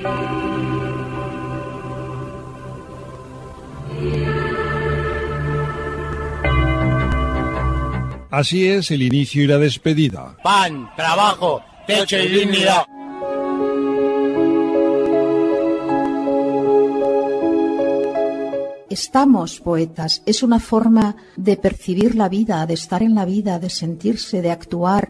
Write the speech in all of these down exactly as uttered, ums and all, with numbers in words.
Así es el inicio y la despedida. Pan, trabajo, techo y dignidad. Estamos poetas, es una forma de percibir la vida, de estar en la vida, de sentirse, de actuar.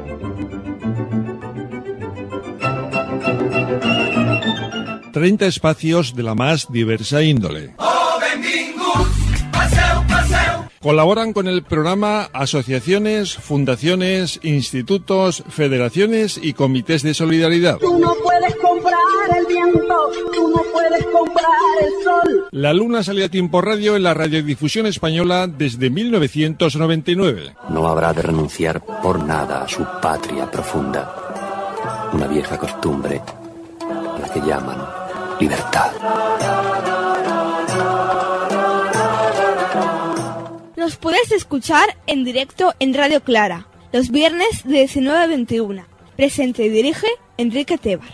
Treinta espacios de la más diversa índole. Oh, benvingut, passeu, passeu. Colaboran con el programa asociaciones, fundaciones, institutos, federaciones y comités de solidaridad. Tú no puedes comprar el viento, tú no puedes comprar el sol. La Luna sale a Tiempo Radio en la radiodifusión española desde mil novecientos noventa y nueve. No habrá de renunciar por nada a su patria profunda, una vieja costumbre a la que llaman libertad. Nos puedes escuchar en directo en Radio Clara, los viernes de diecinueve a veintiuna. Presente y dirige Enrique Tebar.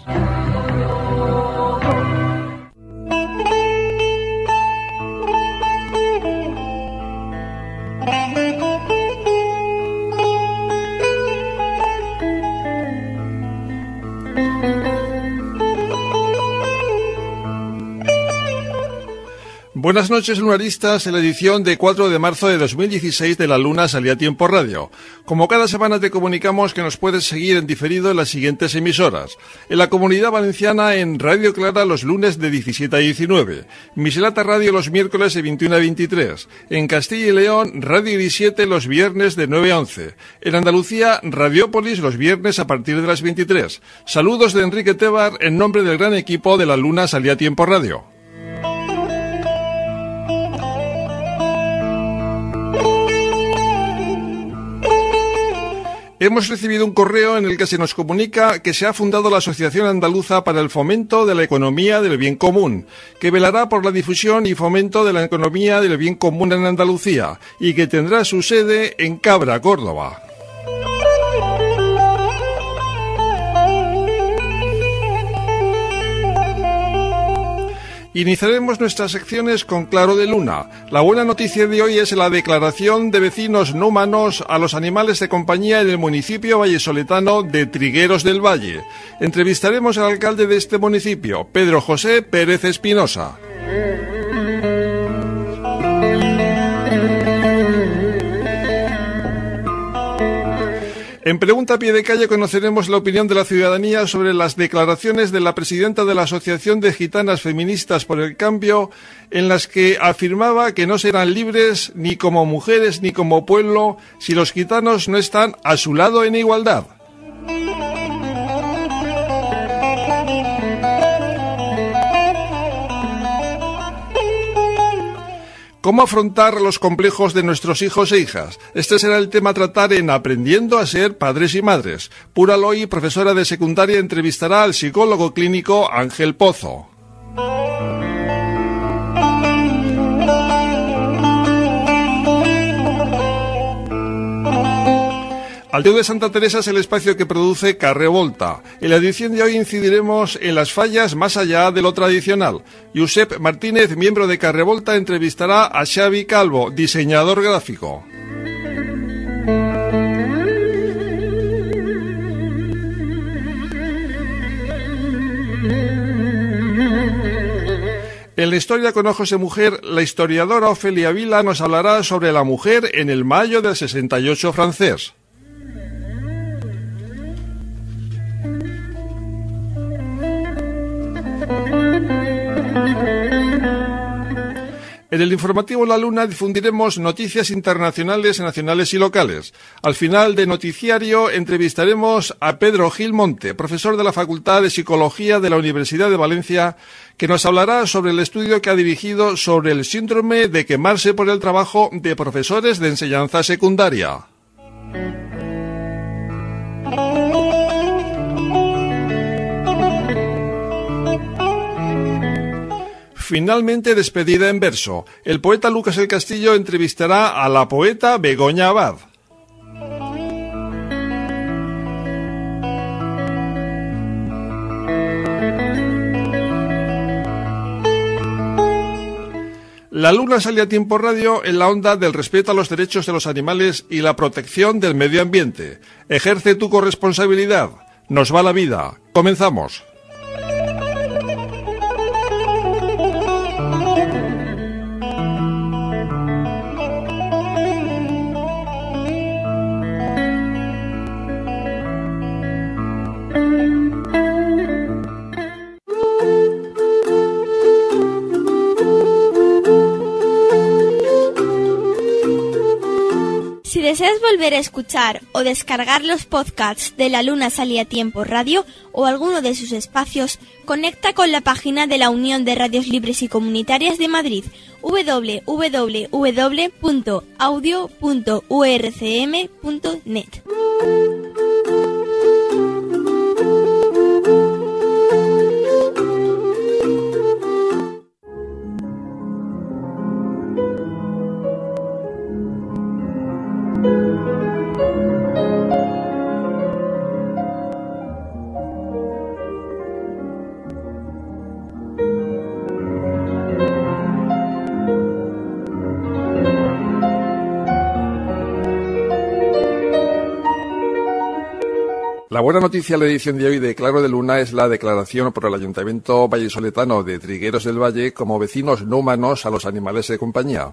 Buenas noches, lunaristas, en la edición de cuatro de marzo de dos mil dieciséis de La Luna salía a Tiempo Radio. Como cada semana te comunicamos que nos puedes seguir en diferido en las siguientes emisoras. En la Comunidad Valenciana en Radio Clara los lunes de diecisiete a diecinueve. Miselata Radio los miércoles de veintiuno a veintitrés. En Castilla y León, Radio I siete los viernes de nueve a once. En Andalucía, Radiópolis los viernes a partir de las veintitrés. Saludos de Enrique Tebar en nombre del gran equipo de La Luna salía a Tiempo Radio. Hemos recibido un correo en el que se nos comunica que se ha fundado la Asociación Andaluza para el Fomento de la Economía del Bien Común, que velará por la difusión y fomento de la economía del bien común en Andalucía y que tendrá su sede en Cabra, Córdoba. Iniciaremos nuestras secciones con Claro de Luna. La buena noticia de hoy es la declaración de vecinos no humanos a los animales de compañía en el municipio vallesoletano de Trigueros del Valle. Entrevistaremos al alcalde de este municipio, Pedro José Pérez Espinosa. En Pregunta a Pie de Calle conoceremos la opinión de la ciudadanía sobre las declaraciones de la presidenta de la Asociación de Gitanas Feministas por el Cambio, en las que afirmaba que no serán libres ni como mujeres ni como pueblo si los gitanos no están a su lado en igualdad. ¿Cómo afrontar los complejos de nuestros hijos e hijas? Este será el tema a tratar en Aprendiendo a ser padres y madres. Pura Loy, profesora de secundaria, entrevistará al psicólogo clínico Ángel Pozo. Aldeo de Santa Teresa es el espacio que produce Carre Volta. En la edición de hoy incidiremos en las fallas más allá de lo tradicional. Josep Martínez, miembro de Carre Volta, entrevistará a Xavi Calvo, diseñador gráfico. En la historia con ojos de mujer, la historiadora Ofelia Vila nos hablará sobre la mujer en el mayo del sesenta y ocho francés. En el informativo La Luna difundiremos noticias internacionales, nacionales y locales. Al final de noticiario entrevistaremos a Pedro Gil Monte, profesor de la Facultad de Psicología de la Universidad de Valencia, que nos hablará sobre el estudio que ha dirigido sobre el síndrome de quemarse por el trabajo de profesores de enseñanza secundaria. Finalmente, despedida en verso. El poeta Lucas el Castillo entrevistará a la poeta Begoña Abad. La Luna sale a Tiempo Radio en la onda del respeto a los derechos de los animales y la protección del medio ambiente. Ejerce tu corresponsabilidad. Nos va la vida. Comenzamos. Si deseas volver a escuchar o descargar los podcasts de La Luna Sale a Tiempo Radio o alguno de sus espacios, conecta con la página de la Unión de Radios Libres y Comunitarias de Madrid, doble u doble u doble u punto audio punto u r c m punto net. La buena noticia de la edición de hoy de Claro de Luna es la declaración por el Ayuntamiento vallisoletano de Trigueros del Valle como vecinos no humanos a los animales de compañía.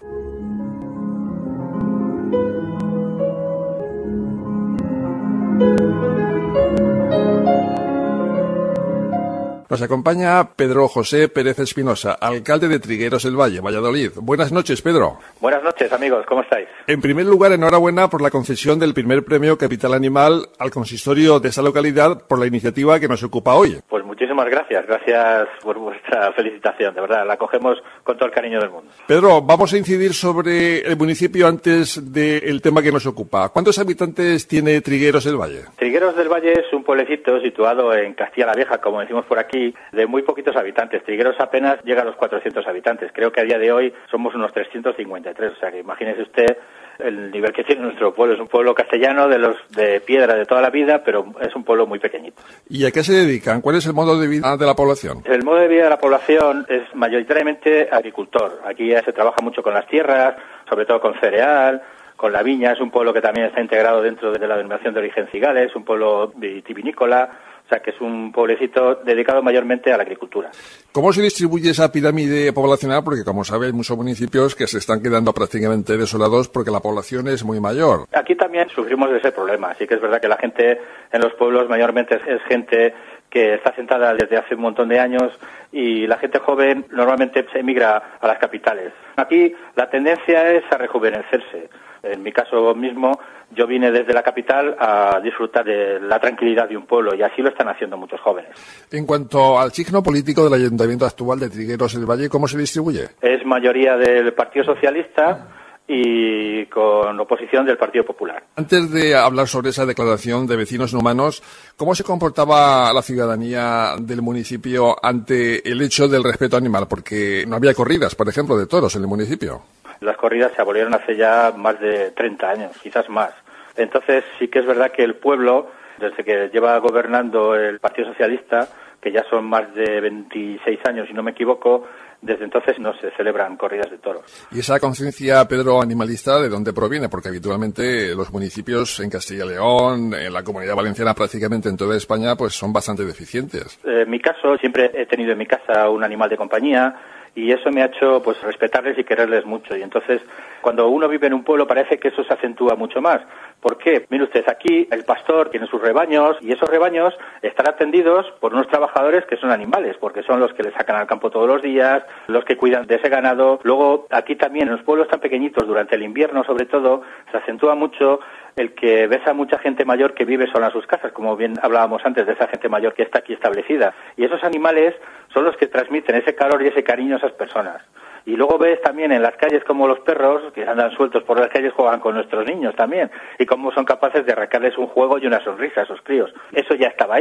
Nos acompaña Pedro José Pérez Espinosa, alcalde de Trigueros del Valle, Valladolid. Buenas noches, Pedro. Buenas noches, amigos. ¿Cómo estáis? En primer lugar, enhorabuena por la concesión del primer premio Capital Animal al consistorio de esta localidad por la iniciativa que nos ocupa hoy. Pues muchísimas gracias. Gracias por vuestra felicitación. De verdad, la cogemos con todo el cariño del mundo. Pedro, vamos a incidir sobre el municipio antes del tema que nos ocupa. ¿Cuántos habitantes tiene Trigueros del Valle? Trigueros del Valle es un pueblecito situado en Castilla la Vieja, como decimos por aquí, de muy poquitos habitantes. Trigueros apenas llega a los cuatrocientos habitantes. Creo que a día de hoy somos unos trescientos cincuenta y tres. O sea que imagínese usted el nivel que tiene nuestro pueblo. Es un pueblo castellano de los de piedra de toda la vida, pero es un pueblo muy pequeñito. ¿Y a qué se dedican? ¿Cuál es el modo de vida de la población? El modo de vida de la población es mayoritariamente agricultor. Aquí se trabaja mucho con las tierras, sobre todo con cereal, con la viña. Es un pueblo que también está integrado dentro de la denominación de origen Cigales, un pueblo vitivinícola. O sea, que es un pueblecito dedicado mayormente a la agricultura. ¿Cómo se distribuye esa pirámide poblacional? Porque, como sabe, hay muchos municipios que se están quedando prácticamente desolados porque la población es muy mayor. Aquí también sufrimos de ese problema. Así que es verdad que la gente en los pueblos mayormente es, es gente que está sentada desde hace un montón de años y la gente joven normalmente se emigra a las capitales. Aquí la tendencia es a rejuvenecerse. En mi caso mismo, yo vine desde la capital a disfrutar de la tranquilidad de un pueblo y así lo están haciendo muchos jóvenes. En cuanto al signo político del ayuntamiento actual de Trigueros del Valle, ¿cómo se distribuye? Es mayoría del Partido Socialista y con oposición del Partido Popular. Antes de hablar sobre esa declaración de vecinos no humanos, ¿cómo se comportaba la ciudadanía del municipio ante el hecho del respeto animal? Porque no había corridas, por ejemplo, de toros en el municipio. Las corridas se abolieron hace ya más de treinta años, quizás más. Entonces sí que es verdad que el pueblo, desde que lleva gobernando el Partido Socialista, que ya son más de veintiséis años, si no me equivoco, desde entonces no se celebran corridas de toros. ¿Y esa conciencia, Pedro, animalista, de dónde proviene? Porque habitualmente los municipios en Castilla y León, en la Comunidad Valenciana, prácticamente en toda España, pues son bastante deficientes. En mi caso, siempre he tenido en mi casa un animal de compañía, y eso me ha hecho pues respetarles y quererles mucho. Y entonces, cuando uno vive en un pueblo, parece que eso se acentúa mucho más. ¿Por qué? Mire usted, aquí el pastor tiene sus rebaños y esos rebaños están atendidos por unos trabajadores que son animales, porque son los que le sacan al campo todos los días, los que cuidan de ese ganado. Luego, aquí también, en los pueblos tan pequeñitos, durante el invierno sobre todo, se acentúa mucho el que ves a mucha gente mayor que vive sola en sus casas, como bien hablábamos antes de esa gente mayor que está aquí establecida. Y esos animales son los que transmiten ese calor y ese cariño a esas personas. Y luego ves también en las calles como los perros, que andan sueltos por las calles, juegan con nuestros niños también. Y cómo son capaces de arrancarles un juego y una sonrisa a esos críos. Eso ya estaba ahí.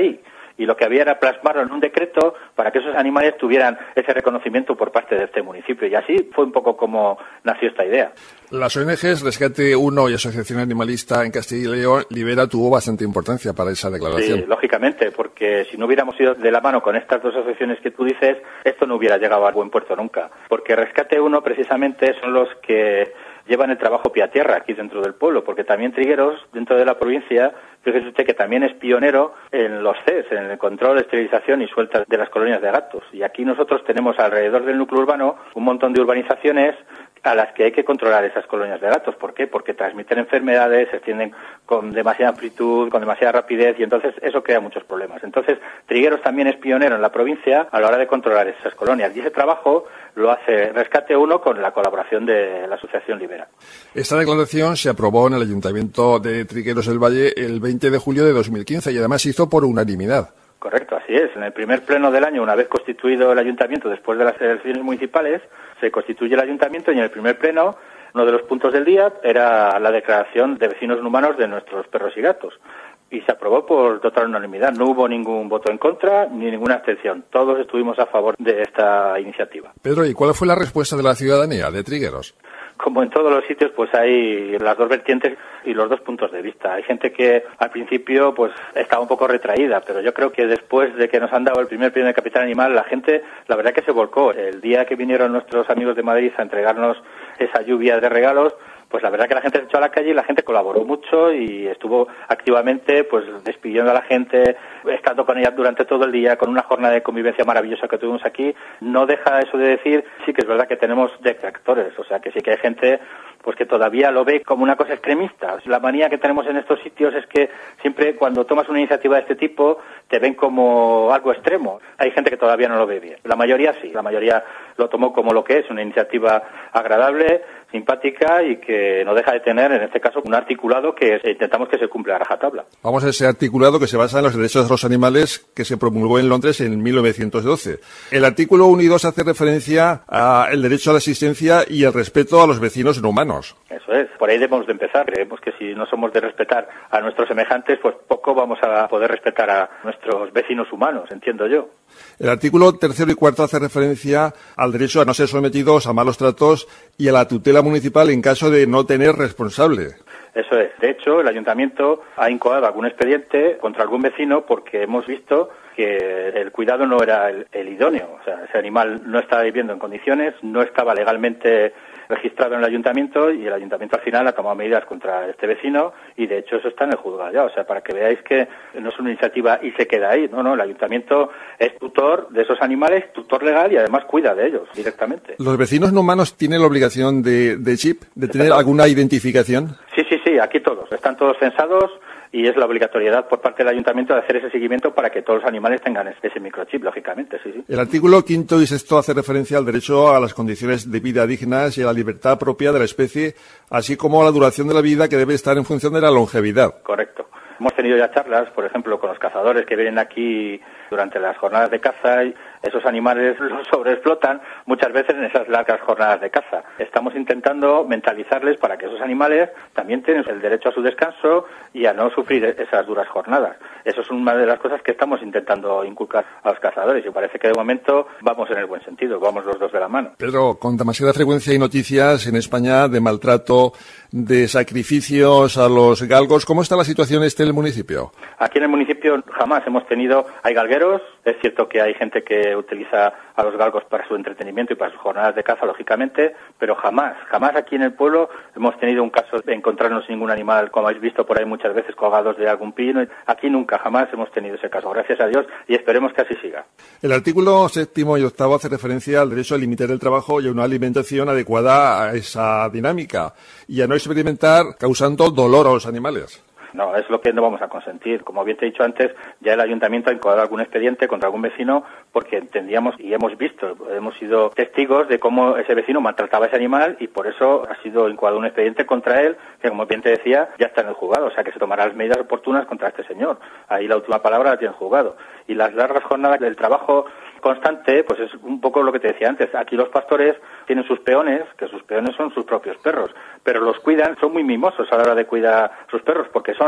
y lo que había era plasmarlo en un decreto para que esos animales tuvieran ese reconocimiento por parte de este municipio. Y así fue un poco como nació esta idea. Las O N Ges Rescate uno y Asociación Animalista en Castilla y León, Libera, tuvo bastante importancia para esa declaración. Sí, lógicamente, porque si no hubiéramos ido de la mano con estas dos asociaciones que tú dices, esto no hubiera llegado a buen puerto nunca. Porque Rescate uno precisamente son los que llevan el trabajo pie a tierra aquí dentro del pueblo, porque también Trigueros, dentro de la provincia, fíjese usted que también es pionero en los C E S, en el control, esterilización y suelta de las colonias de gatos. Y aquí nosotros tenemos alrededor del núcleo urbano un montón de urbanizaciones a las que hay que controlar esas colonias de gatos. ¿Por qué? Porque transmiten enfermedades, se extienden con demasiada amplitud, con demasiada rapidez, y entonces eso crea muchos problemas. Entonces, Trigueros también es pionero en la provincia a la hora de controlar esas colonias, y ese trabajo lo hace Rescate uno con la colaboración de la Asociación Libera. Esta declaración se aprobó en el Ayuntamiento de Trigueros del Valle el veinte de julio de dos mil quince y además se hizo por unanimidad. Correcto, así es. En el primer pleno del año, una vez constituido el ayuntamiento después de las elecciones municipales, se constituye el ayuntamiento y en el primer pleno uno de los puntos del día era la declaración de vecinos humanos de nuestros perros y gatos. Y se aprobó por total unanimidad. No hubo ningún voto en contra ni ninguna abstención. Todos estuvimos a favor de esta iniciativa. Pedro, ¿y cuál fue la respuesta de la ciudadanía de Trigueros? Como en todos los sitios, pues hay las dos vertientes y los dos puntos de vista. Hay gente que al principio pues estaba un poco retraída, pero yo creo que después de que nos han dado el primer premio de Capital Animal, la gente, la verdad que se volcó. El día que vinieron nuestros amigos de Madrid a entregarnos esa lluvia de regalos, pues la verdad que la gente se echó a la calle y la gente colaboró mucho y estuvo activamente pues despidiendo a la gente, estando con ella durante todo el día, con una jornada de convivencia maravillosa que tuvimos aquí. No deja eso de decir, sí que es verdad que tenemos detractores, o sea que sí que hay gente pues que todavía lo ve como una cosa extremista. La manía que tenemos en estos sitios es que siempre cuando tomas una iniciativa de este tipo te ven como algo extremo. Hay gente que todavía no lo ve bien. La mayoría sí, la mayoría lo tomó como lo que es, una iniciativa agradable, simpática y que no deja de tener, en este caso, un articulado que intentamos que se cumpla a rajatabla. Vamos a ese articulado que se basa en los derechos de los animales que se promulgó en Londres en mil novecientos doce. El artículo uno y dos hace referencia al derecho a la existencia y el respeto a los vecinos no humanos. Eso es, por ahí debemos de empezar. Creemos que si no somos de respetar a nuestros semejantes, pues poco vamos a poder respetar a nuestros vecinos humanos, entiendo yo. El artículo tercero y cuarto hace referencia al derecho a no ser sometidos a malos tratos y a la tutela municipal en caso de no tener responsable. Eso es. De hecho, el ayuntamiento ha incoado algún expediente contra algún vecino porque hemos visto que el cuidado no era el, el idóneo. O sea, ese animal no estaba viviendo en condiciones, no estaba legalmente registrado en el ayuntamiento y el ayuntamiento al final ha tomado medidas contra este vecino y de hecho eso está en el juzgado ya. O sea, para que veáis que no es una iniciativa y se queda ahí. No, no, el ayuntamiento es tutor de esos animales, tutor legal y además cuida de ellos directamente. ¿Los vecinos no humanos tienen la obligación de, de chip, de tener alguna identificación? Sí, sí, sí, aquí todos. Están todos censados y es la obligatoriedad por parte del ayuntamiento de hacer ese seguimiento para que todos los animales tengan ese microchip, lógicamente, sí, sí. El artículo quinto y sexto hace referencia al derecho a las condiciones de vida dignas y a la libertad propia de la especie, así como a la duración de la vida que debe estar en función de la longevidad. Correcto. Hemos tenido ya charlas, por ejemplo, con los cazadores que vienen aquí durante las jornadas de caza y esos animales los sobreexplotan muchas veces en esas largas jornadas de caza. Estamos intentando mentalizarles para que esos animales también tienen el derecho a su descanso y a no sufrir esas duras jornadas. Eso es una de las cosas que estamos intentando inculcar a los cazadores y parece que de momento vamos en el buen sentido, vamos los dos de la mano. Pedro, con demasiada frecuencia hay noticias en España de maltrato, de sacrificios a los galgos. ¿Cómo está la situación este en el municipio? Aquí en el municipio jamás hemos tenido, hay galgueros, es cierto que hay gente que utiliza a los galgos para su entretenimiento y para sus jornadas de caza, lógicamente, pero jamás, jamás aquí en el pueblo hemos tenido un caso de encontrarnos ningún animal, como habéis visto por ahí muchas veces, colgados de algún pino. Aquí nunca, jamás hemos tenido ese caso, gracias a Dios, y esperemos que así siga. El artículo séptimo y octavo hace referencia al derecho a limitar el trabajo y a una alimentación adecuada a esa dinámica y a no experimentar causando dolor a los animales. No, es lo que no vamos a consentir. Como bien te he dicho antes, ya el ayuntamiento ha incoado algún expediente contra algún vecino porque entendíamos y hemos visto, hemos sido testigos de cómo ese vecino maltrataba a ese animal y por eso ha sido incoado un expediente contra él, que como bien te decía, ya está en el juzgado, o sea que se tomarán las medidas oportunas contra este señor. Ahí la última palabra la tiene el juzgado. Y las largas jornadas del trabajo constante, pues es un poco lo que te decía antes. Aquí los pastores tienen sus peones, que sus peones son sus propios perros, pero los cuidan, son muy mimosos a la hora de cuidar a sus perros, porque son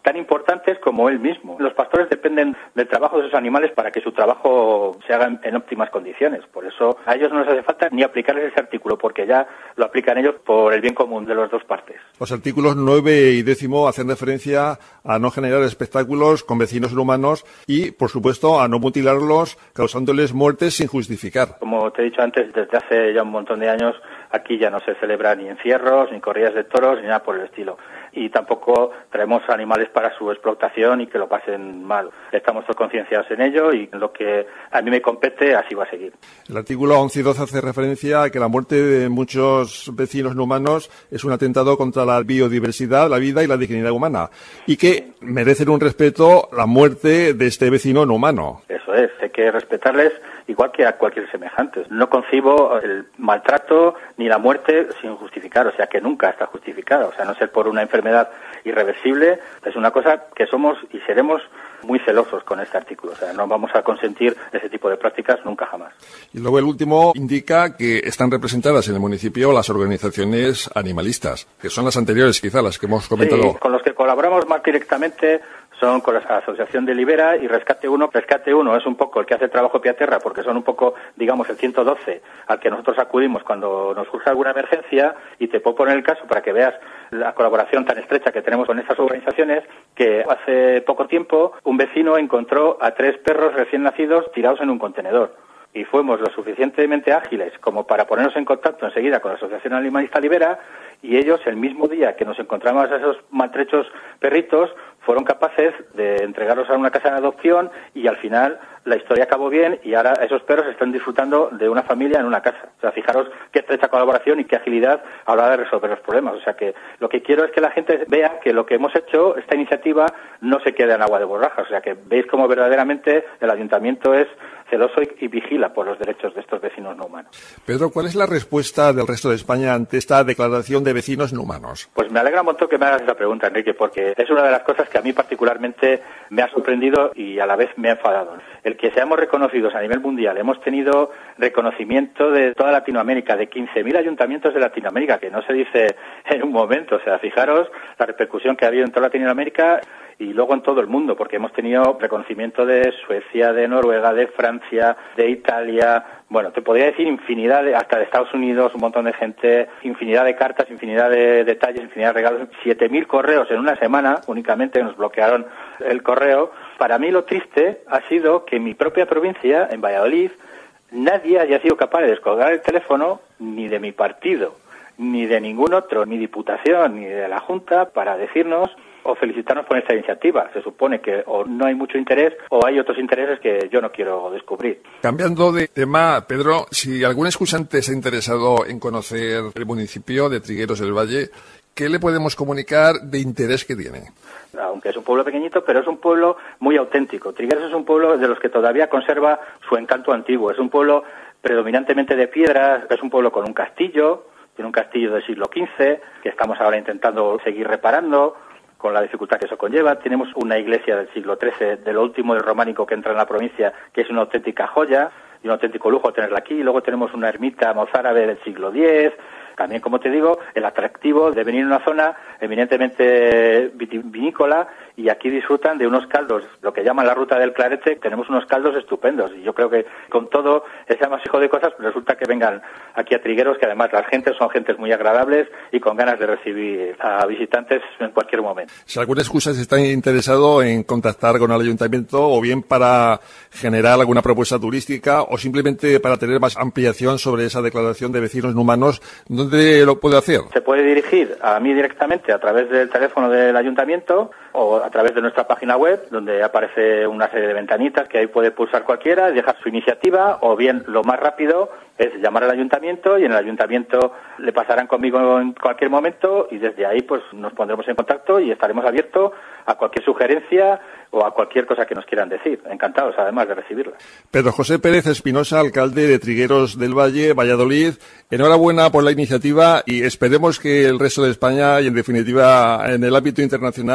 tan importantes como él mismo. Los pastores dependen del trabajo de sus animales para que su trabajo se haga en, en óptimas condiciones. Por eso a ellos no les hace falta ni aplicarles ese artículo, porque ya lo aplican ellos por el bien común de las dos partes. Los artículos nueve y décimo hacen referencia a no generar espectáculos con vecinos no humanos y, por supuesto, a no mutilarlos causándoles muertes sin justificar. Como te he dicho antes, desde hace ya un montón de años aquí ya no se celebra ni encierros, ni corridas de toros, ni nada por el estilo. Y tampoco traemos animales para su explotación y que lo pasen mal. Estamos todos concienciados en ello y lo que a mí me compete así va a seguir. El artículo once y doce hace referencia a que la muerte de muchos vecinos no humanos es un atentado contra la biodiversidad, la vida y la dignidad humana y que merecen un respeto la muerte de este vecino no humano. Eso es, hay que respetarles igual que a cualquier semejante. No concibo el maltrato ni la muerte sin justificar, o sea que nunca está justificada, o sea, no ser por una enfermedad irreversible, es una cosa que somos y seremos muy celosos con este artículo, o sea, no vamos a consentir ese tipo de prácticas nunca jamás. Y luego el último indica que están representadas en el municipio las organizaciones animalistas, que son las anteriores quizá, las que hemos comentado. Sí, con los que colaboramos más directamente son con la Asociación de Libera y Rescate uno. Rescate uno es un poco el que hace el trabajo pie a tierra, porque son un poco, digamos, el ciento doce al que nosotros acudimos cuando nos surge alguna emergencia, y te puedo poner el caso para que veas la colaboración tan estrecha que tenemos con estas organizaciones, que hace poco tiempo un vecino encontró a tres perros recién nacidos tirados en un contenedor. Y fuimos lo suficientemente ágiles como para ponernos en contacto enseguida con la Asociación Animalista Libera, y ellos, el mismo día que nos encontramos a esos maltrechos perritos, fueron capaces de entregarlos a una casa de adopción, y al final la historia acabó bien y ahora esos perros están disfrutando de una familia en una casa. O sea, fijaros qué estrecha colaboración y qué agilidad a la hora de resolver los problemas. O sea, que lo que quiero es que la gente vea que lo que hemos hecho, esta iniciativa, no se queda en agua de borrajas. O sea, que veis cómo verdaderamente el ayuntamiento es celoso y, y vigila por los derechos de estos vecinos no humanos. Pedro, ¿cuál es la respuesta del resto de España ante esta declaración de vecinos no humanos? Pues me alegra un montón que me hagas esa pregunta, Enrique, porque es una de las cosas que a mí particularmente me ha sorprendido y a la vez me ha enfadado. El que seamos reconocidos a nivel mundial, hemos tenido reconocimiento de toda Latinoamérica, de quince mil ayuntamientos de Latinoamérica, que no se dice en un momento. O sea, fijaros la repercusión que ha habido en toda Latinoamérica y luego en todo el mundo, porque hemos tenido reconocimiento de Suecia, de Noruega, de Francia, de Italia, bueno, te podría decir infinidad, de, hasta de Estados Unidos, un montón de gente, infinidad de cartas, infinidad de detalles, infinidad de regalos, siete mil correos en una semana únicamente, nos bloquearon el correo. Para mí lo triste ha sido que en mi propia provincia, en Valladolid, nadie haya sido capaz de descolgar el teléfono, ni de mi partido, ni de ningún otro, ni Diputación, ni de la Junta, para decirnos o felicitarnos por esta iniciativa. Se supone que o no hay mucho interés o hay otros intereses que yo no quiero descubrir. Cambiando de tema, Pedro, si algún escuchante está interesado en conocer el municipio de Trigueros del Valle, ¿qué le podemos comunicar de interés que tiene? Aunque es un pueblo pequeñito, pero es un pueblo muy auténtico. Trigueros es un pueblo de los que todavía conserva su encanto antiguo. Es un pueblo predominantemente de piedras, es un pueblo con un castillo, tiene un castillo del siglo quince, que estamos ahora intentando seguir reparando, con la dificultad que eso conlleva. Tenemos una iglesia del siglo trece, de lo último del románico que entra en la provincia, que es una auténtica joya y un auténtico lujo tenerla aquí. Y luego tenemos una ermita mozárabe del siglo diez. También, como te digo, el atractivo de venir a una zona eminentemente vinícola, y aquí disfrutan de unos caldos, lo que llaman la ruta del clarete. Tenemos unos caldos estupendos, y yo creo que con todo ese amasijo de cosas resulta que vengan aquí a Trigueros, que además las gentes son gentes muy agradables y con ganas de recibir a visitantes en cualquier momento. Si alguna excusa se está interesado en contactar con el ayuntamiento, o bien para generar alguna propuesta turística o simplemente para tener más ampliación sobre esa declaración de vecinos no humanos, ¿dónde lo puede hacer? Se puede dirigir a mí directamente a través del teléfono del ayuntamiento o a través de nuestra página web, donde aparece una serie de ventanitas que ahí puede pulsar cualquiera y dejar su iniciativa, o bien lo más rápido es llamar al ayuntamiento, y en el ayuntamiento le pasarán conmigo en cualquier momento, y desde ahí pues nos pondremos en contacto y estaremos abiertos a cualquier sugerencia o a cualquier cosa que nos quieran decir. Encantados, además, de recibirla. Pedro José Pérez Espinosa, alcalde de Trigueros del Valle, Valladolid, enhorabuena por la iniciativa y esperemos que el resto de España y, en definitiva, en el ámbito internacional,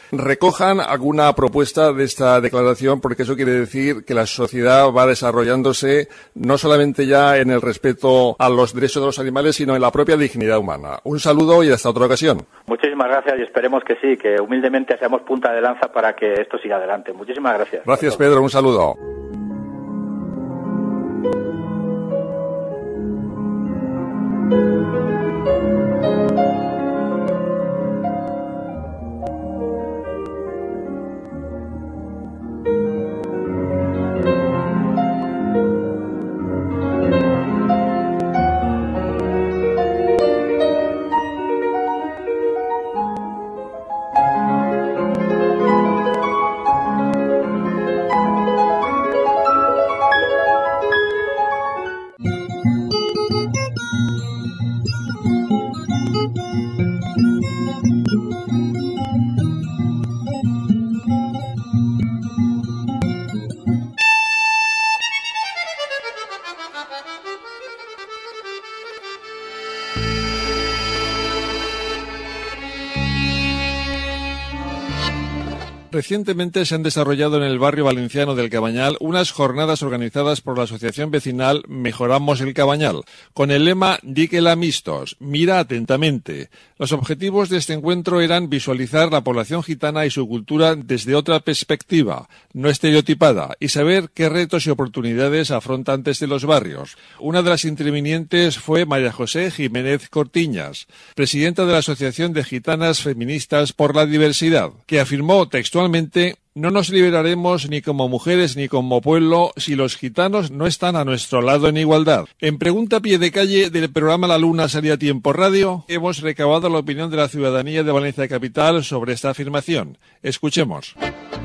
recojan alguna propuesta de esta declaración, porque eso quiere decir que la sociedad va desarrollándose no solamente ya en el respeto a los derechos de los animales, sino en la propia dignidad humana. Un saludo y hasta otra ocasión. Muchísimas gracias y esperemos que sí, que humildemente seamos punta de lanza para que esto siga adelante. Muchísimas gracias. Gracias, Pedro. Un saludo. Recientemente se han desarrollado en el barrio valenciano del Cabañal unas jornadas organizadas por la asociación vecinal Mejoramos el Cabañal, con el lema Díquela Mistos, mira atentamente. Los objetivos de este encuentro eran visualizar la población gitana y su cultura desde otra perspectiva, no estereotipada, y saber qué retos y oportunidades afrontan desde los barrios. Una de las intervinientes fue María José Jiménez Cortiñas, presidenta de la Asociación de Gitanas Feministas por la Diversidad, que afirmó textualmente: no nos liberaremos ni como mujeres ni como pueblo si los gitanos no están a nuestro lado en igualdad. En Pregunta a Pie de Calle del programa La Luna Salía a Tiempo Radio, hemos recabado la opinión de la ciudadanía de Valencia Capital sobre esta afirmación. Escuchemos.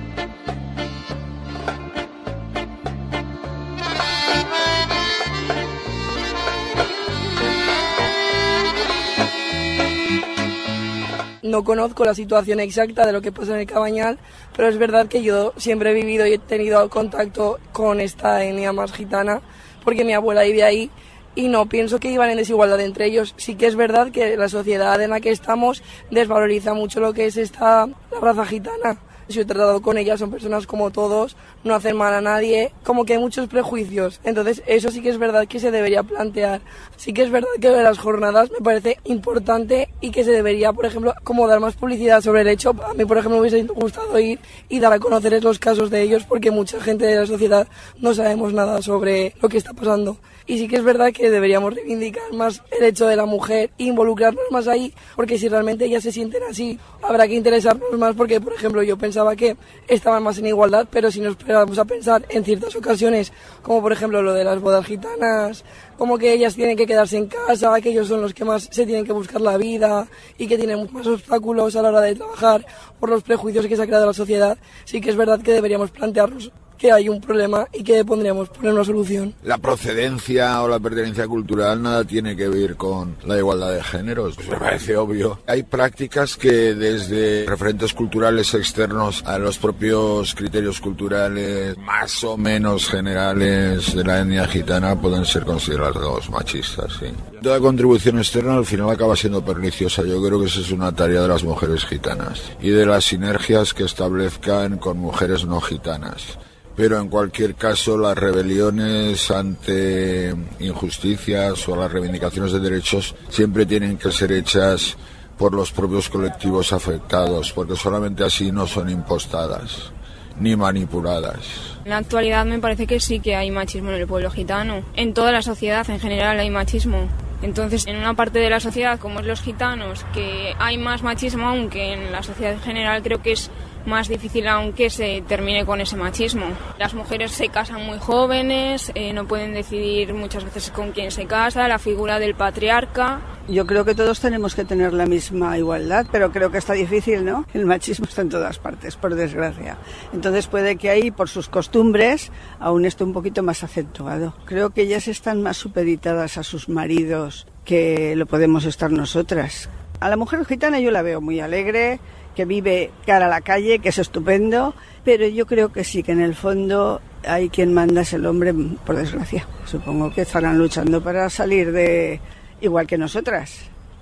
No conozco la situación exacta de lo que pasa en el Cabañal, pero es verdad que yo siempre he vivido y he tenido contacto con esta etnia más gitana, porque mi abuela vive ahí, y no pienso que iban en desigualdad entre ellos. Sí que es verdad que la sociedad en la que estamos desvaloriza mucho lo que es esta la raza gitana. Yo he tratado con ellas, son personas como todos, no hacen mal a nadie, como que hay muchos prejuicios. Entonces eso sí que es verdad que se debería plantear. Sí que es verdad que las jornadas me parece importante y que se debería, por ejemplo, como dar más publicidad sobre el hecho. A mí, por ejemplo, me hubiese gustado ir y dar a conocer los casos de ellos, porque mucha gente de la sociedad no sabemos nada sobre lo que está pasando. Y sí que es verdad que deberíamos reivindicar más el hecho de la mujer e involucrarnos más ahí, porque si realmente ellas se sienten así, habrá que interesarnos más, porque, por ejemplo, yo pensaba que estaban más en igualdad, pero si nos vamos a pensar en ciertas ocasiones, como por ejemplo lo de las bodas gitanas, como que ellas tienen que quedarse en casa, que ellos son los que más se tienen que buscar la vida y que tienen más obstáculos a la hora de trabajar por los prejuicios que se ha creado la sociedad, sí que es verdad que deberíamos plantearnos que hay un problema y que pondríamos poner una solución. La procedencia o la pertenencia cultural nada tiene que ver con la igualdad de géneros, pues me parece obvio. Hay prácticas que desde referentes culturales externos a los propios criterios culturales más o menos generales de la etnia gitana pueden ser considerados machistas, sí. Toda contribución externa al final acaba siendo perniciosa. Yo creo que esa es una tarea de las mujeres gitanas y de las sinergias que establezcan con mujeres no gitanas. Pero en cualquier caso, las rebeliones ante injusticias o las reivindicaciones de derechos siempre tienen que ser hechas por los propios colectivos afectados, porque solamente así no son impostadas ni manipuladas. En la actualidad me parece que sí que hay machismo en el pueblo gitano. En toda la sociedad en general hay machismo. Entonces, en una parte de la sociedad, como es los gitanos, que hay más machismo, aunque en la sociedad en general creo que es más difícil aún que se termine con ese machismo. Las mujeres se casan muy jóvenes, eh, no pueden decidir muchas veces con quién se casa, la figura del patriarca. Yo creo que todos tenemos que tener la misma igualdad, pero creo que está difícil, ¿no? El machismo está en todas partes, por desgracia. Entonces puede que ahí, por sus costumbres, aún esté un poquito más acentuado. Creo que ellas están más supeditadas a sus maridos que lo podemos estar nosotras. A la mujer gitana yo la veo muy alegre, que vive cara a la calle, que es estupendo, pero yo creo que sí, que en el fondo hay quien manda es el hombre, por desgracia. Supongo que estarán luchando para salir de igual que nosotras.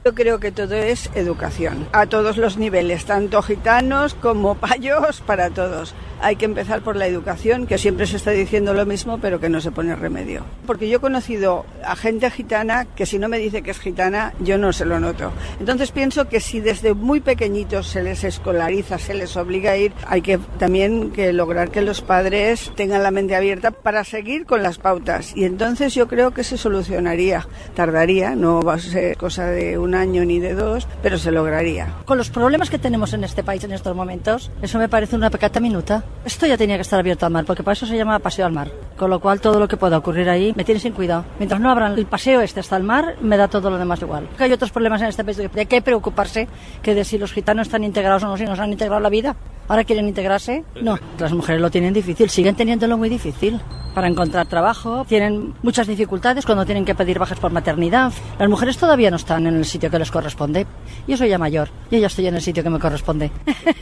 Yo creo que todo es educación, a todos los niveles, tanto gitanos como payos, para todos. Hay que empezar por la educación, que siempre se está diciendo lo mismo, pero que no se pone remedio. Porque yo he conocido a gente gitana que si no me dice que es gitana, yo no se lo noto. Entonces pienso que si desde muy pequeñitos se les escolariza, se les obliga a ir, hay que también que lograr que los padres tengan la mente abierta para seguir con las pautas. Y entonces yo creo que se solucionaría. Tardaría, no va a ser cosa de un año ni de dos, pero se lograría. Con los problemas que tenemos en este país en estos momentos, eso me parece una pecata minuta. Esto ya tenía que estar abierto al mar, porque para eso se llama paseo al mar. Con lo cual todo lo que pueda ocurrir ahí me tiene sin cuidado. Mientras no abran el paseo este hasta el mar, me da todo lo demás igual. Porque hay otros problemas en este país de que preocuparse, que de si los gitanos están integrados o no, si nos han integrado la vida. ¿Ahora quieren integrarse? No. Las mujeres lo tienen difícil, siguen teniéndolo muy difícil. Para encontrar trabajo, tienen muchas dificultades cuando tienen que pedir bajas por maternidad. Las mujeres todavía no están en el sitio que les corresponde. Yo soy ya mayor, yo ya estoy en el sitio que me corresponde.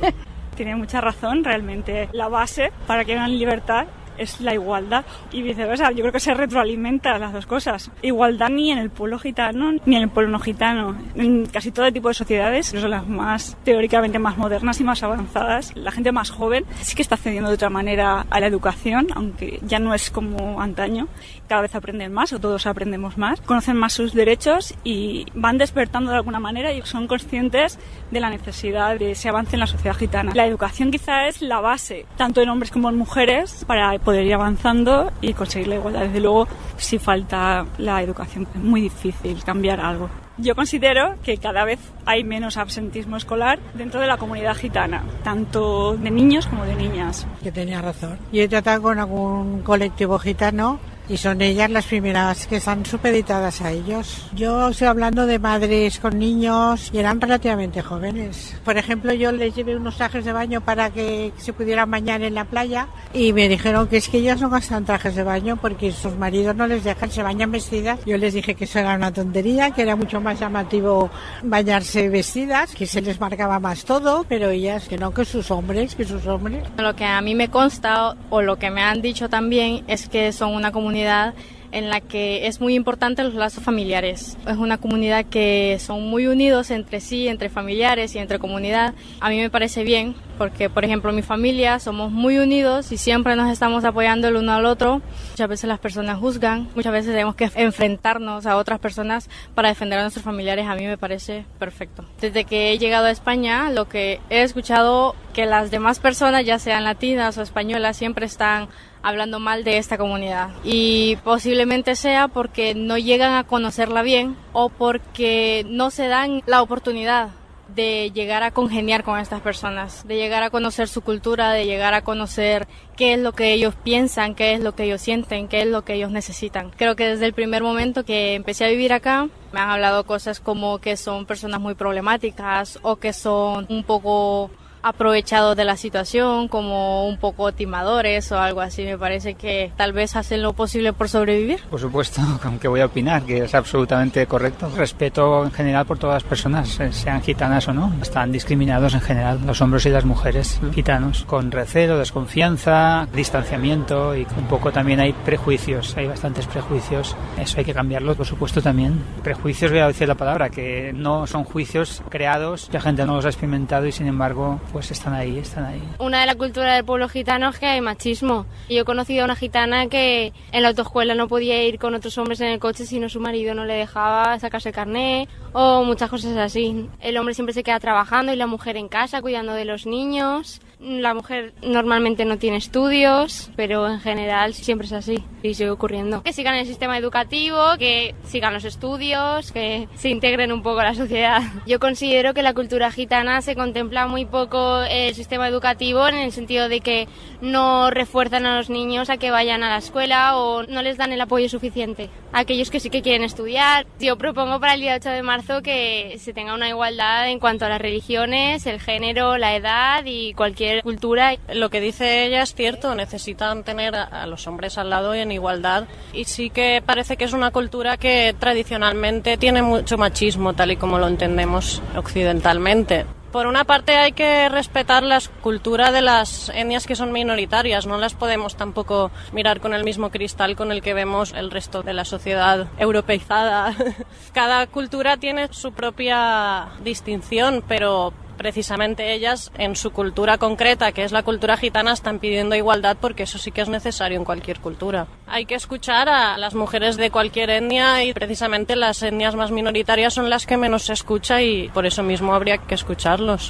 Tiene mucha razón, realmente la base para que hagan libertad es la igualdad y viceversa. Yo creo que se retroalimentan las dos cosas. Igualdad ni en el pueblo gitano ni en el pueblo no gitano. En casi todo tipo de sociedades, que son las más teóricamente más modernas y más avanzadas, la gente más joven sí que está accediendo de otra manera a la educación, aunque ya no es como antaño. Cada vez aprenden más, o todos aprendemos más, conocen más sus derechos y van despertando de alguna manera y son conscientes de la necesidad de ese avance en la sociedad gitana. La educación quizá es la base, tanto en hombres como en mujeres, para poder ir avanzando y conseguir la igualdad. Desde luego, si falta la educación, es muy difícil cambiar algo. Yo considero que cada vez hay menos absentismo escolar dentro de la comunidad gitana, tanto de niños como de niñas. Que tenía razón. Yo he tratado con algún colectivo gitano y son ellas las primeras que están supeditadas a ellos. Yo estoy hablando de madres con niños y eran relativamente jóvenes. Por ejemplo, yo les llevé unos trajes de baño para que se pudieran bañar en la playa y me dijeron que es que ellas no gastan trajes de baño porque sus maridos no les dejan, se bañan vestidas. Yo les dije que eso era una tontería, que era mucho más llamativo bañarse vestidas, que se les marcaba más todo, pero ellas que no, que sus hombres, que sus hombres. Lo que a mí me consta o lo que me han dicho también es que son una comunidad en la que es muy importante los lazos familiares. Es una comunidad que son muy unidos entre sí, entre familiares y entre comunidad. A mí me parece bien porque, por ejemplo, mi familia somos muy unidos y siempre nos estamos apoyando el uno al otro. Muchas veces las personas juzgan, muchas veces tenemos que enfrentarnos a otras personas para defender a nuestros familiares. A mí me parece perfecto. Desde que he llegado a España, lo que he escuchado que las demás personas, ya sean latinas o españolas, siempre están hablando mal de esta comunidad y posiblemente sea porque no llegan a conocerla bien o porque no se dan la oportunidad de llegar a congeniar con estas personas, de llegar a conocer su cultura, de llegar a conocer qué es lo que ellos piensan, qué es lo que ellos sienten, qué es lo que ellos necesitan. Creo que desde el primer momento que empecé a vivir acá me han hablado cosas como que son personas muy problemáticas o que son un poco aprovechados de la situación, como un poco timadores o algo así. Me parece que tal vez hacen lo posible por sobrevivir. Por supuesto, aunque voy a opinar que es absolutamente correcto. Respeto en general por todas las personas, sean gitanas o no. Están discriminados en general los hombres y las mujeres gitanos, con recelo, desconfianza, distanciamiento y un poco también hay prejuicios, hay bastantes prejuicios. Eso hay que cambiarlo, por supuesto también. Prejuicios, voy a decir la palabra, que no son juicios creados, la gente no los ha experimentado y sin embargo pues están ahí, están ahí. Una de la cultura del pueblo gitano es que hay machismo. Yo he conocido a una gitana que en la autoescuela no podía ir con otros hombres en el coche si no su marido no le dejaba sacarse el carné o muchas cosas así. El hombre siempre se queda trabajando y la mujer en casa cuidando de los niños. La mujer normalmente no tiene estudios, pero en general siempre es así y sigue ocurriendo. Que sigan el sistema educativo, que sigan los estudios, que se integren un poco a la sociedad. Yo considero que la cultura gitana se contempla muy poco el sistema educativo en el sentido de que no refuerzan a los niños a que vayan a la escuela o no les dan el apoyo suficiente a aquellos que sí que quieren estudiar. Yo propongo para el día ocho de marzo que se tenga una igualdad en cuanto a las religiones, el género, la edad y cualquier cultura. Lo que dice ella es cierto, necesitan tener a los hombres al lado y en igualdad. Y sí que parece que es una cultura que tradicionalmente tiene mucho machismo, tal y como lo entendemos occidentalmente. Por una parte hay que respetar la cultura de las etnias que son minoritarias, no las podemos tampoco mirar con el mismo cristal con el que vemos el resto de la sociedad europeizada. Cada cultura tiene su propia distinción, pero precisamente ellas, en su cultura concreta, que es la cultura gitana, están pidiendo igualdad porque eso sí que es necesario en cualquier cultura. Hay que escuchar a las mujeres de cualquier etnia y precisamente las etnias más minoritarias son las que menos se escucha y por eso mismo habría que escucharlos.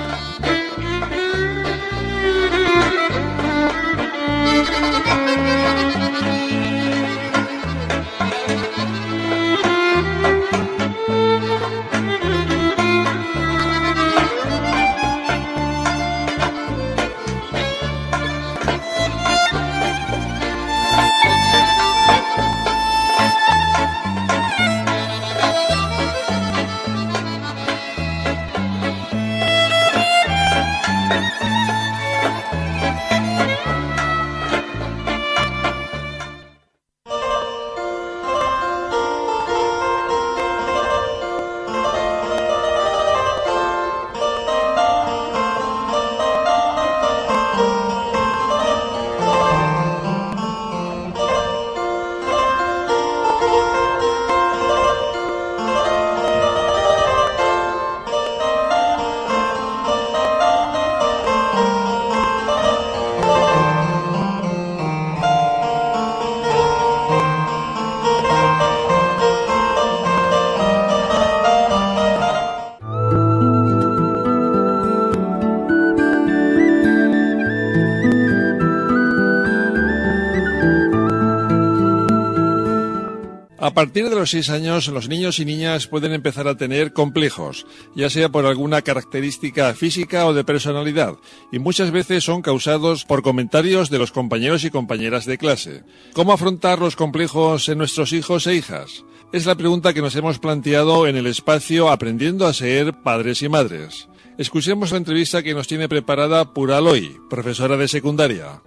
A partir de los seis años, los niños y niñas pueden empezar a tener complejos, ya sea por alguna característica física o de personalidad, y muchas veces son causados por comentarios de los compañeros y compañeras de clase. ¿Cómo afrontar los complejos en nuestros hijos e hijas? Es la pregunta que nos hemos planteado en el espacio Aprendiendo a ser padres y madres. Escuchemos la entrevista que nos tiene preparada Pura Loy, profesora de secundaria.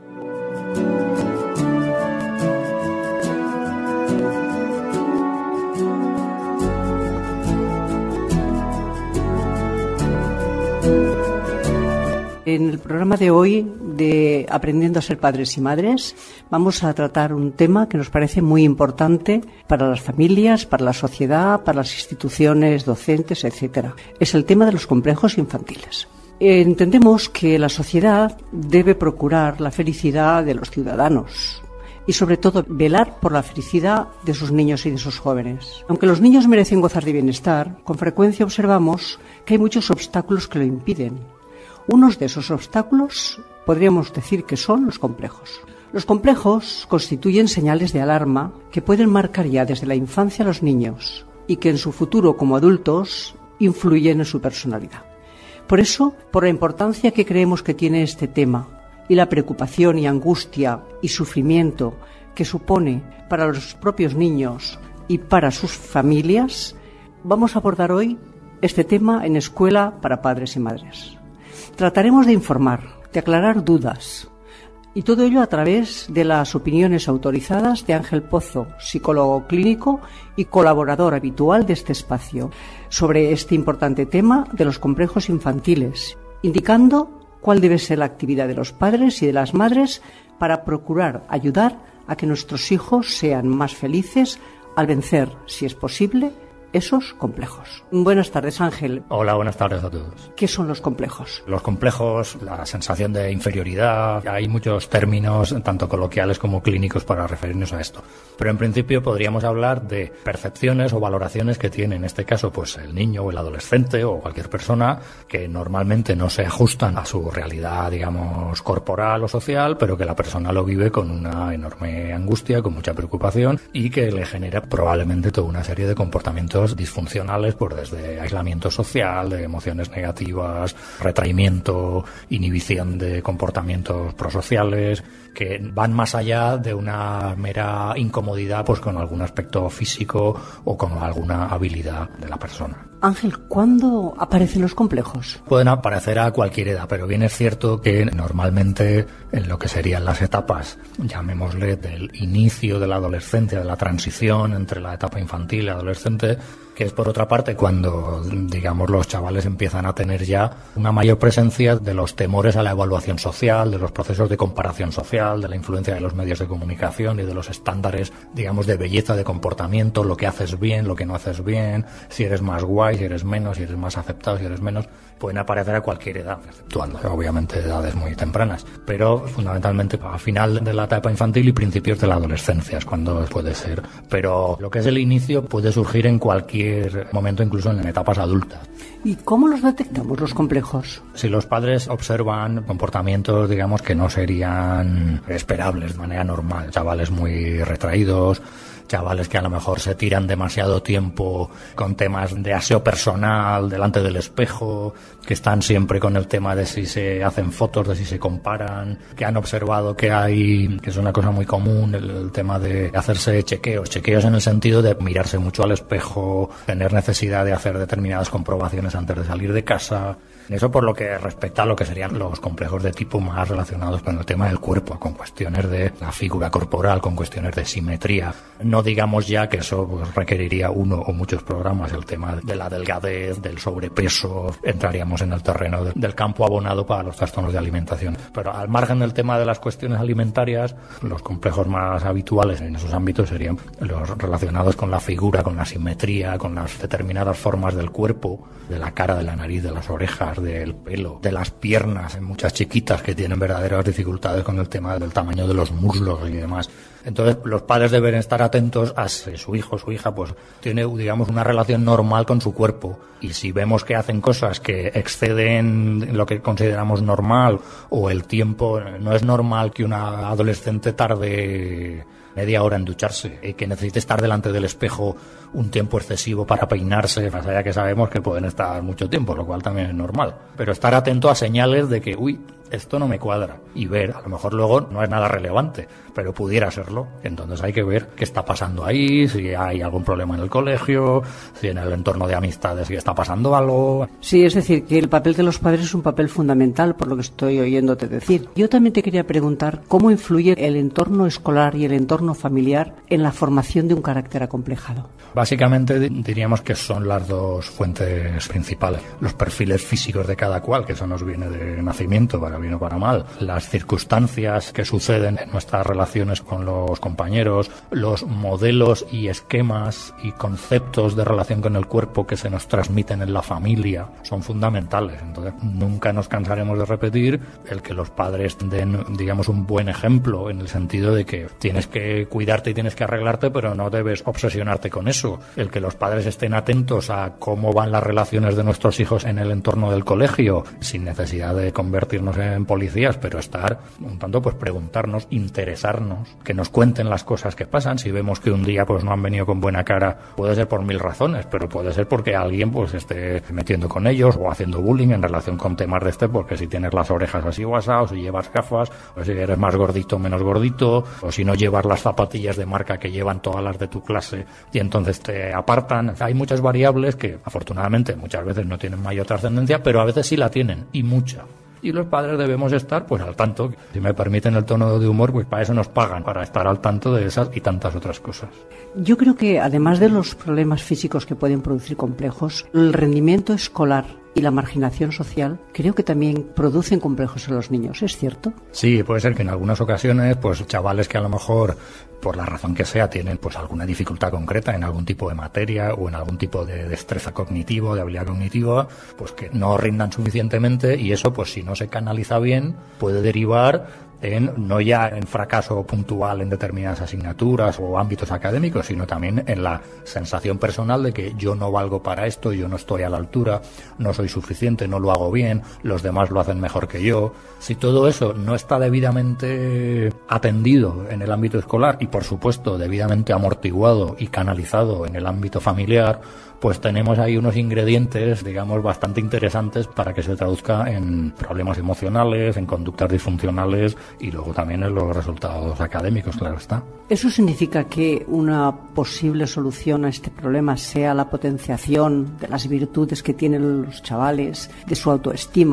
En el programa de hoy de Aprendiendo a ser padres y madres vamos a tratar un tema que nos parece muy importante para las familias, para la sociedad, para las instituciones docentes, etcétera. Es el tema de los complejos infantiles. Entendemos que la sociedad debe procurar la felicidad de los ciudadanos y sobre todo velar por la felicidad de sus niños y de sus jóvenes. Aunque los niños merecen gozar de bienestar, con frecuencia observamos que hay muchos obstáculos que lo impiden. Unos de esos obstáculos podríamos decir que son los complejos. Los complejos constituyen señales de alarma que pueden marcar ya desde la infancia a los niños y que en su futuro como adultos influyen en su personalidad. Por eso, por la importancia que creemos que tiene este tema y la preocupación y angustia y sufrimiento que supone para los propios niños y para sus familias, vamos a abordar hoy este tema en Escuela para Padres y Madres. Trataremos de informar, de aclarar dudas, y todo ello a través de las opiniones autorizadas de Ángel Pozo, psicólogo clínico y colaborador habitual de este espacio, sobre este importante tema de los complejos infantiles, indicando cuál debe ser la actividad de los padres y de las madres para procurar ayudar a que nuestros hijos sean más felices al vencer, si es posible, esos complejos. Buenas tardes, Ángel. Hola, buenas tardes a todos. ¿Qué son los complejos? Los complejos, la sensación de inferioridad, hay muchos términos, tanto coloquiales como clínicos, para referirnos a esto. Pero en principio podríamos hablar de percepciones o valoraciones que tiene, en este caso, pues el niño o el adolescente o cualquier persona que normalmente no se ajustan a su realidad, digamos, corporal o social, pero que la persona lo vive con una enorme angustia, con mucha preocupación y que le genera probablemente toda una serie de comportamientos disfuncionales, pues desde aislamiento social, de emociones negativas, retraimiento, inhibición de comportamientos prosociales, que van más allá de una mera incomodidad pues con algún aspecto físico o con alguna habilidad de la persona. Ángel, ¿cuándo aparecen los complejos? Pueden aparecer a cualquier edad, pero bien es cierto que normalmente en lo que serían las etapas, llamémosle del inicio de la adolescencia, de la transición entre la etapa infantil y adolescente, que es por otra parte cuando, digamos, los chavales empiezan a tener ya una mayor presencia de los temores a la evaluación social, de los procesos de comparación social, de la influencia de los medios de comunicación y de los estándares, digamos, de belleza, de comportamiento, lo que haces bien, lo que no haces bien, si eres más guay, si eres menos, si eres más aceptado, si eres menos, pueden aparecer a cualquier edad, exceptuando obviamente edades muy tempranas, pero fundamentalmente a final de la etapa infantil y principios de la adolescencia es cuando puede ser, pero lo que es el inicio puede surgir en cualquier momento, incluso en etapas adultas. ¿Y cómo los detectamos, los complejos? Si los padres observan comportamientos, digamos, que no serían esperables de manera normal, chavales muy retraídos, chavales que a lo mejor se tiran demasiado tiempo con temas de aseo personal delante del espejo, que están siempre con el tema de si se hacen fotos, de si se comparan, que han observado que hay, que es una cosa muy común, el, el tema de hacerse chequeos, chequeos en el sentido de mirarse mucho al espejo, tener necesidad de hacer determinadas comprobaciones antes de salir de casa. Eso por lo que respecta a lo que serían los complejos de tipo más relacionados con el tema del cuerpo, con cuestiones de la figura corporal, con cuestiones de simetría. No digamos ya que eso pues, requeriría uno o muchos programas, el tema de la delgadez, del sobrepeso, entraríamos en el terreno de, del campo abonado para los trastornos de alimentación. Pero al margen del tema de las cuestiones alimentarias, los complejos más habituales en esos ámbitos serían los relacionados con la figura, con la simetría, con las determinadas formas del cuerpo, de la cara, de la nariz, de las orejas, del pelo, de las piernas, en muchas chiquitas que tienen verdaderas dificultades con el tema del tamaño de los muslos y demás. Entonces los padres deben estar atentos a si su hijo o su hija pues tiene, digamos, una relación normal con su cuerpo, y si vemos que hacen cosas que exceden lo que consideramos normal, o el tiempo, no es normal que una adolescente tarde media hora en ducharse y que necesite estar delante del espejo un tiempo excesivo para peinarse, más allá que sabemos que pueden estar mucho tiempo, lo cual también es normal, pero estar atento a señales de que, uy, esto no me cuadra, y ver, a lo mejor luego no es nada relevante, pero pudiera serlo. Entonces hay que ver qué está pasando ahí, si hay algún problema en el colegio, si en el entorno de amistades si está pasando algo. Sí, es decir, que el papel de los padres es un papel fundamental, por lo que estoy oyéndote decir. Yo también te quería preguntar cómo influye el entorno escolar y el entorno familiar en la formación de un carácter acomplejado. Básicamente diríamos que son las dos fuentes principales. Los perfiles físicos de cada cual, que eso nos viene de nacimiento, para bien o para mal. Las circunstancias que suceden en nuestras relaciones con los compañeros, los modelos y esquemas y conceptos de relación con el cuerpo que se nos transmiten en la familia son fundamentales. Entonces, nunca nos cansaremos de repetir el que los padres den, digamos, un buen ejemplo, en el sentido de que tienes que cuidarte y tienes que arreglarte, pero no debes obsesionarte con eso. El que los padres estén atentos a cómo van las relaciones de nuestros hijos en el entorno del colegio, sin necesidad de convertirnos en policías, pero estar un tanto, pues preguntarnos, interesarnos, que nos cuenten las cosas que pasan. Si vemos que un día pues no han venido con buena cara, puede ser por mil razones, pero puede ser porque alguien pues esté metiendo con ellos o haciendo bullying en relación con temas de este, porque si tienes las orejas así o así, o si llevas gafas, o si eres más gordito o menos gordito, o si no llevas las zapatillas de marca que llevan todas las de tu clase y entonces te apartan. Hay muchas variables que afortunadamente muchas veces no tienen mayor trascendencia, pero a veces sí la tienen, y mucha. Y los padres debemos estar pues al tanto. Si me permiten el tono de humor, pues para eso nos pagan, para estar al tanto de esas y tantas otras cosas. Yo creo que además de los problemas físicos que pueden producir complejos, el rendimiento escolar y la marginación social creo que también producen complejos en los niños, ¿es cierto? Sí, puede ser que en algunas ocasiones pues chavales que a lo mejor por la razón que sea tienen pues alguna dificultad concreta en algún tipo de materia o en algún tipo de destreza cognitivo, de habilidad cognitiva, pues que no rindan suficientemente, y eso pues si no se canaliza bien puede derivar en, no ya en fracaso puntual en determinadas asignaturas o ámbitos académicos, sino también en la sensación personal de que yo no valgo para esto, yo no estoy a la altura, no soy suficiente, no lo hago bien, los demás lo hacen mejor que yo. Si todo eso no está debidamente atendido en el ámbito escolar y, por supuesto, debidamente amortiguado y canalizado en el ámbito familiar, pues tenemos ahí unos ingredientes, digamos, bastante interesantes para que se traduzca en problemas emocionales, en conductas disfuncionales y luego también en los resultados académicos, claro está. ¿Eso significa que una posible solución a este problema sea la potenciación de las virtudes que tienen los chavales, de su autoestima,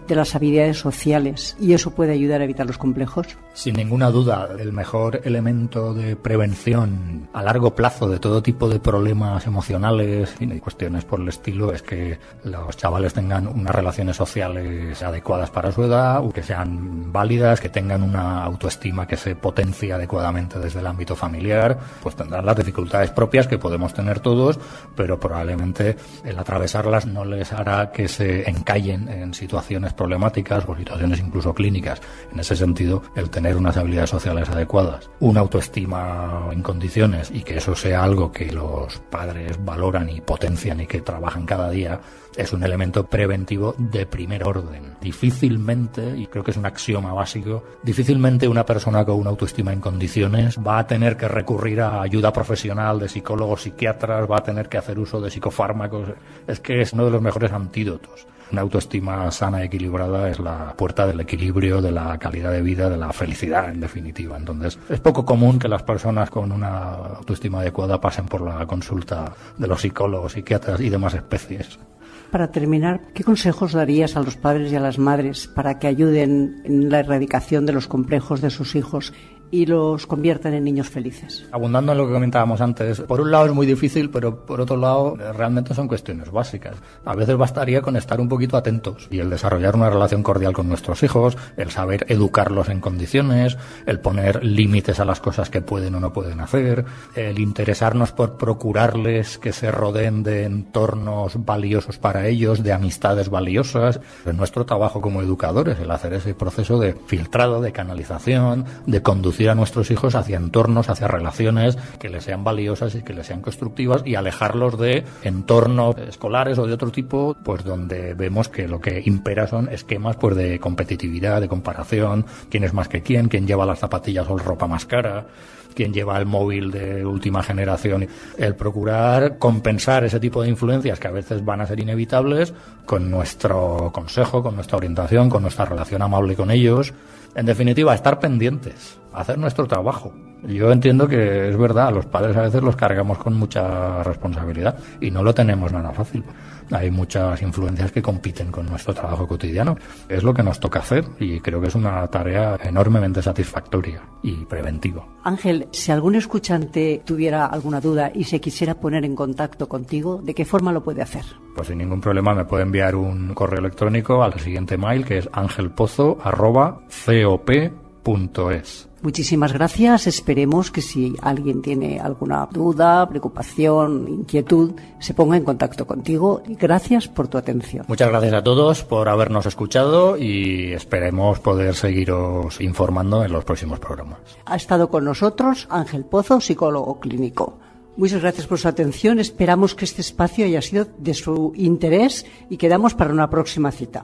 de las habilidades sociales, y eso puede ayudar a evitar los complejos. Sin ninguna duda, el mejor elemento de prevención a largo plazo de todo tipo de problemas emocionales y cuestiones por el estilo es que los chavales tengan unas relaciones sociales adecuadas para su edad, que sean válidas, que tengan una autoestima que se potencie adecuadamente desde el ámbito familiar. Pues tendrán las dificultades propias que podemos tener todos, pero probablemente el atravesarlas no les hará que se encallen en situaciones problemáticas o situaciones incluso clínicas. En ese sentido, el tener unas habilidades sociales adecuadas, una autoestima en condiciones, y que eso sea algo que los padres valoran y potencian y que trabajan cada día, es un elemento preventivo de primer orden. Difícilmente, y creo que es un axioma básico, difícilmente una persona con una autoestima en condiciones va a tener que recurrir a ayuda profesional de psicólogos, psiquiatras, va a tener que hacer uso de psicofármacos. Es que es uno de los mejores antídotos. Una autoestima sana y equilibrada es la puerta del equilibrio, de la calidad de vida, de la felicidad, en definitiva. Entonces, es poco común que las personas con una autoestima adecuada pasen por la consulta de los psicólogos, psiquiatras y demás especies. Para terminar, ¿qué consejos darías a los padres y a las madres para que ayuden en la erradicación de los complejos de sus hijos y los conviertan en niños felices? Abundando en lo que comentábamos antes, por un lado es muy difícil, pero por otro lado realmente son cuestiones básicas. A veces bastaría con estar un poquito atentos y el desarrollar una relación cordial con nuestros hijos, el saber educarlos en condiciones, el poner límites a las cosas que pueden o no pueden hacer, el interesarnos por procurarles que se rodeen de entornos valiosos para ellos, de amistades valiosas. En nuestro trabajo como educadores, el hacer ese proceso de filtrado, de canalización, de conducir a nuestros hijos hacia entornos, hacia relaciones que les sean valiosas y que les sean constructivas, y alejarlos de entornos escolares o de otro tipo, pues donde vemos que lo que impera son esquemas pues de competitividad, de comparación, quién es más que quién, quién lleva las zapatillas o la ropa más cara, quién lleva el móvil de última generación. El procurar compensar ese tipo de influencias que a veces van a ser inevitables con nuestro consejo, con nuestra orientación, con nuestra relación amable con ellos. En definitiva, estar pendientes, hacer nuestro trabajo. Yo entiendo que es verdad, los padres a veces los cargamos con mucha responsabilidad y no lo tenemos nada fácil. Hay muchas influencias que compiten con nuestro trabajo cotidiano. Es lo que nos toca hacer y creo que es una tarea enormemente satisfactoria y preventiva. Ángel, si algún escuchante tuviera alguna duda y se quisiera poner en contacto contigo, ¿de qué forma lo puede hacer? Pues sin ningún problema me puede enviar un correo electrónico al siguiente mail, que es angelpozo arroba cop punto es. Muchísimas gracias. Esperemos que si alguien tiene alguna duda, preocupación, inquietud, se ponga en contacto contigo. Y gracias por tu atención. Muchas gracias a todos por habernos escuchado y esperemos poder seguiros informando en los próximos programas. Ha estado con nosotros Ángel Pozo, psicólogo clínico. Muchas gracias por su atención. Esperamos que este espacio haya sido de su interés y quedamos para una próxima cita.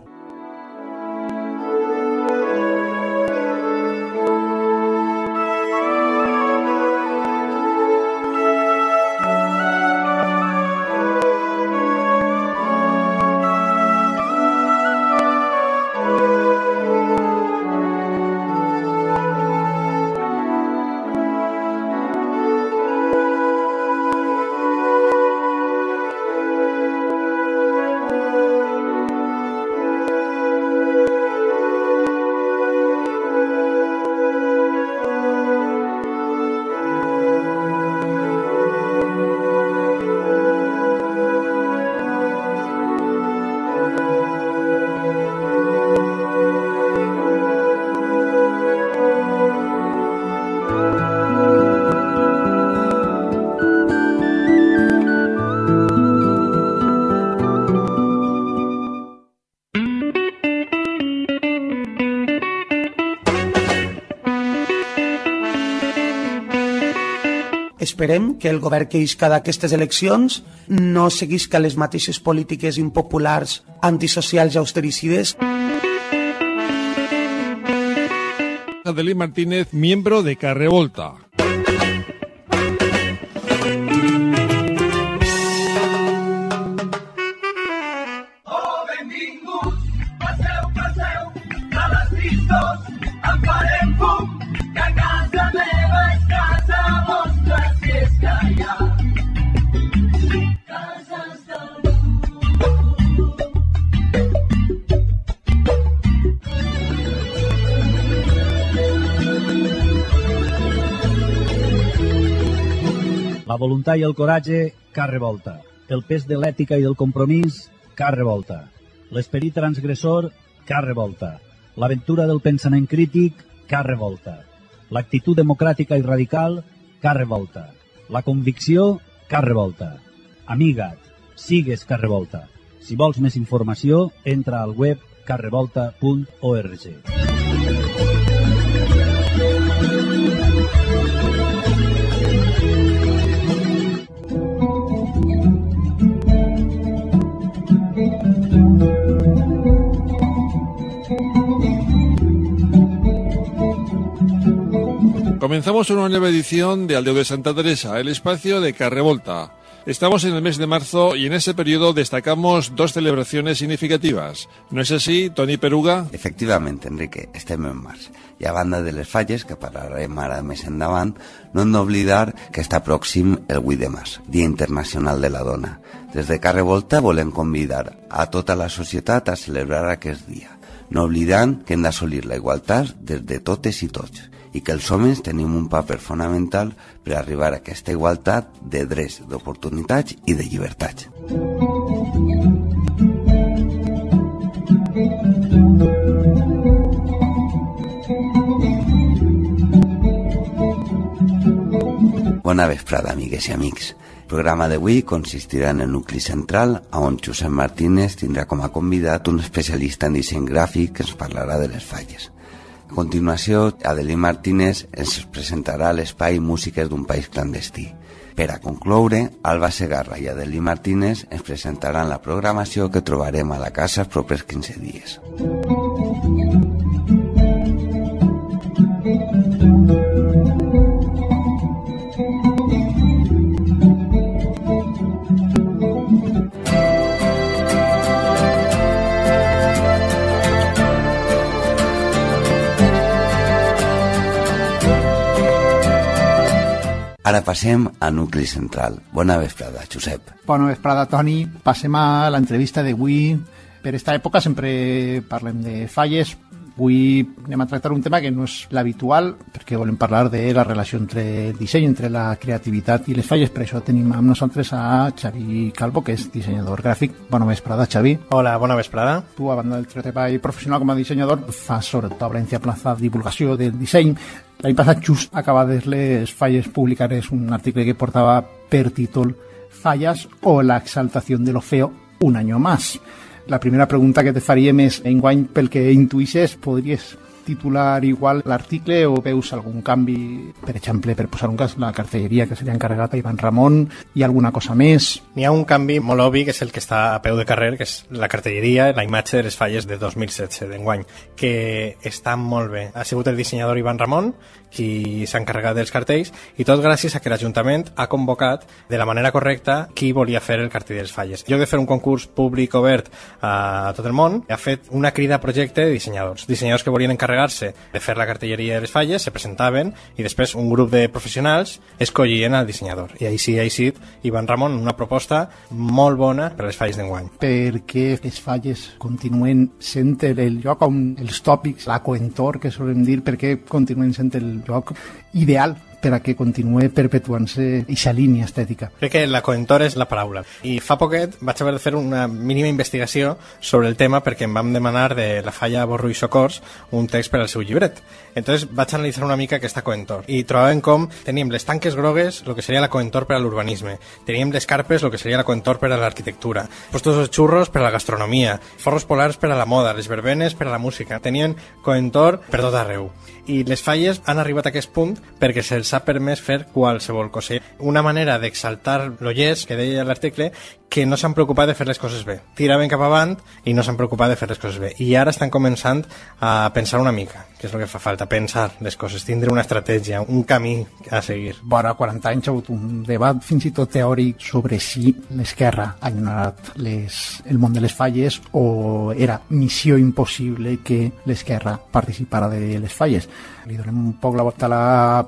Esperem que el govern que isca d'aquestes eleccions no seguisca les mateixes polítiques impopulars, antisocials i austericides. Adelín Martínez, miembro de Carrevolta. voluntat i el coratge, cap revolta. El pes de l'ètica i del compromís, cap revolta. L'esperit transgressor, cap revolta. L'aventura del pensament crític, cap revolta. L'actitud democràtica i radical, cap revolta. La convicció, cap revolta. Amiga't, sigues cap revolta. Si vols més informació, entra al web cap revolta punt org. Comenzamos una nueva edición de Aldeo de Santa Teresa, el espacio de Carrevolta. Estamos en el mes de marzo y en ese periodo destacamos dos celebraciones significativas. ¿No es así, Toni Peruga? Efectivamente, Enrique, estem en març. I a banda de les falles, que parlarem ara més endavant, no hem d'oblidar que està pròxim el vuit de març, Dia Internacional de la Dona. Des de Carrevolta volem convidar a tota la societat a celebrar aquest dia, no oblidant que hem d'assolir la igualtat des de totes i tots, i que els homes tenim un paper fonamental per arribar a aquesta igualtat de drets, d'oportunitats i de llibertats. Bona vesprada, amigues i amics. El programa d'avui consistirà en el nucli central, on Josep Martínez tindrà com a convidat un especialista en disseny gràfic que ens parlarà de les falles. A continuació, Adelín Martínez ens presentarà l'espai Músiques d'un país clandestí. Per a concloure, Alba Segarra i Adelín Martínez ens presentaran la programació que trobarem a la casa els propers quinze dies. Ara passem a nucli central. Bona vesprada, Josep. Bona vesprada, Toni. Passem a l'entrevista d'avui. Per aquesta època sempre parlem de falles. Avui anem a tractar un tema que no és l'habitual, perquè volem parlar de la relació entre el disseny, entre la creativitat i les falles. Per això tenim amb nosaltres a Xavi Calvo, que és dissenyador gràfic. Bona vesprada, Xavi. Hola, bona vesprada. Tu, a banda del teu treball professional com a dissenyador, fas sobretot a Valencia Plaza divulgació del disseny. L'any passat, just acabades les falles, publicares un article que portava per títol Fallas o la exaltación de lo feo un año más. La primera pregunta que te faríem és, enguany, pel que intuïsses, podries titular igual l'article o veus algun canvi, per exemple, per posar un cas, la cartelleria que se li ha encarregat a Ivan Ramon i alguna cosa més? N'hi ha un canvi molt obvi, que és el que està a peu de carrer, que és la cartelleria, la imatge de les falles de dos mil setze, d'enguany, que està molt bé. Ha sigut el dissenyador Ivan Ramon qui s'ha encarregat dels cartells, i tot gràcies a que l'Ajuntament ha convocat de la manera correcta qui volia fer el cartell de les falles. En lloc de fer un concurs públic obert a tot el món, ha fet una crida a projecte de dissenyadors. Dissenyadors que volien encarregar-se de fer la cartelleria de les falles, se presentaven i després un grup de professionals escollien al dissenyador. I així ha sigut Ivan Ramon una proposta molt bona per a les falles d'enguany. Per què les falles continuen sent el lloc on els tòpics, la coentor que solem dir, per què continuen sent el lloc ideal per a que continue perpetuant-se aquesta línia estètica? Crec que la coentor és la paraula. I fa poquet vaig haver de fer una mínima investigació sobre el tema perquè em vam demanar de la falla Borro i Socors un text per al seu llibret. Entonces vaig analitzar una mica aquesta coentor i trobàvem com teníem les tanques grogues, el que seria la coentor per a l'urbanisme, teníem les carpes, el que seria la coentor per a l'arquitectura, puestos de xurros per a la gastronomia, forros polars per a la moda, les verbenes per a la música, tenien coentor per tot arreu. I les falles han arribat a aquest punt perquè se'ls ha permès fer qualsevol cosa. Una manera d'exaltar l'ollers, que deia l'article, que no s'han preocupat de fer les coses bé. Tiraven cap avant i no s'han preocupat de fer les coses bé. I ara estan començant a pensar una mica, que és el que fa falta, pensar les coses, tindre una estratègia, un camí a seguir. Vora quaranta anys ha hagut un debat fins i tot teòric sobre si l'esquerra ha ignorat les, el món de les falles o era missió impossible que l'esquerra participara de les falles. Li donem un poc la volta a la pregunta.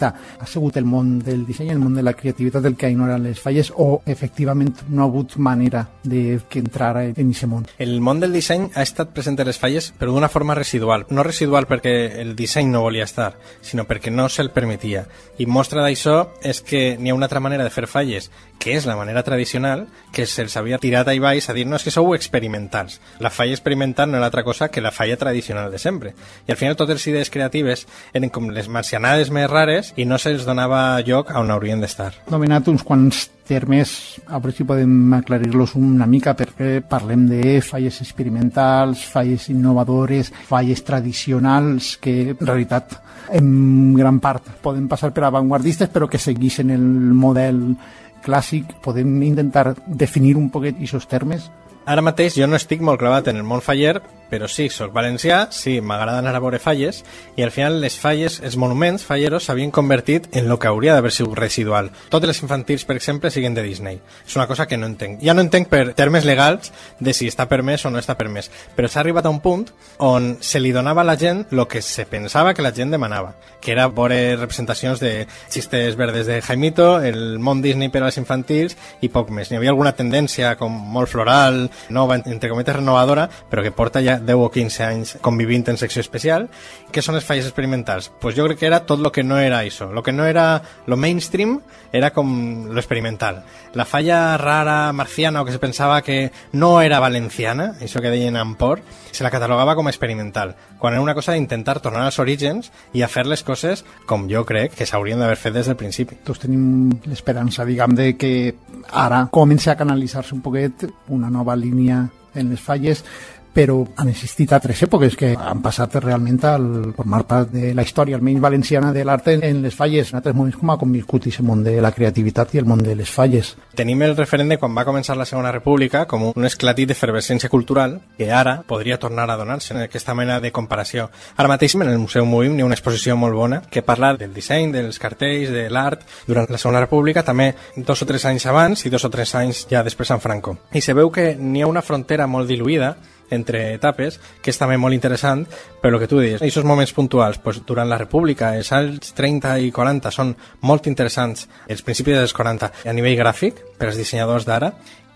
ara. Ha sigut el món del disseny, el món de la creativitat el que ha ignorat les falles o efectivament no ha hagut manera de que entrara en aquest món? El món del disseny ha estat present a les falles però d'una forma residual. No residual perquè el disseny no volia estar, sinó perquè no se'l permetia. I mostra d'això és que n'hi ha una altra manera de fer falles, que és la manera tradicional, que se'ls havia tirat a baix a dir no, és que sou experimentals. La falla experimental no era altra cosa que la falla tradicional de sempre. I al final totes les idees creatives eren com les marcianades més rares i no se'ls donava lloc on haurien d'estar. He nomenat uns quants termes, a veure si podem aclarir-los una mica, perquè parlem de falles experimentals, falles innovadores, falles tradicionals, que en realitat en gran part poden passar per avantguardistes però que segueixen el model clàssic. Podem intentar definir un poquet aquests termes? Ara mateix jo no estic molt clavat en el món faller, però sí, soc valencià, sí, m'agrada anar a veure falles, i al final les falles, els monuments falleros s'havien convertit en el que hauria d'haver sigut residual. Totes les infantils, per exemple, siguen de Disney. És una cosa que no entenc. Ja no entenc per termes legals de si està permès o no està permès, però s'ha arribat a un punt on se li donava a la gent el que se pensava que la gent demanava, que era veure representacions de xistes verdes de Jaimito, el món Disney per a les infantils i poc més. N'hi havia alguna tendència com molt floral, nova, entre cometes renovadora, però que porta ja deu o quinze anys convivint en secció especial. Què són les falles experimentals? Pues jo crec que era tot el que no era això. Lo que no era lo mainstream era com lo experimental. La falla rara marciana o que se pensava que no era valenciana, això que deien Ampor, se la catalogava com a experimental, quan era una cosa d'intentar tornar als orígens i a fer les coses com jo crec que s'haurien d'haver fet des del principi. Tots tenim l'esperança, diguem, de que ara comença a canalitzar-se un poquet una nova línia en les falles, però han existit altres èpoques que han passat realment al formar part de la història, almenys valenciana, de l'art en les falles. En altres moments com ha conviscut aquest món de la creativitat i el món de les falles. Tenim el referent de quan va començar la Segona República com un esclatit d'efervescència cultural que ara podria tornar a donar-se en aquesta mena de comparació. Ara mateix en el Museu Movim hi ha una exposició molt bona que parla del disseny, dels cartells, de l'art durant la Segona República, també dos o tres anys abans i dos o tres anys ja després en Franco. I se veu que n'hi ha una frontera molt diluïda entre etapes, que és també molt interessant, però el que tu dius, aquests moments puntuals, pues, durant la República, els anys trenta i quaranta són molt interessants, els principis dels quaranta a nivell gràfic, per als dissenyadors d'ara,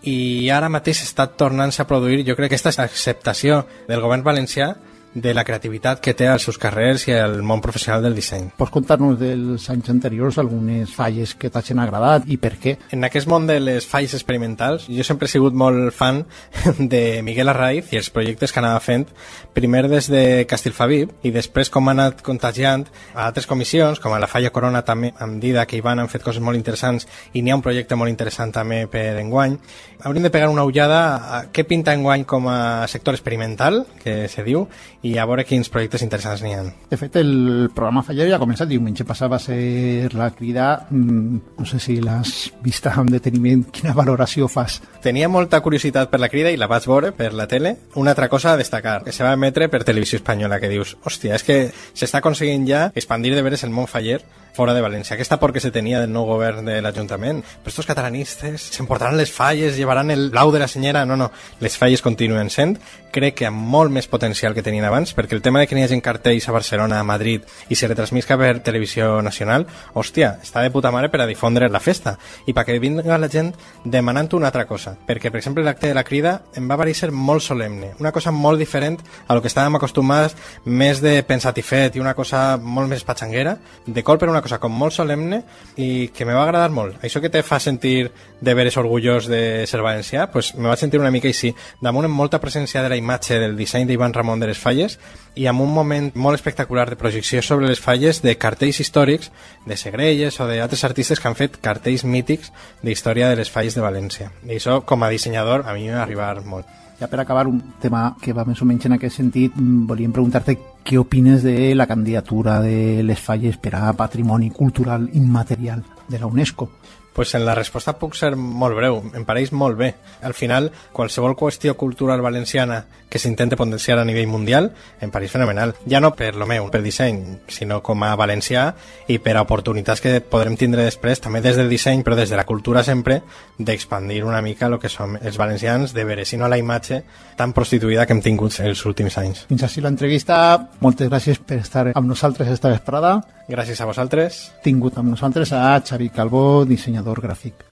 i ara mateix està tornant-se a produir, jo crec que aquesta acceptació del govern valencià de la creativitat que té als seus carrers i al món professional del disseny. Pots contar-nos dels anys anteriors algunes falles que t'hagin agradat i per què? En aquest món de les falles experimentals, jo sempre he sigut molt fan de Miguel Arraiz i els projectes que anava fent, primer des de Castellfabib i després com ha anat contagiant a altres comissions, com a la Falla Corona també, amb Dida, que hi van, han fet coses molt interessants i n'hi ha un projecte molt interessant també per enguany. Hauríem de pegar una ullada a què pinta enguany com a sector experimental, que se diu, i a veure quins projectes interessants n'hi ha. De fet, el programa Faller ja ha començat, diumenge passat va ser la Crida, no sé si l'has vist amb deteniment, quina valoració fas? Tenia molta curiositat per la Crida i la vaig veure per la tele. Una altra cosa a destacar, que se va emetre per Televisió Espanyola, que dius, hòstia, és que s'està aconseguint ja expandir de veres el món faller fora de València. Aquesta por que se tenia del nou govern de l'Ajuntament. Però estos catalanistes s'emportaran les falles, llevaran el blau de la senyera. No, no, les falles continuen sent. Crec que amb molt més potencial que tenien abans, perquè el tema de que n'hi hagi cartells a Barcelona, a Madrid, i se retransmisca per Televisió Nacional, hòstia, està de puta mare per a difondre la festa. I perquè vinga la gent demanant una altra cosa. Perquè, per exemple, l'acte de la Crida em va parecer molt solemne. Una cosa molt diferent a lo que estàvem acostumats, més de pensat i fet, i una cosa molt més patxanguera. De cop per una cosa com molt solemne i que me va agradar molt. Això que te fa sentir de veres orgullós de ser valencià, pues me va sentir una mica així, damunt amb molta presència de la imatge del disseny d'Ivan Ramon de les falles i amb un moment molt espectacular de projecció sobre les falles de cartells històrics de Segrelles o d'altres artistes que han fet cartells mítics d'història de les falles de València. I això, com a dissenyador, a mi m'ha arribat molt. Ja per acabar, un tema que va més o menys en aquest sentit, volíem preguntar-te què opines de la candidatura de les falles per a Patrimoni Cultural Immaterial de la UNESCO. Pues en la resposta puc ser molt breu, em pareix molt bé. Al final, qualsevol qüestió cultural valenciana que s'intente potenciar a nivell mundial em pareix fenomenal. Ja no per lo meu, per disseny, sinó com a valencià i per a oportunitats que podrem tindre després, també des del disseny, però des de la cultura sempre, d'expandir una mica el que som els valencians, de veure si no la imatge tan prostituïda que hem tingut els últims anys. Fins així l'entrevista. Moltes gràcies per estar amb nosaltres esta vesprada. Gràcies a vosaltres. Tingut amb nosaltres a Xavi Calbó, dissenyador gràfic.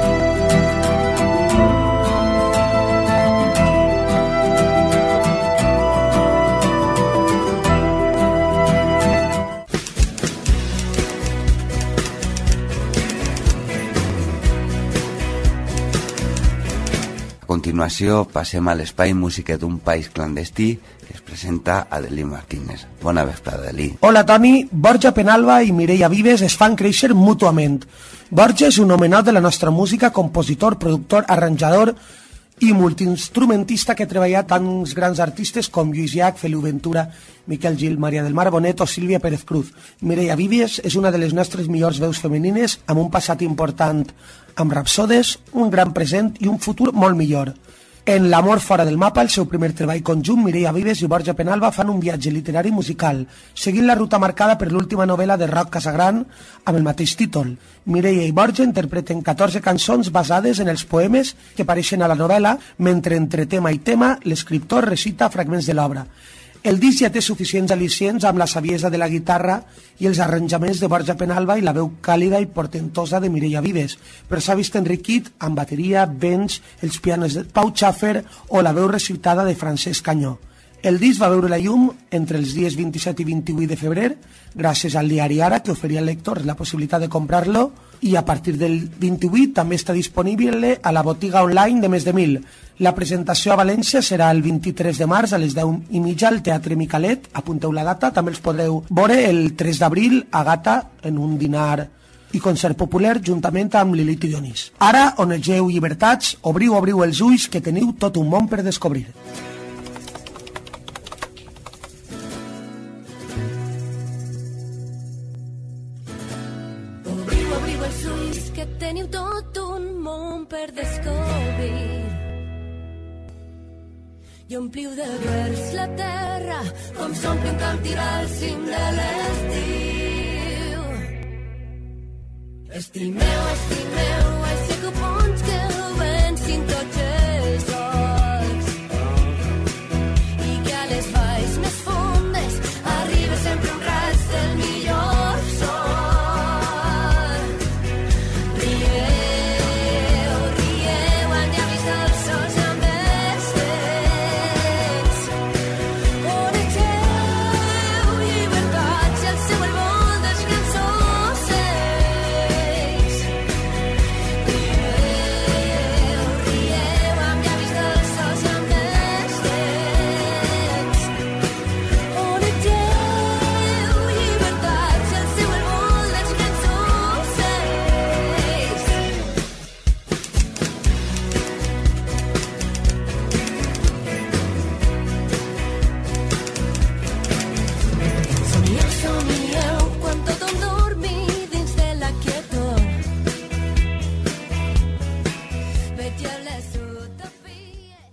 A continuació passem a l'espai Música d'un país clandestí que es presenta Adelí Martínez. Bona vesprada, Adelí. Hola, Toni. Borja Penalba i Mireia Vives es fan créixer mútuament. Borja és un homenot de la nostra música, compositor, productor, arranjador i multiinstrumentista que ha treballat tants grans artistes com Lluís Llach, Feliu Ventura, Miquel Gil, Maria del Mar Bonet o Sílvia Pérez Cruz. Mireia Vives és una de les nostres millors veus femenines amb un passat important amb rapsodes, un gran present i un futur molt millor. En L'amor fora del mapa, el seu primer treball conjunt, Mireia Vives i Borja Penalba fan un viatge literari musical, seguint la ruta marcada per l'última novel·la de Roc Casagran amb el mateix títol. Mireia i Borja interpreten catorze cançons basades en els poemes que apareixen a la novel·la, mentre entre tema i tema l'escriptor recita fragments de l'obra. El disc ja té suficients al·licients amb la saviesa de la guitarra i els arranjaments de Borja Penalba i la veu càlida i portentosa de Mireia Vives, però s'ha vist enriquit amb bateria, vents, els pianos de Pau Schaffer o la veu recitada de Francesc Canyó. El disc va veure la llum entre els dies vint-i-set i vint-i-vuit de febrer, gràcies al diari Ara, que oferia al lector la possibilitat de comprar-lo, i a partir del vint-i-vuit també està disponible a la botiga online de Més de Mil. La presentació a València serà el vint-i-tres de març a les deu i mitja al Teatre Micalet. Apunteu la data. També els podreu veure el tres d'abril a Gata en un dinar i concert popular juntament amb Lilith i Dionís. Ara, onegeu llibertats, obriu, obriu els ulls, que teniu tot un món per descobrir. Obriu, obriu els ulls, que teniu tot un món per descobrir. I ompliu de vers la terra, com s'omple un camp tirar al cim de l'estiu. Estimeu, estimeu, així cupons que vencin tots els sols. I que a les valls més fondes arriba sempre un raig del millor sol. Rieu, rieu, en llavis dels sols amb els dents. Onegeu llibertats i el seu el vol dels grans ocells. Rieu, rieu, amb llavis dels sols amb els dents. Onegeu llibertats i el seu el vol dels grans ocells. Somieu, somieu, quan tothom dormi dins de la quietor. Vetlleu les utopies.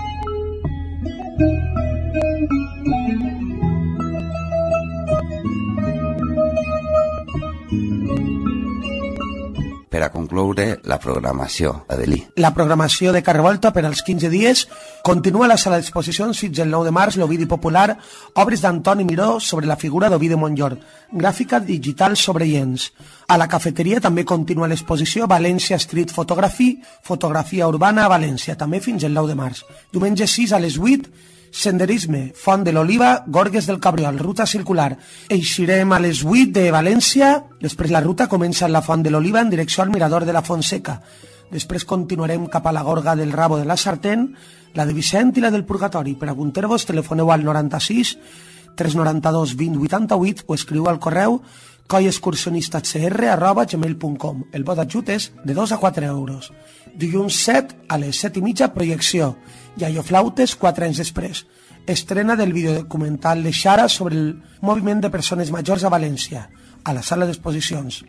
Per a concloure, la programació, Adelí. La programació de Carrevolta per als quinze dies continua a la sala d'exposicions fins el nou de març, l'Ovidi Popular, obres d'Antoni Miró sobre la figura d'Ovidi Montllor, gràfica digital sobre llenç. A la cafeteria també continua l'exposició València Street Photography, fotografia urbana a València, també fins el nou de març. Diumenge sis a les vuit, senderisme, Font de l'Oliva, Gorgues del Cabriol, ruta circular. Eixirem a les vuit de València, després la ruta comença a la Font de l'Oliva en direcció al Mirador de la Fontseca. Després continuarem cap a la Gorga del Rabo de la Sartén, la de Vicent i la del Purgatori. Per apuntar-vos, telefoneu al noranta-sis tres noranta-dos vint vuitanta-vuit o escriu al correu coiexcursionistacr arroba gmail punt com. El vot ajut és de dos a quatre euros. Dilluns set a les set i mitja, projecció. Iaio Flautes, quatre anys després. Estrena del videodocumental de Xara sobre el moviment de persones majors a València, a la sala d'exposicions.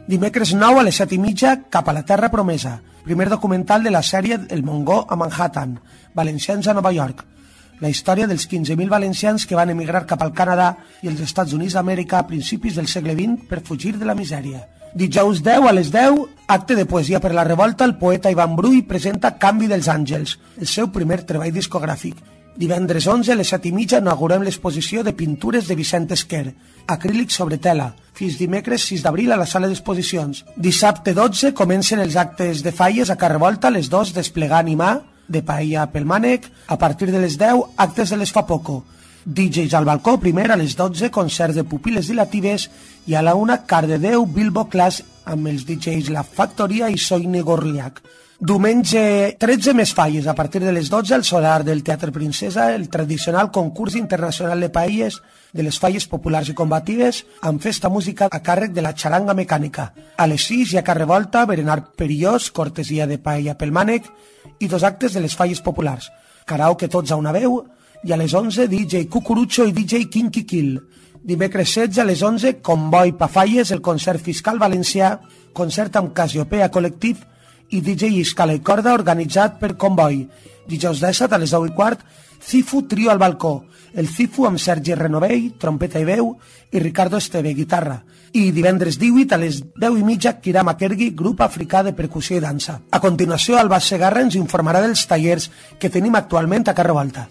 Dimecres nou a les set i mitja, Cap a la Terra Promesa, primer documental de la sèrie El Mongó a Manhattan, valencians a Nova York. La història dels quinze mil valencians que van emigrar cap al Canadà i els Estats Units d'Amèrica a principis del segle vint per fugir de la misèria. Dijous deu a les deu, acte de poesia per la revolta, el poeta Ivan Brull presenta Canvi dels Àngels, el seu primer treball discogràfic. Divendres onze a les set i mitja inaugurem l'exposició de pintures de Vicent Esquer, acrílic sobre tela, fins dimecres sis d'abril a la sala d'exposicions. Dissabte dotze comencen els actes de falles a Carrevolta, les dos desplegar animar, de Paella pel Mànec, a partir de les deu, actes de les Fa Poco. D Js al balcó, primer a les dotze, concert de pupil·les dilatives i a la una, Cardedeu Bilbo Class amb els D Js La Factoria i Soine Gorliac. Diumenge tretze més falles, a partir de les dotze al solar del Teatre Princesa, el tradicional concurs internacional de paelles de les falles populars i combatives amb festa música a càrrec de la xaranga mecànica. A les sis hi ha Carrevolta, berenar perillós, cortesia de Paella pel Mànec i dos actes de les falles populars. Karaoke tots a una veu i a les onze D J Cucurucho i D J Kinky Kill. Dimecres setze a les onze, Comboi pa Falles, el concert fiscal valencià, concert amb Casiopea Col·lectiv i D J Escala i Corda organitzat per Comboi. Dijous disset a les deu i quart, Cifu Trio al balcó, el Cifu amb Sergi Renovell, trompeta i veu, i Ricardo Esteve, guitarra. I divendres divuit a les deu i mitja, Kiram Akergi, grup africà de percussió i dansa. A continuació, Alba Segarra ens informarà dels tallers que tenim actualment a Carrevolta.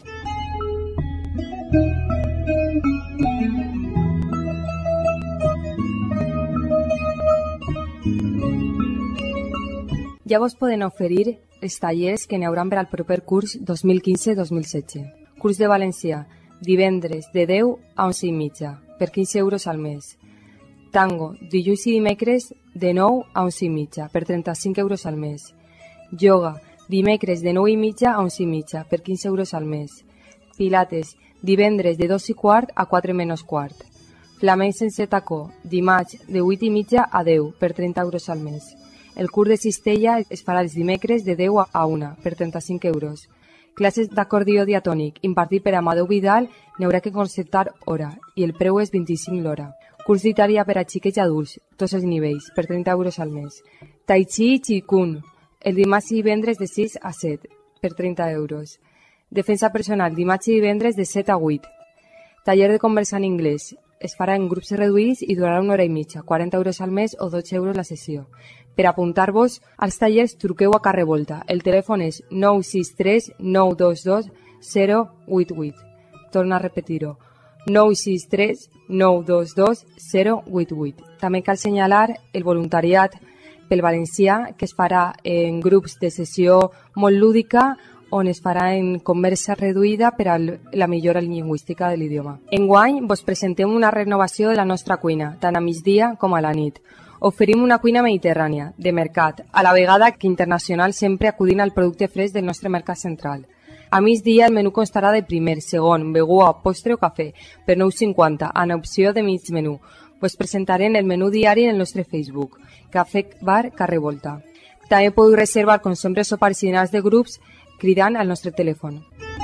Ja vos poden oferir els tallers que n'hi haurà per al proper curs dos mil quinze dos mil setze. Curs de valencià, divendres de deu a onze i mitja, per quinze euros al mes. Tango, dilluns i dimecres de nou a onze i mitja, per trenta-cinc euros al mes. Yoga, dimecres de nou i mitja a onze i mitja, per quinze euros al mes. Pilates, divendres de dos i quart a quatre menys quart. Flamenc sense tacó, dimarts de vuit i mitja a deu, per trenta euros al mes. El curs de cistella es farà els dimecres de deu a una, per trenta-cinc euros. Classes d'acordió diatònic, impartit per Amadeu Vidal, n'hi haurà que concertar hora, i el preu és vint-i-cinc l'hora. Curs d'Itàlia per a xiquets i adults, tots els nivells, per trenta euros al mes. Tai Chi i Qigong, el dimarts i divendres de sis a set, per trenta euros. Defensa personal, dimarts i divendres de set a vuit. Taller de conversa en anglès, es farà en grups reduïts i durarà una hora i mitja, quaranta euros al mes o dotze euros la sessió. Per apuntar-vos als tallers, truqueu a Carrevolta. El telèfon és nou sis tres nou dos dos zero vuit vuit. Torna a repetir-ho. nou sis tres nou dos dos zero vuit vuit. També cal assenyalar el voluntariat pel valencià, que es farà en grups de sessió molt lúdica, on es farà en conversa reduïda per a la millora lingüística de l'idioma. Enguany vos presentem una renovació de la nostra cuina, tant a migdia com a la nit. Oferim una cuina mediterrània, de mercat, a la vegada que internacional, sempre acudint al producte fresc del nostre mercat central. A migdia el menú constarà de primer, segon, beguda, postre o cafè, per nou cinquanta, en opció de mig menú. Vos presentarem el menú diari en el nostre Facebook, Cafè Bar Carrevolta. També podeu reservar, com sempre, sopars i dinars de grups, cridant al nostre telèfon.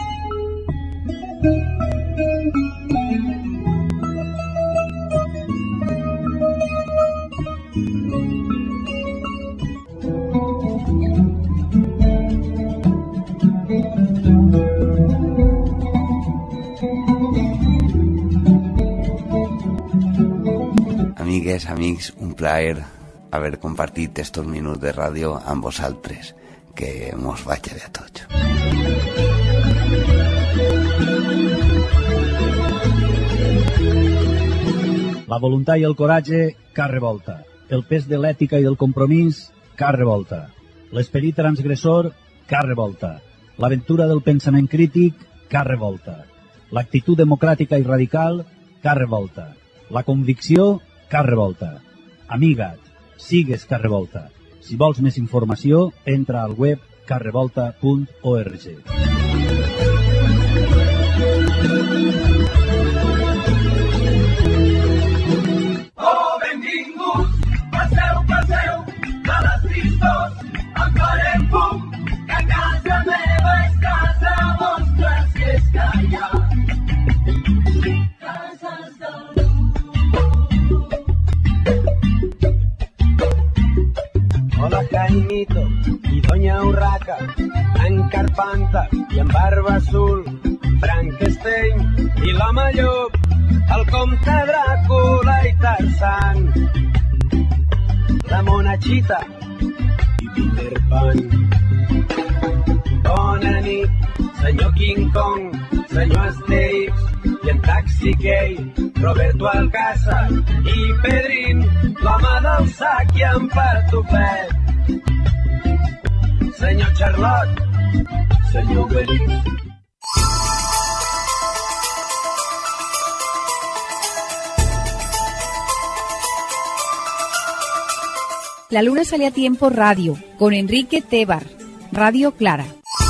Amigues, amics, un plaer haver compartit estos minuts de ràdio amb vosaltres, que mos vaig a tots. La voluntat i el coratge, Carrevolta. El pes de l'ètica i del compromís, Carrevolta. L'esperit transgressor, Carrevolta. L'aventura del pensament crític, Carrevolta. L'actitud democràtica i radical, Carrevolta. La convicció, Carrevolta. Amiga't, sigues Carrevolta. Si vols més informació, entra al web carrevolta punt org. Oh, benvinguts, passeu, passeu, de les tristos, en farem fum, que casa meva és casa vostra, si és que hi ha cases del Paquito i Doña Urraca, en Carpanta i en Barba Azul, Frankenstein i l'home llop, el comte Dràcula i Tarzan, la monachita i Peter Pan. Bona nit, senyor King Kong, senyor Asterix i en Taxi Gay, Roberto Alcázar i Pedrín, l'home del sac i en Patufet. Senyor Charlot, senyor Belis. La Luna sale a tiempo radio, con Enrique Tebar, Radio Clara.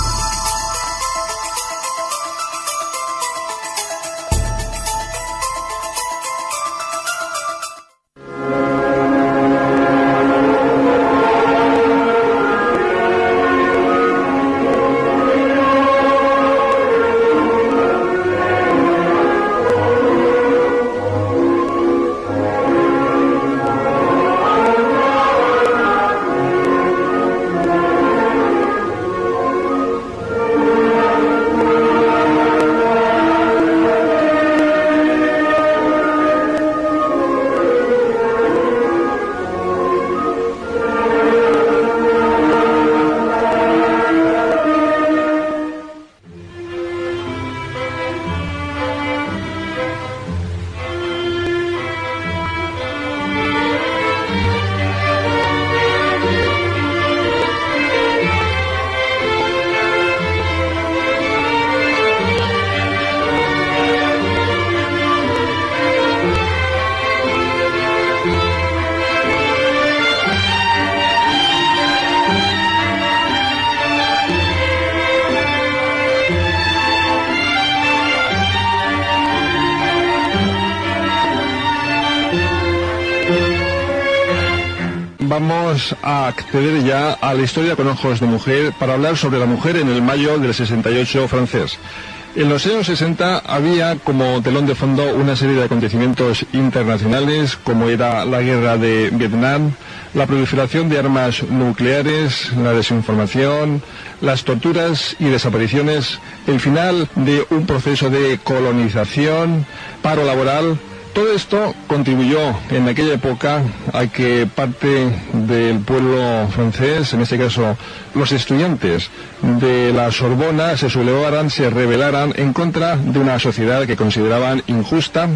Vamos a acceder ya a la historia con ojos de mujer para hablar sobre la mujer en el mayo del sesenta y ocho francés. En los años sesenta había como telón de fondo una serie de acontecimientos internacionales como era la guerra de Vietnam, la proliferación de armas nucleares, la desinformación, las torturas y desapariciones, el final de un proceso de colonización, paro laboral. Todo esto contribuyó en aquella época a que parte del pueblo francés, en este caso los estudiantes de la Sorbona, se sublevaran, se rebelaran en contra de una sociedad que consideraban injusta,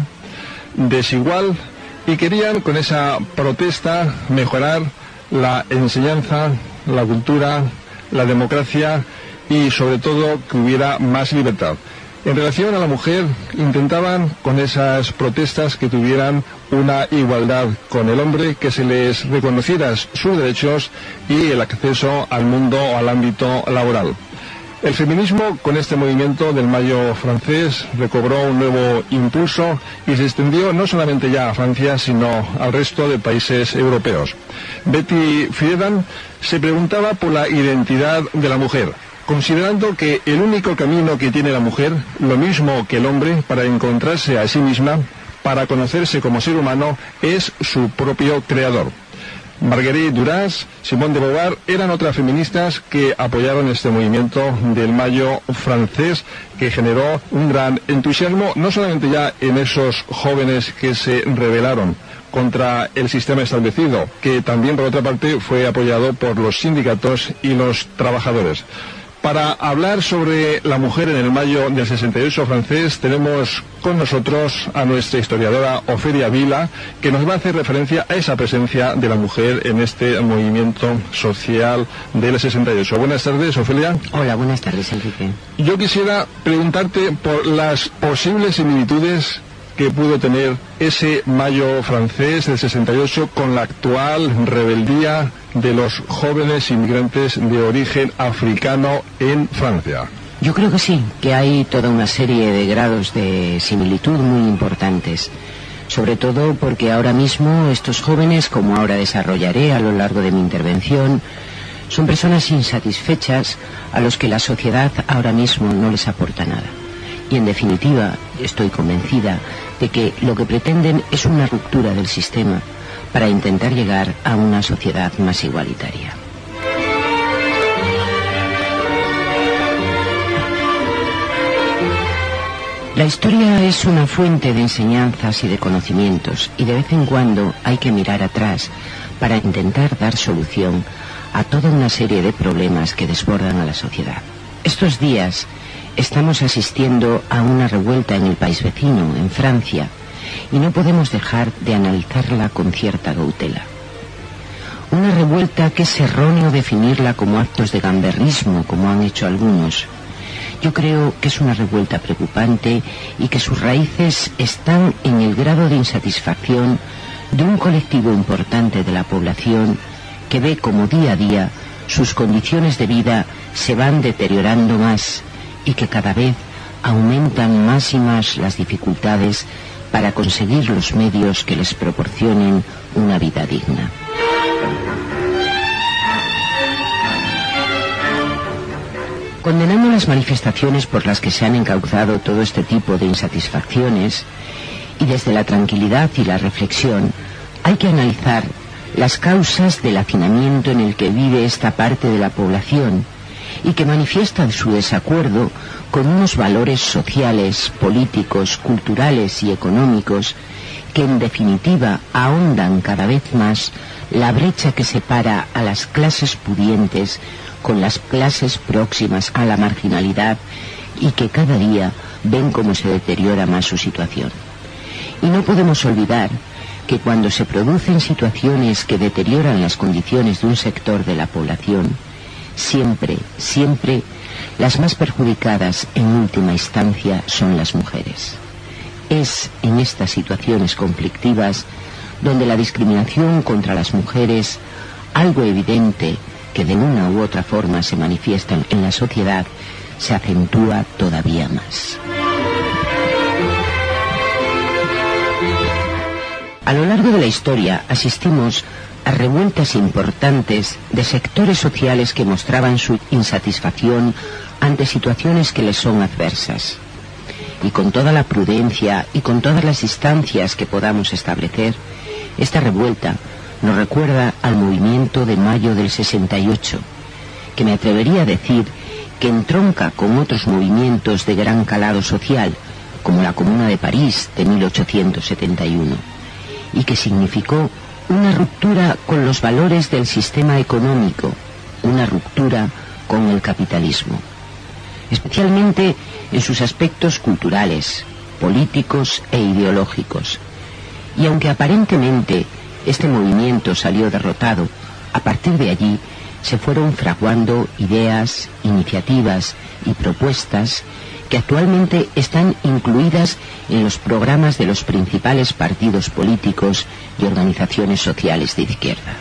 desigual, y querían con esa protesta mejorar la enseñanza, la cultura, la democracia y sobre todo que hubiera más libertad. En relación a la mujer, intentaban con esas protestas que tuvieran una igualdad con el hombre, que se les reconociera sus derechos y el acceso al mundo o al ámbito laboral. El feminismo, con este movimiento del Mayo francés, recobró un nuevo impulso y se extendió no solamente ya a Francia, sino al resto de países europeos. Betty Friedan se preguntaba por la identidad de la mujer, considerando que el único camino que tiene la mujer, lo mismo que el hombre, para encontrarse a sí misma, para conocerse como ser humano, es su propio creador. Marguerite Duras, Simone de Beauvoir eran otras feministas que apoyaron este movimiento del Mayo francés, que generó un gran entusiasmo, no solamente ya en esos jóvenes que se rebelaron contra el sistema establecido, que también por otra parte fue apoyado por los sindicatos y los trabajadores. Para hablar sobre la mujer en el mayo del sesenta y ocho francés, tenemos con nosotros a nuestra historiadora Ofelia Vila, que nos va a hacer referencia a esa presencia de la mujer en este movimiento social del sesenta y ocho. Buenas tardes, Ofelia. Hola, buenas tardes, Enrique. Yo quisiera preguntarte por las posibles similitudes que pudo tener ese mayo francés del sesenta y ocho con la actual rebeldía de los jóvenes inmigrantes de origen africano en Francia. Yo creo que sí, que hay toda una serie de grados de similitud muy importantes, sobre todo porque ahora mismo estos jóvenes, como ahora desarrollaré a lo largo de mi intervención, son personas insatisfechas a los que la sociedad ahora mismo no les aporta nada. Y en definitiva, estoy convencida de que lo que pretenden es una ruptura del sistema para intentar llegar a una sociedad más igualitaria. La historia es una fuente de enseñanzas y de conocimientos, y de vez en cuando hay que mirar atrás para intentar dar solución a toda una serie de problemas que desbordan a la sociedad. Estos días estamos asistiendo a una revuelta en el país vecino, en Francia, y no podemos dejar de analizarla con cierta cautela. Una revuelta que es erróneo definirla como actos de gamberrismo, como han hecho algunos. Yo creo que es una revuelta preocupante y que sus raíces están en el grado de insatisfacción de un colectivo importante de la población que ve como día a día sus condiciones de vida se van deteriorando más y que cada vez aumentan más y más las dificultades para conseguir los medios que les proporcionen una vida digna. Condenando las manifestaciones por las que se han encauzado todo este tipo de insatisfacciones, y desde la tranquilidad y la reflexión, hay que analizar las causas del hacinamiento en el que vive esta parte de la población y que manifiesta su desacuerdo con unos valores sociales, políticos, culturales y económicos que en definitiva ahondan cada vez más la brecha que separa a las clases pudientes con las clases próximas a la marginalidad y que cada día ven cómo se deteriora más su situación. Y no podemos olvidar que cuando se producen situaciones que deterioran las condiciones de un sector de la población, siempre, siempre las más perjudicadas en última instancia son las mujeres. Es en estas situaciones conflictivas donde la discriminación contra las mujeres, algo evidente que de una u otra forma se manifiesta en la sociedad, se acentúa todavía más. A lo largo de la historia asistimos a revueltas importantes de sectores sociales que mostraban su insatisfacción ante situaciones que les son adversas. Y con toda la prudencia y con todas las distancias que podamos establecer, esta revuelta nos recuerda al movimiento de mayo del sesenta y ocho, que me atrevería a decir que entronca con otros movimientos de gran calado social, como la Comuna de París de mil ochocientos setenta y uno, y que significó una ruptura con los valores del sistema económico, una ruptura con el capitalismo, especialmente en sus aspectos culturales, políticos e ideológicos. Y aunque aparentemente este movimiento salió derrotado, a partir de allí se fueron fraguando ideas, iniciativas y propuestas que actualmente están incluidas en los programas de los principales partidos políticos y organizaciones sociales de izquierda.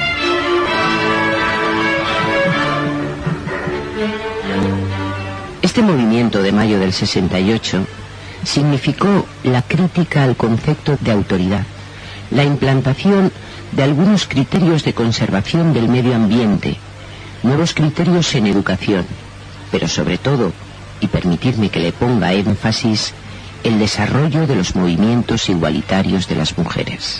Este movimiento de mayo del sesenta y ocho significó la crítica al concepto de autoridad, la implantación de algunos criterios de conservación del medio ambiente, nuevos criterios en educación, pero sobre todo, y permitidme que le ponga énfasis, el desarrollo de los movimientos igualitarios de las mujeres.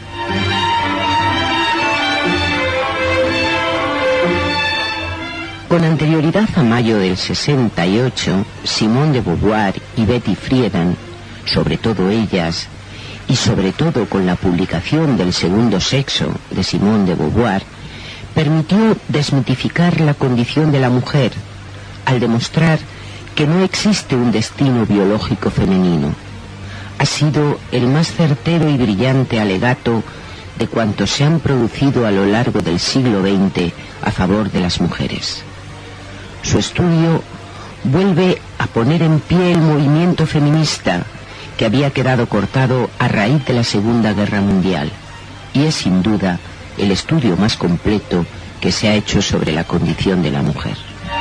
Con anterioridad a mayo del sesenta y ocho, Simone de Beauvoir y Betty Friedan, sobre todo ellas, y sobre todo con la publicación del Segundo Sexo de Simone de Beauvoir, permitió desmitificar la condición de la mujer, al demostrar que no existe un destino biológico femenino. Ha sido el más certero y brillante alegato de cuantos se han producido a lo largo del siglo veinte a favor de las mujeres. Su estudio vuelve a poner en pie el movimiento feminista que había quedado cortado a raíz de la Segunda Guerra Mundial, y es sin duda el estudio más completo que se ha hecho sobre la condición de la mujer.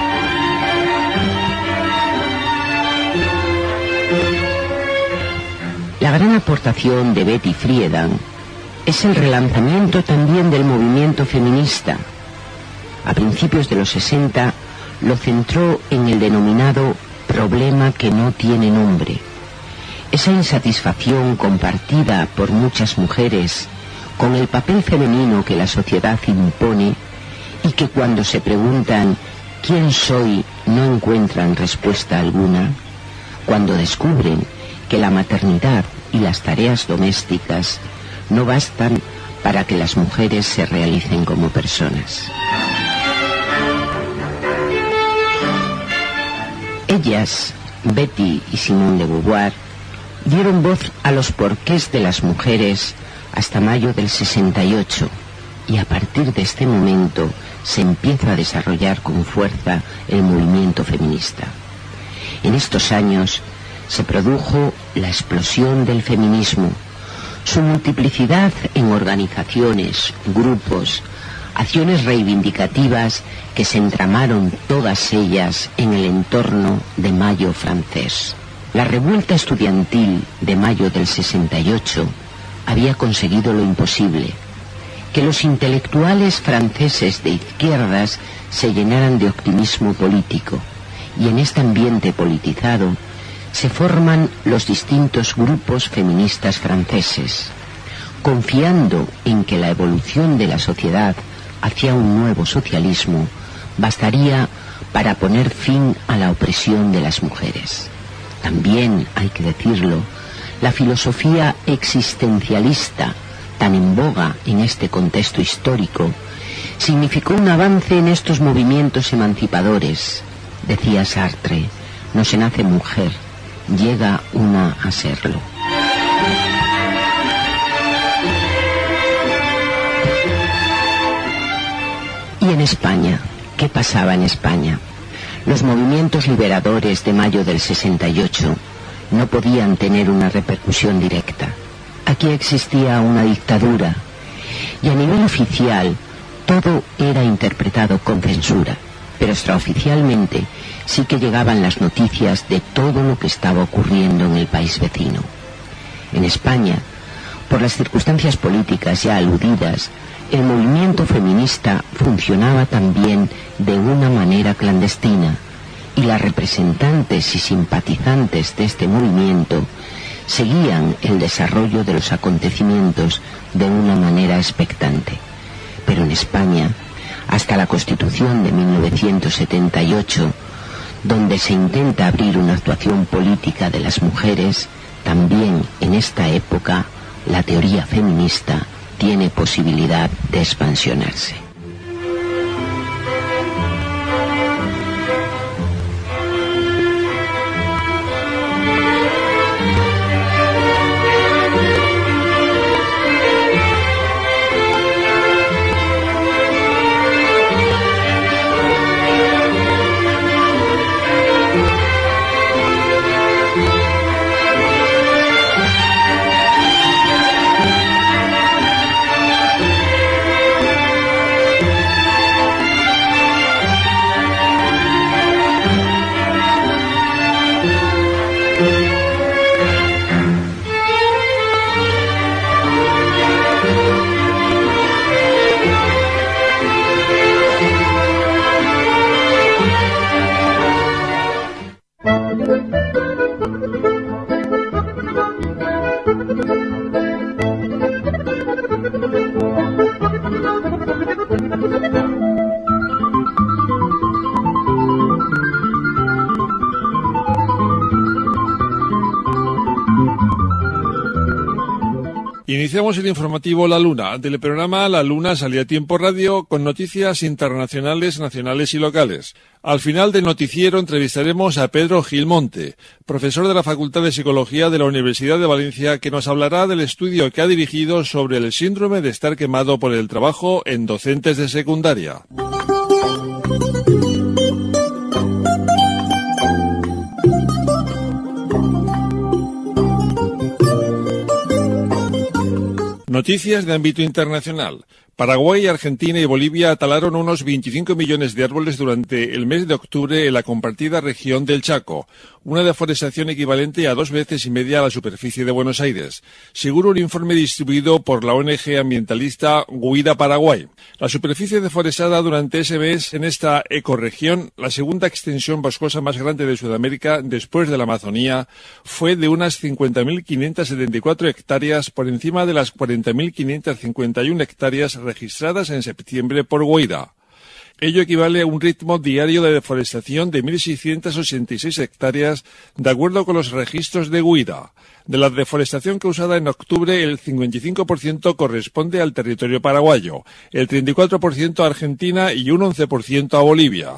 La gran aportación de Betty Friedan es el relanzamiento también del movimiento feminista. A principios de los sesenta lo centró en el denominado problema que no tiene nombre. Esa insatisfacción compartida por muchas mujeres con el papel femenino que la sociedad impone y que cuando se preguntan ¿quién soy? No encuentran respuesta alguna, cuando descubren que la maternidad y las tareas domésticas no bastan para que las mujeres se realicen como personas. Ellas, Betty y Simone de Beauvoir, dieron voz a los porqués de las mujeres hasta mayo del sesenta y ocho, y a partir de este momento se empieza a desarrollar con fuerza el movimiento feminista. En estos años se produjo la explosión del feminismo, su multiplicidad en organizaciones, grupos, acciones reivindicativas que se entramaron todas ellas en el entorno de Mayo francés. La revuelta estudiantil de mayo del sesenta y ocho había conseguido lo imposible, que los intelectuales franceses de izquierdas se llenaran de optimismo político, y en este ambiente politizado se forman los distintos grupos feministas franceses, confiando en que la evolución de la sociedad hacia un nuevo socialismo bastaría para poner fin a la opresión de las mujeres. También, hay que decirlo, la filosofía existencialista, tan en boga en este contexto histórico, significó un avance en estos movimientos emancipadores. Decía Sartre, no se nace mujer, llega una a serlo. ¿Y en España? ¿Qué pasaba en España? Los movimientos liberadores de mayo del sesenta y ocho no podían tener una repercusión directa. Aquí existía una dictadura y a nivel oficial todo era interpretado con censura, pero extraoficialmente sí que llegaban las noticias de todo lo que estaba ocurriendo en el país vecino. En España, por las circunstancias políticas ya aludidas, el movimiento feminista funcionaba también de una manera clandestina, y las representantes y simpatizantes de este movimiento seguían el desarrollo de los acontecimientos de una manera expectante. Pero en España, hasta la Constitución de mil novecientos setenta y ocho, donde se intenta abrir una actuación política de las mujeres, también en esta época la teoría feminista tiene posibilidad de expansionarse. Iniciamos el informativo La Luna, del programa La Luna salía a tiempo radio con noticias internacionales, nacionales y locales. Al final del noticiero entrevistaremos a Pedro Gilmonte, profesor de la Facultad de Psicología de la Universidad de Valencia, que nos hablará del estudio que ha dirigido sobre el síndrome de estar quemado por el trabajo en docentes de secundaria. Noticias de ámbito internacional. Paraguay, Argentina y Bolivia talaron unos veinticinco millones de árboles durante el mes de octubre en la compartida región del Chaco, una deforestación equivalente a dos veces y media a la superficie de Buenos Aires, según un informe distribuido por la O N G ambientalista Guida Paraguay. La superficie deforestada durante ese mes en esta ecorregión, la segunda extensión boscosa más grande de Sudamérica después de la Amazonía, fue de unas cincuenta mil quinientas setenta y cuatro hectáreas por encima de las cuarenta mil quinientas cincuenta y una hectáreas registradas en septiembre por Guida. Ello equivale a un ritmo diario de deforestación de mil seiscientas ochenta y seis hectáreas, de acuerdo con los registros de Guira. De la deforestación causada en octubre, el cincuenta y cinco por ciento corresponde al territorio paraguayo, el treinta y cuatro por ciento a Argentina y un once por ciento a Bolivia.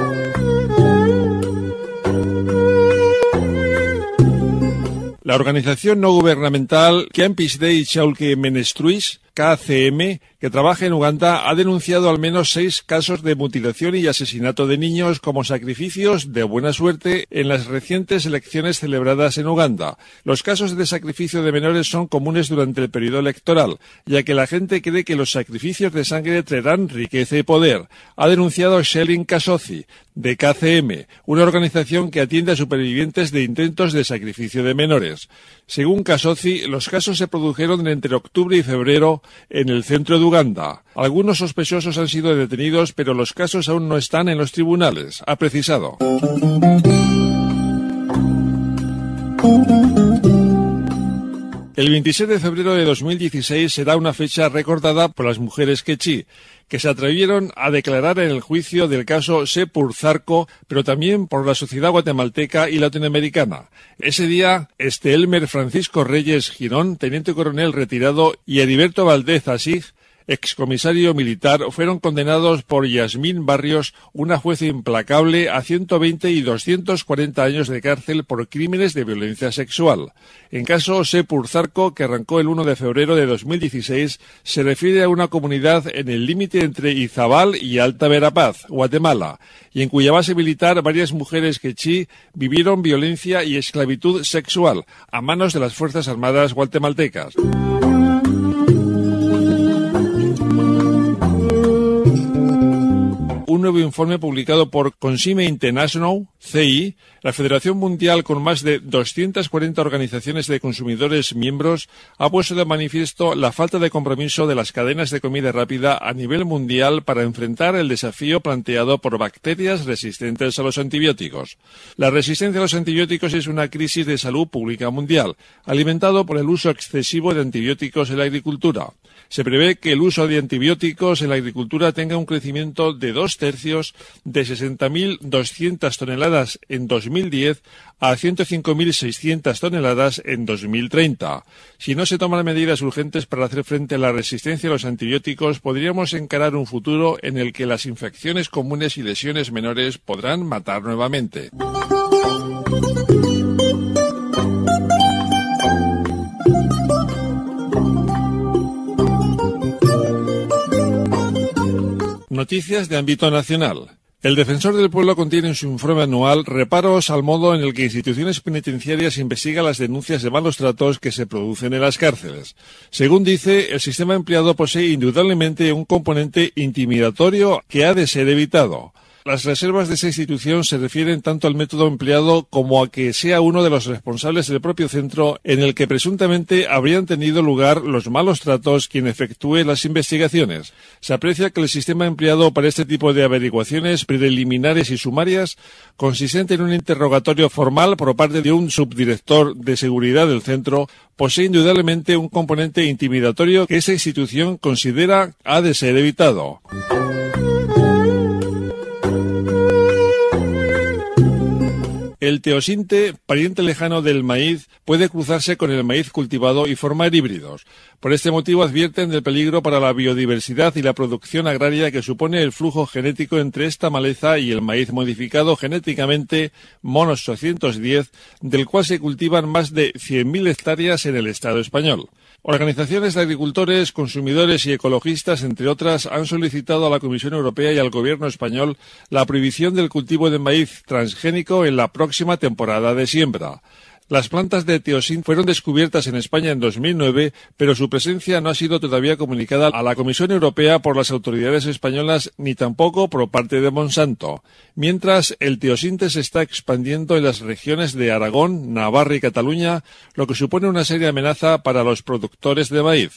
La organización no gubernamental Campus Day Chalke Menestruis, K C M, que trabaja en Uganda, ha denunciado al menos seis casos de mutilación y asesinato de niños como sacrificios de buena suerte en las recientes elecciones celebradas en Uganda. Los casos de sacrificio de menores son comunes durante el periodo electoral, ya que la gente cree que los sacrificios de sangre traerán riqueza y poder, ha denunciado Shelin Kasozi, de K C M, una organización que atiende a supervivientes de intentos de sacrificio de menores. Según Kasozi, los casos se produjeron entre octubre y febrero en el centro de Uganda. Algunos sospechosos han sido detenidos, pero los casos aún no están en los tribunales, ha precisado. El veintiséis de febrero de dos mil dieciséis será una fecha recordada por las mujeres quechí, que se atrevieron a declarar en el juicio del caso Sepur Zarco, pero también por la sociedad guatemalteca y latinoamericana. Ese día, este Elmer Francisco Reyes Girón, teniente coronel retirado, y Heriberto Valdez Asig, excomisario militar, fueron condenados por Yasmín Barrios, una jueza implacable, a ciento veinte y doscientos cuarenta años de cárcel por crímenes de violencia sexual. En caso Sepur Zarco, que arrancó el uno de febrero de dos mil dieciséis, se refiere a una comunidad en el límite entre Izabal y Alta Verapaz, Guatemala, y en cuya base militar varias mujeres quechí vivieron violencia y esclavitud sexual a manos de las Fuerzas Armadas guatemaltecas. Un nuevo informe publicado por Consumer International, C I, la Federación Mundial con más de doscientas cuarenta organizaciones de consumidores miembros, ha puesto de manifiesto la falta de compromiso de las cadenas de comida rápida a nivel mundial para enfrentar el desafío planteado por bacterias resistentes a los antibióticos. La resistencia a los antibióticos es una crisis de salud pública mundial, alimentado por el uso excesivo de antibióticos en la agricultura. Se prevé que el uso de antibióticos en la agricultura tenga un crecimiento de dos tercios, de sesenta mil doscientas toneladas en dos mil diez a ciento cinco mil seiscientas toneladas en dos mil treinta. Si no se toman medidas urgentes para hacer frente a la resistencia a los antibióticos, podríamos encarar un futuro en el que las infecciones comunes y lesiones menores podrán matar nuevamente. Noticias de ámbito nacional. El Defensor del Pueblo contiene en su informe anual reparos al modo en el que instituciones penitenciarias investigan las denuncias de malos tratos que se producen en las cárceles. Según dice, el sistema empleado posee indudablemente un componente intimidatorio que ha de ser evitado. Las reservas de esa institución se refieren tanto al método empleado como a que sea uno de los responsables del propio centro en el que presuntamente habrían tenido lugar los malos tratos quien efectúe las investigaciones. Se aprecia que el sistema empleado para este tipo de averiguaciones preliminares y sumarias, consistente en un interrogatorio formal por parte de un subdirector de seguridad del centro, posee indudablemente un componente intimidatorio que esa institución considera ha de ser evitado. El teosinte, pariente lejano del maíz, puede cruzarse con el maíz cultivado y formar híbridos. Por este motivo advierten del peligro para la biodiversidad y la producción agraria que supone el flujo genético entre esta maleza y el maíz modificado genéticamente Monos ochocientos diez, del cual se cultivan más de cien mil hectáreas en el Estado español. Organizaciones de agricultores, consumidores y ecologistas, entre otras, han solicitado a la Comisión Europea y al Gobierno español la prohibición del cultivo de maíz transgénico en la próxima temporada de siembra. Las plantas de teosín fueron descubiertas en España en dos mil nueve, pero su presencia no ha sido todavía comunicada a la Comisión Europea por las autoridades españolas ni tampoco por parte de Monsanto. Mientras, el teosinte se está expandiendo en las regiones de Aragón, Navarra y Cataluña, lo que supone una seria amenaza para los productores de maíz.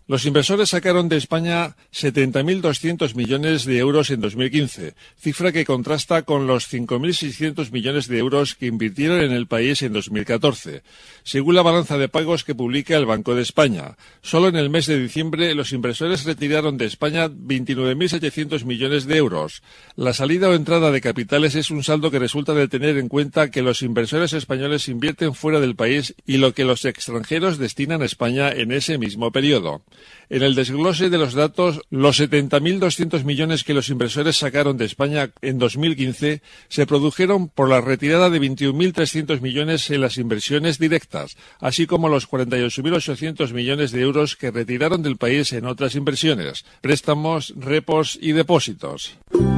Los inversores sacaron de España setenta mil doscientos millones de euros en dos mil quince, cifra que contrasta con los cinco mil seiscientos millones de euros que invirtieron en el país en dos mil catorce, según la balanza de pagos que publica el Banco de España. Solo en el mes de diciembre los inversores retiraron de España veintinueve mil setecientos millones de euros. La salida o entrada de capitales es un saldo que resulta de tener en cuenta que los inversores españoles invierten fuera del país y lo que los extranjeros destinan a España en ese mismo periodo. En el desglose de los datos, los setenta mil doscientos millones que los inversores sacaron de España en dos mil quince se produjeron por la retirada de veintiún mil trescientos millones en las inversiones directas, así como los cuarenta y ocho mil ochocientos millones de euros que retiraron del país en otras inversiones, préstamos, repos y depósitos.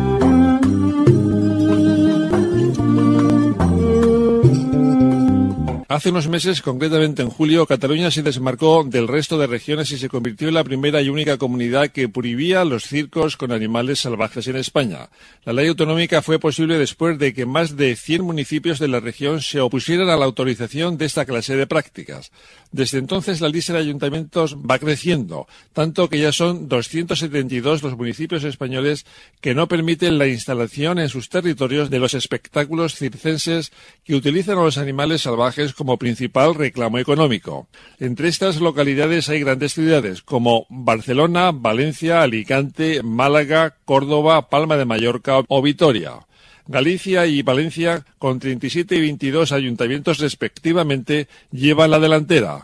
Hace unos meses, concretamente en julio, Cataluña se desmarcó del resto de regiones y se convirtió en la primera y única comunidad que prohibía los circos con animales salvajes en España. La ley autonómica fue posible después de que más de cien municipios de la región se opusieran a la autorización de esta clase de prácticas. Desde entonces, la lista de ayuntamientos va creciendo, tanto que ya son doscientos setenta y dos los municipios españoles que no permiten la instalación en sus territorios de los espectáculos circenses que utilizan a los animales salvajes como principal reclamo económico. Entre estas localidades hay grandes ciudades como Barcelona, Valencia, Alicante, Málaga, Córdoba, Palma de Mallorca o Vitoria. Galicia y Valencia, con treinta y siete y veintidós ayuntamientos respectivamente, llevan la delantera.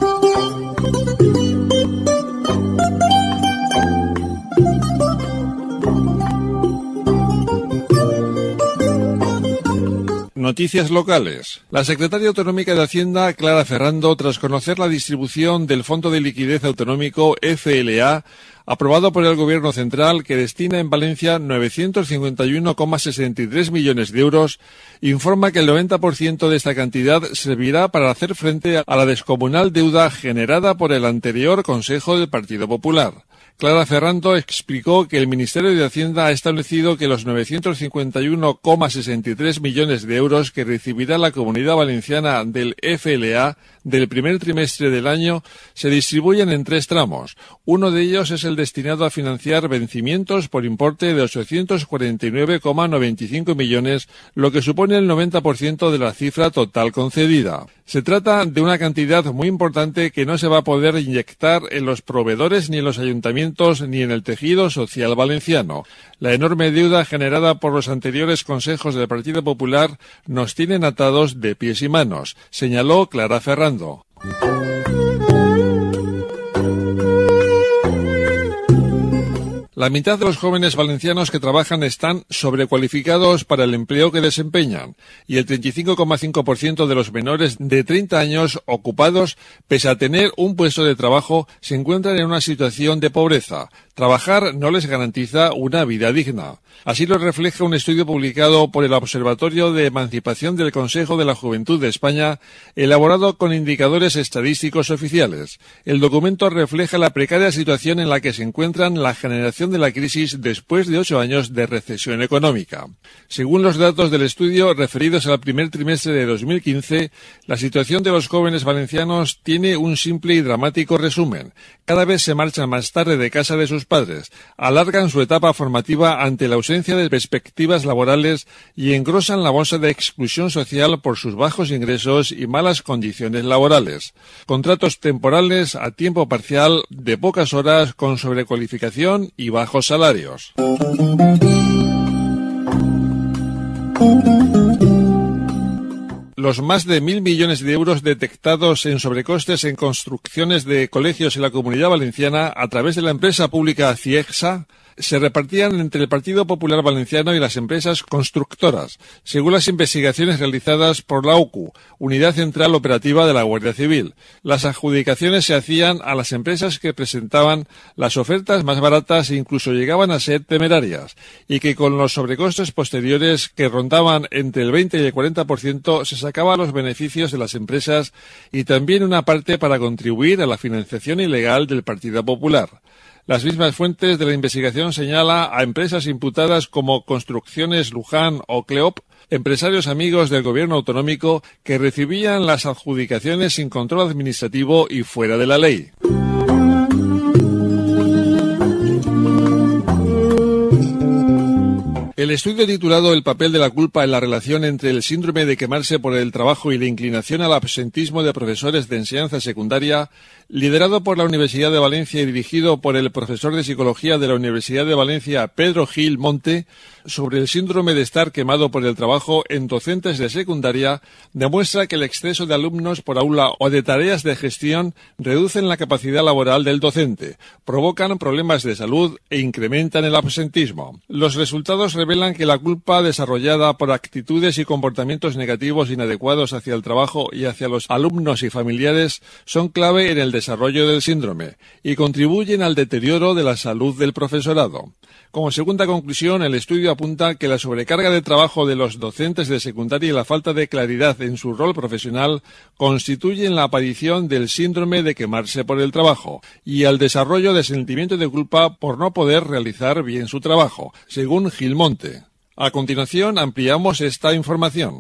Noticias locales. La secretaria autonómica de Hacienda, Clara Ferrando, tras conocer la distribución del Fondo de Liquidez Autonómico F L A, aprobado por el Gobierno Central, que destina en Valencia novecientos cincuenta y uno coma sesenta y tres millones de euros, informa que el noventa por ciento de esta cantidad servirá para hacer frente a la descomunal deuda generada por el anterior Consejo del Partido Popular. Clara Ferrando explicó que el Ministerio de Hacienda ha establecido que los novecientos cincuenta y uno coma sesenta y tres millones de euros que recibirá la Comunidad Valenciana del F L A del primer trimestre del año se distribuyen en tres tramos. Uno de ellos es el destinado a financiar vencimientos por importe de ochocientos cuarenta y nueve coma noventa y cinco millones, lo que supone el noventa por ciento de la cifra total concedida. Se trata de una cantidad muy importante que no se va a poder inyectar en los proveedores ni en los ayuntamientos ni en el tejido social valenciano. La enorme deuda generada por los anteriores consejos del Partido Popular nos tienen atados de pies y manos, señaló Clara Ferrando. La mitad de los jóvenes valencianos que trabajan están sobrecualificados para el empleo que desempeñan y el treinta y cinco coma cinco por ciento de los menores de treinta años ocupados, pese a tener un puesto de trabajo, se encuentran en una situación de pobreza. Trabajar no les garantiza una vida digna. Así lo refleja un estudio publicado por el Observatorio de Emancipación del Consejo de la Juventud de España, elaborado con indicadores estadísticos oficiales. El documento refleja la precaria situación en la que se encuentran la generación de la crisis después de ocho años de recesión económica. Según los datos del estudio referidos al primer trimestre de dos mil quince, la situación de los jóvenes valencianos tiene un simple y dramático resumen. Cada vez se marchan más tarde de casa de sus padres, alargan su etapa formativa ante la ausencia de perspectivas laborales y engrosan la bolsa de exclusión social por sus bajos ingresos y malas condiciones laborales. Contratos temporales a tiempo parcial, de pocas horas, con sobrecualificación y bajos salarios. Los más de mil millones de euros detectados en sobrecostes en construcciones de colegios en la Comunidad Valenciana a través de la empresa pública Ciegsa se repartían entre el Partido Popular Valenciano y las empresas constructoras, según las investigaciones realizadas por la U C U, Unidad Central Operativa de la Guardia Civil. Las adjudicaciones se hacían a las empresas que presentaban las ofertas más baratas e incluso llegaban a ser temerarias, y que con los sobrecostes posteriores que rondaban entre el veinte y el cuarenta por ciento se sacaban los beneficios de las empresas y también una parte para contribuir a la financiación ilegal del Partido Popular. Las mismas fuentes de la investigación señalan a empresas imputadas como Construcciones Luján o Cleop, empresarios amigos del gobierno autonómico que recibían las adjudicaciones sin control administrativo y fuera de la ley. El estudio titulado El papel de la culpa en la relación entre el síndrome de quemarse por el trabajo y la inclinación al absentismo de profesores de enseñanza secundaria, liderado por la Universidad de Valencia y dirigido por el profesor de Psicología de la Universidad de Valencia, Pedro Gil Monte, sobre el síndrome de estar quemado por el trabajo en docentes de secundaria, demuestra que el exceso de alumnos por aula o de tareas de gestión reducen la capacidad laboral del docente, provocan problemas de salud e incrementan el absentismo. Los resultados revelan que la culpa desarrollada por actitudes y comportamientos negativos inadecuados hacia el trabajo y hacia los alumnos y familiares son clave en el desarrollo del síndrome y contribuyen al deterioro de la salud del profesorado. Como segunda conclusión, el estudio apunta que la sobrecarga de trabajo de los docentes de secundaria y la falta de claridad en su rol profesional constituyen la aparición del síndrome de quemarse por el trabajo y al desarrollo de sentimiento de culpa por no poder realizar bien su trabajo, según Gilmonte. A continuación, ampliamos esta información.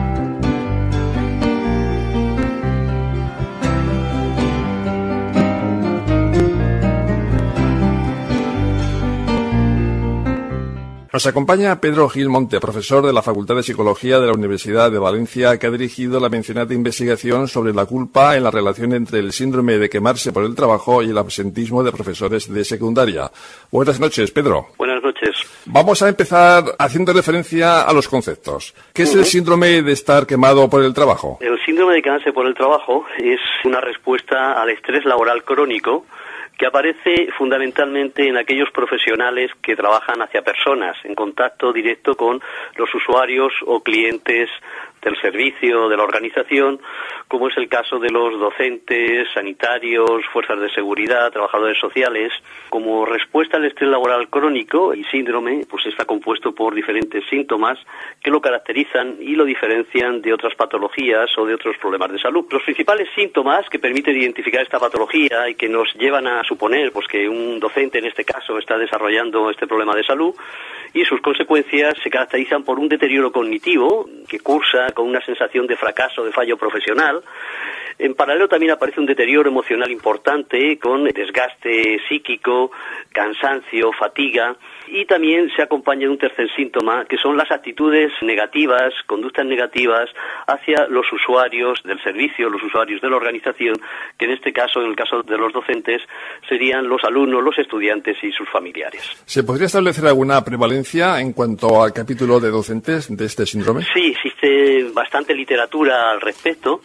Nos acompaña Pedro Gil Monte, profesor de la Facultad de Psicología de la Universidad de Valencia, que ha dirigido la mencionada investigación sobre la culpa en la relación entre el síndrome de quemarse por el trabajo y el absentismo de profesores de secundaria. Buenas noches, Pedro. Buenas noches. Vamos a empezar haciendo referencia a los conceptos. ¿Qué es uh-huh. el síndrome de estar quemado por el trabajo? El síndrome de quemarse por el trabajo es una respuesta al estrés laboral crónico que aparece fundamentalmente en aquellos profesionales que trabajan hacia personas, en contacto directo con los usuarios o clientes del servicio, de la organización, como es el caso de los docentes, sanitarios, fuerzas de seguridad, trabajadores sociales. Como respuesta al estrés laboral crónico y síndrome, pues está compuesto por diferentes síntomas que lo caracterizan y lo diferencian de otras patologías o de otros problemas de salud. Los principales síntomas que permiten identificar esta patología y que nos llevan a suponer pues que un docente en este caso está desarrollando este problema de salud y sus consecuencias se caracterizan por un deterioro cognitivo que cursa con una sensación de fracaso, de fallo profesional. En paralelo también aparece un deterioro emocional importante con desgaste psíquico, cansancio, fatiga y también se acompaña de un tercer síntoma que son las actitudes negativas, conductas negativas hacia los usuarios del servicio, los usuarios de la organización, que en este caso, en el caso de los docentes, serían los alumnos, los estudiantes y sus familiares. ¿Se podría establecer alguna prevalencia en cuanto al capítulo de docentes de este síndrome? Sí, existe bastante literatura al respecto.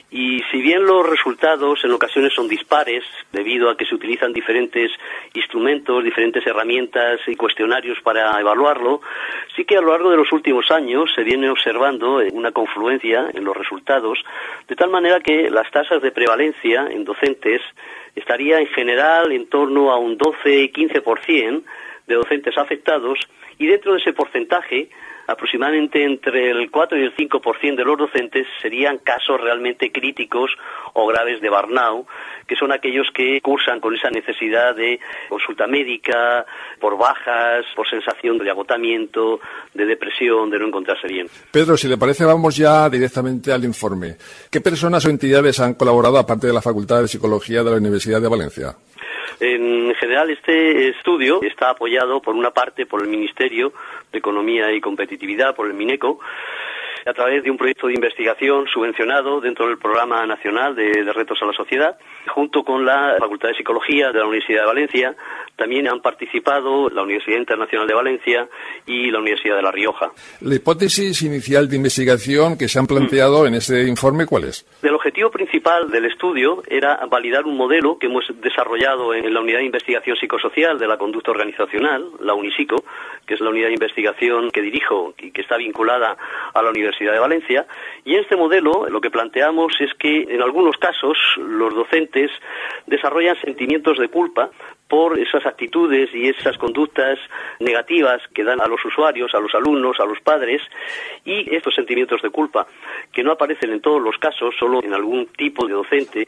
Y si bien los resultados en ocasiones son dispares, debido a que se utilizan diferentes instrumentos, diferentes herramientas y cuestionarios para evaluarlo, sí que a lo largo de los últimos años se viene observando una confluencia en los resultados, de tal manera que las tasas de prevalencia en docentes estaría en general en torno a un doce a quince por ciento de docentes afectados, y dentro de ese porcentaje, aproximadamente entre el cuatro y el cinco por ciento de los docentes serían casos realmente críticos o graves de burnout, que son aquellos que cursan con esa necesidad de consulta médica, por bajas, por sensación de agotamiento, de depresión, de no encontrarse bien. Pedro, si le parece, vamos ya directamente al informe. ¿Qué personas o entidades han colaborado aparte de la Facultad de Psicología de la Universidad de Valencia? En general, este estudio está apoyado por una parte por el Ministerio de Economía y Competitividad, por el MINECO, a través de un proyecto de investigación subvencionado dentro del Programa Nacional de, de Retos a la Sociedad, junto con la Facultad de Psicología de la Universidad de Valencia. También han participado la Universidad Internacional de Valencia y la Universidad de La Rioja. La hipótesis inicial de investigación que se han planteado mm. en este informe, ¿cuál es? El objetivo principal del estudio era validar un modelo que hemos desarrollado en la Unidad de Investigación Psicosocial de la Conducta Organizacional, la UNIPSICO, que es la unidad de investigación que dirijo y que está vinculada a la Universidad de Valencia. Y en este modelo lo que planteamos es que en algunos casos los docentes desarrollan sentimientos de culpa por esas actitudes y esas conductas negativas que dan a los usuarios, a los alumnos, a los padres, y estos sentimientos de culpa, que no aparecen en todos los casos, solo en algún tipo de docente,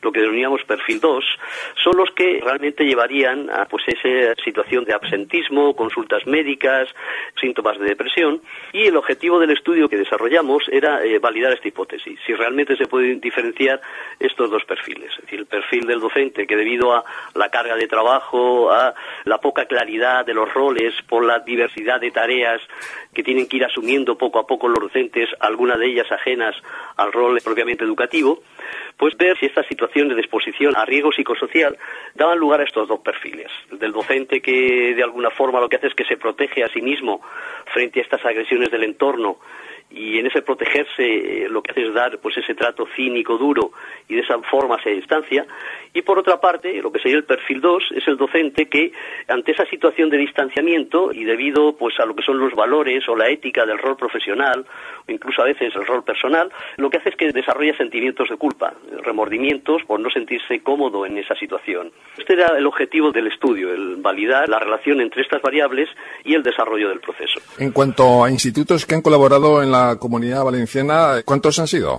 lo que denominamos perfil dos, son los que realmente llevarían a pues esa situación de absentismo, consultas médicas, síntomas de depresión, y el objetivo del estudio que desarrollamos era eh, validar esta hipótesis, si realmente se pueden diferenciar estos dos perfiles, es decir, el perfil del docente que debido a la carga de trabajo, a la poca claridad de los roles, por la diversidad de tareas que tienen que ir asumiendo poco a poco los docentes, algunas de ellas ajenas al rol propiamente educativo, pues ver si estas situaciones de exposición a riesgo psicosocial daban lugar a estos dos perfiles. El del docente que de alguna forma lo que hace es que se protege a sí mismo frente a estas agresiones del entorno, y en ese protegerse eh, lo que hace es dar pues ese trato cínico, duro, y de esa forma se distancia. Y por otra parte, lo que sería el perfil dos es el docente que ante esa situación de distanciamiento y debido pues a lo que son los valores o la ética del rol profesional o incluso a veces el rol personal, lo que hace es que desarrolla sentimientos de culpa, remordimientos por no sentirse cómodo en esa situación. Este era el objetivo del estudio, el validar la relación entre estas variables y el desarrollo del proceso. En cuanto a institutos que han colaborado en la Comunidad Valenciana, ¿cuántos han sido?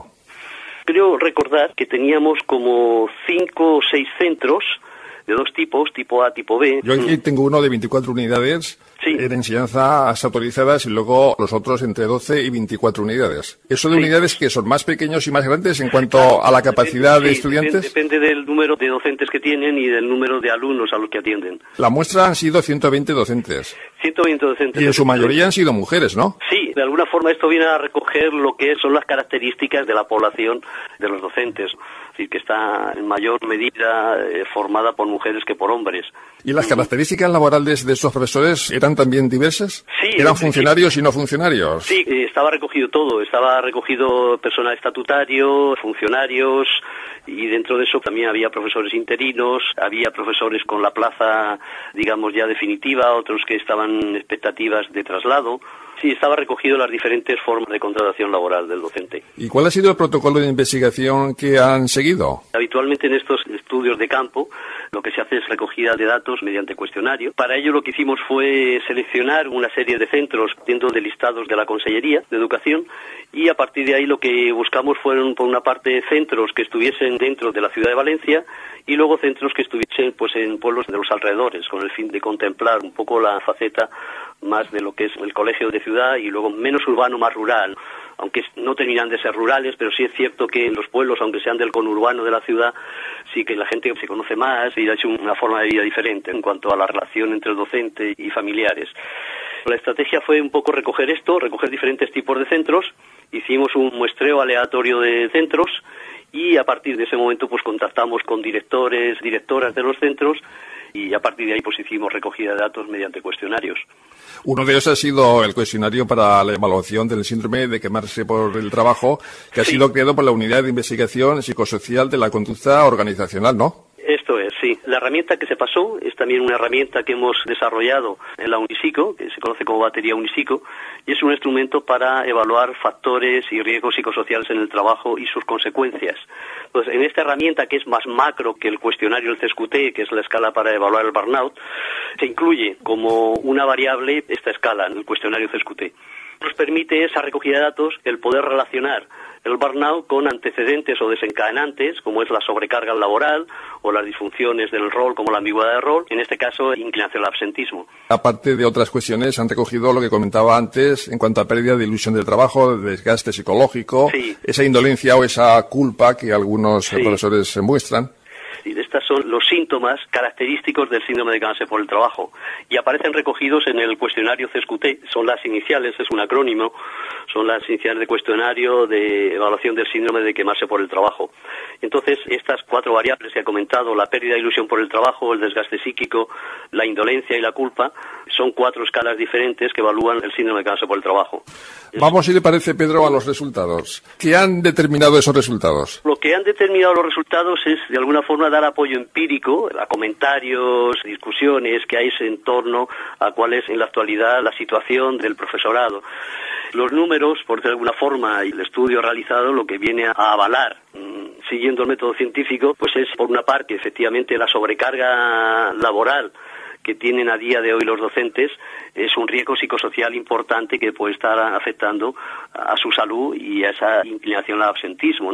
Creo recordar que teníamos como cinco o seis centros de dos tipos, tipo A, tipo B. Yo aquí tengo uno de veinticuatro unidades sí. de enseñanzas autorizadas y luego los otros entre doce y veinticuatro unidades. ¿Eso de sí. unidades que son más pequeños y más grandes en cuanto claro, a la capacidad depende, de sí, estudiantes? Depende, depende del número de docentes que tienen y del número de alumnos a los que atienden. La muestra han sido ciento veinte docentes. ciento veinte docentes. Y en su mayoría han sido mujeres, ¿no? Sí, de alguna forma esto viene a recoger lo que son las características de la población de los docentes. Es decir, que está en mayor medida eh, formada por mujeres que por hombres. ¿Y las características laborales de estos profesores eran también diversas? Sí. ¿Eran funcionarios sí. y no funcionarios? Sí, eh, estaba recogido todo. Estaba recogido personal estatutario, funcionarios, y dentro de eso también había profesores interinos, había profesores con la plaza, digamos, ya definitiva, otros que estaban en expectativas de traslado. Sí, estaba recogido las diferentes formas de contratación laboral del docente. ¿Y cuál ha sido el protocolo de investigación que han seguido? Habitualmente en estos estudios de campo lo que se hace es recogida de datos mediante cuestionario. Para ello lo que hicimos fue seleccionar una serie de centros dentro de listados de la Consellería de Educación, y a partir de ahí lo que buscamos fueron, por una parte, centros que estuviesen dentro de la ciudad de Valencia y luego centros que estuviesen pues en pueblos de los alrededores, con el fin de contemplar un poco la faceta más de lo que es el colegio de ciudad y luego menos urbano, más rural. Aunque no terminan de ser rurales, pero sí es cierto que en los pueblos, aunque sean del conurbano de la ciudad, sí que la gente se conoce más y ha hecho una forma de vida diferente en cuanto a la relación entre el docente y familiares. La estrategia fue un poco recoger esto, recoger diferentes tipos de centros. Hicimos un muestreo aleatorio de centros y a partir de ese momento pues contactamos con directores, directoras de los centros, y a partir de ahí pues hicimos recogida de datos mediante cuestionarios. Uno de ellos ha sido el cuestionario para la evaluación del síndrome de quemarse por el trabajo, que ha sí. sido creado por la Unidad de Investigación Psicosocial de la Conducta Organizacional, ¿no? Esto es, sí. La herramienta que se pasó es también una herramienta que hemos desarrollado en la Unisico, que se conoce como batería Unisico, y es un instrumento para evaluar factores y riesgos psicosociales en el trabajo y sus consecuencias. Entonces, en esta herramienta, que es más macro que el cuestionario del C E S Q T, que es la escala para evaluar el burnout, se incluye como una variable esta escala en el cuestionario C E S Q T. Nos permite esa recogida de datos el poder relacionar el burnout con antecedentes o desencadenantes, como es la sobrecarga laboral o las disfunciones del rol, como la ambigüedad de rol, en este caso inclinación al absentismo. Aparte de otras cuestiones, han recogido lo que comentaba antes en cuanto a pérdida de ilusión del trabajo, de desgaste psicológico, sí. esa indolencia o esa culpa que algunos sí. profesores muestran. Y estos son los síntomas característicos del síndrome de quemarse por el trabajo y aparecen recogidos en el cuestionario C E S Q T. Son las iniciales, es un acrónimo, son las iniciales de cuestionario de evaluación del síndrome de quemarse por el trabajo. Entonces, estas cuatro variables que he comentado, la pérdida de ilusión por el trabajo, el desgaste psíquico, la indolencia y la culpa, son cuatro escalas diferentes que evalúan el síndrome de quemarse por el trabajo. Vamos, si le parece, Pedro, a los resultados. ¿Qué han determinado esos resultados? Lo que han determinado los resultados es, de alguna forma, dar apoyo empírico a comentarios, discusiones que hay en torno a cuál es en la actualidad la situación del profesorado. Los números, por decirlo de alguna forma, y el estudio realizado, lo que viene a avalar, siguiendo el método científico, pues es, por una parte, efectivamente, la sobrecarga laboral que tienen a día de hoy los docentes es un riesgo psicosocial importante que puede estar afectando a su salud y a esa inclinación al absentismo.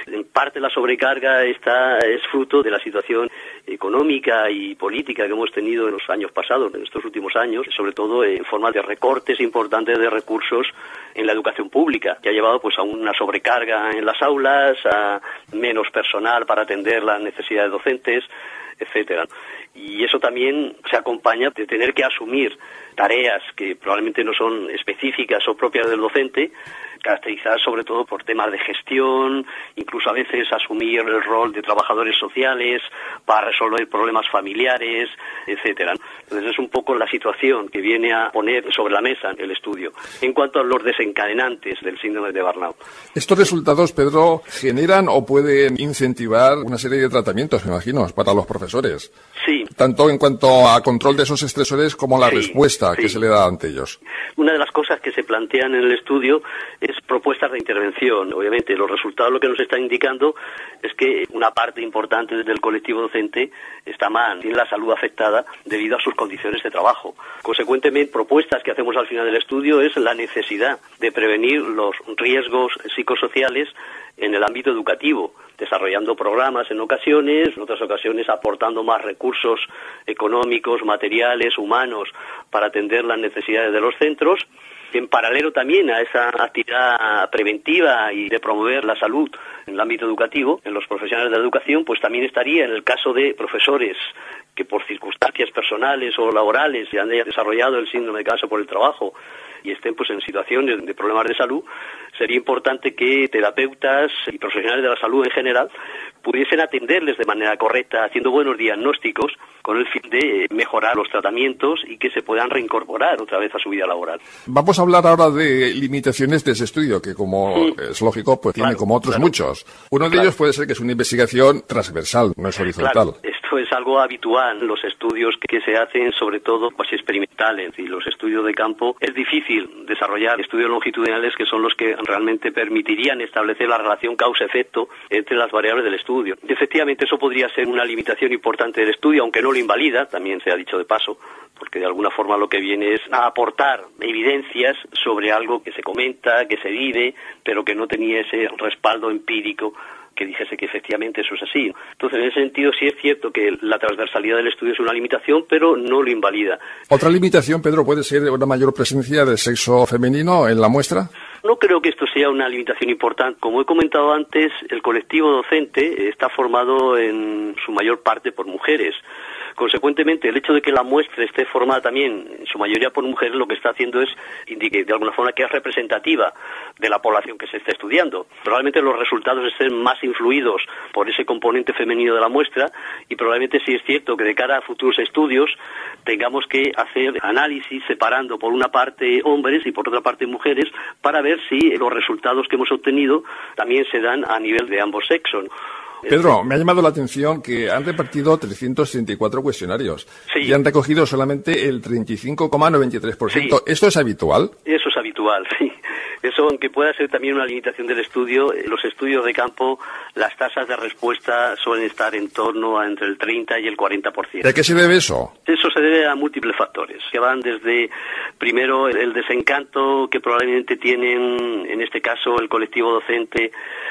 En parte la sobrecarga está, es fruto de la situación económica y política que hemos tenido en los años pasados, en estos últimos años, sobre todo en forma de recortes importantes de recursos en la educación pública, que ha llevado pues a una sobrecarga en las aulas, a menos personal para atender las necesidades docentes, etcétera. Y eso también se acompaña de tener que asumir tareas que probablemente no son específicas o propias del docente, caracterizadas sobre todo por temas de gestión, incluso a veces asumir el rol de trabajadores sociales para resolver problemas familiares, etcétera. Entonces es un poco la situación que viene a poner sobre la mesa el estudio en cuanto a los desencadenantes del síndrome de burnout. Estos resultados, Pedro, generan o pueden incentivar una serie de tratamientos, me imagino, para los profesores. Sí. Tanto en cuanto a control de esos estresores como la Sí, respuesta sí. que se le da ante ellos. Una de las cosas que se plantean en el estudio es propuestas de intervención. Obviamente, los resultados lo que nos están indicando es que una parte importante del colectivo docente está mal, tiene la salud afectada debido a sus condiciones de trabajo. Consecuentemente, propuestas que hacemos al final del estudio es la necesidad de prevenir los riesgos psicosociales en el ámbito educativo, desarrollando programas en ocasiones, en otras ocasiones aportando más recursos económicos, materiales, humanos para atender las necesidades de los centros. En paralelo también a esa actividad preventiva y de promover la salud en el ámbito educativo, en los profesionales de la educación, pues también estaría en el caso de profesores que por circunstancias personales o laborales se han desarrollado el síndrome de cansancio por el trabajo y estén pues en situaciones de problemas de salud, sería importante que terapeutas y profesionales de la salud en general pudiesen atenderles de manera correcta, haciendo buenos diagnósticos con el fin de mejorar los tratamientos y que se puedan reincorporar otra vez a su vida laboral. Vamos a hablar ahora de limitaciones de ese estudio, que como Sí. es lógico, pues tiene Claro, como otros claro. muchos. Uno de Claro. ellos puede ser que es una investigación transversal, no es horizontal. Claro, esto es algo habitual en los estudios que se hacen, sobre todo pues experimentales, y los estudios de campo. Es difícil desarrollar estudios longitudinales que son los que realmente permitirían establecer la relación causa-efecto entre las variables del estudio. Y efectivamente eso podría ser una limitación importante del estudio, aunque no lo invalida, también se ha dicho de paso, porque de alguna forma lo que viene es a aportar evidencias sobre algo que se comenta, que se vive, pero que no tenía ese respaldo empírico que dijese que efectivamente eso es así. Entonces, en ese sentido, sí es cierto que la transversalidad del estudio es una limitación, pero no lo invalida. Otra limitación, Pedro, puede ser una mayor presencia del sexo femenino en la muestra. No creo que esto sea una limitación importante. Como he comentado antes, el colectivo docente está formado en su mayor parte por mujeres. Consecuentemente, el hecho de que la muestra esté formada también, en su mayoría por mujeres, lo que está haciendo es indicar de alguna forma que es representativa de la población que se está estudiando. Probablemente los resultados estén más influidos por ese componente femenino de la muestra y probablemente sí es cierto que de cara a futuros estudios tengamos que hacer análisis separando por una parte hombres y por otra parte mujeres para ver si los resultados que hemos obtenido también se dan a nivel de ambos sexos. Pedro, me ha llamado la atención que han repartido trescientos treinta y cuatro cuestionarios Sí. y han recogido solamente el treinta y cinco coma noventa y tres por ciento. ¿Esto es habitual? Eso es habitual, sí. Eso, aunque pueda ser también una limitación del estudio, en los estudios de campo las tasas de respuesta suelen estar en torno a entre el treinta y el cuarenta por ciento. ¿De qué se debe eso? Eso se debe a múltiples factores, que van desde, primero, el desencanto que probablemente tienen, en este caso, el colectivo docente,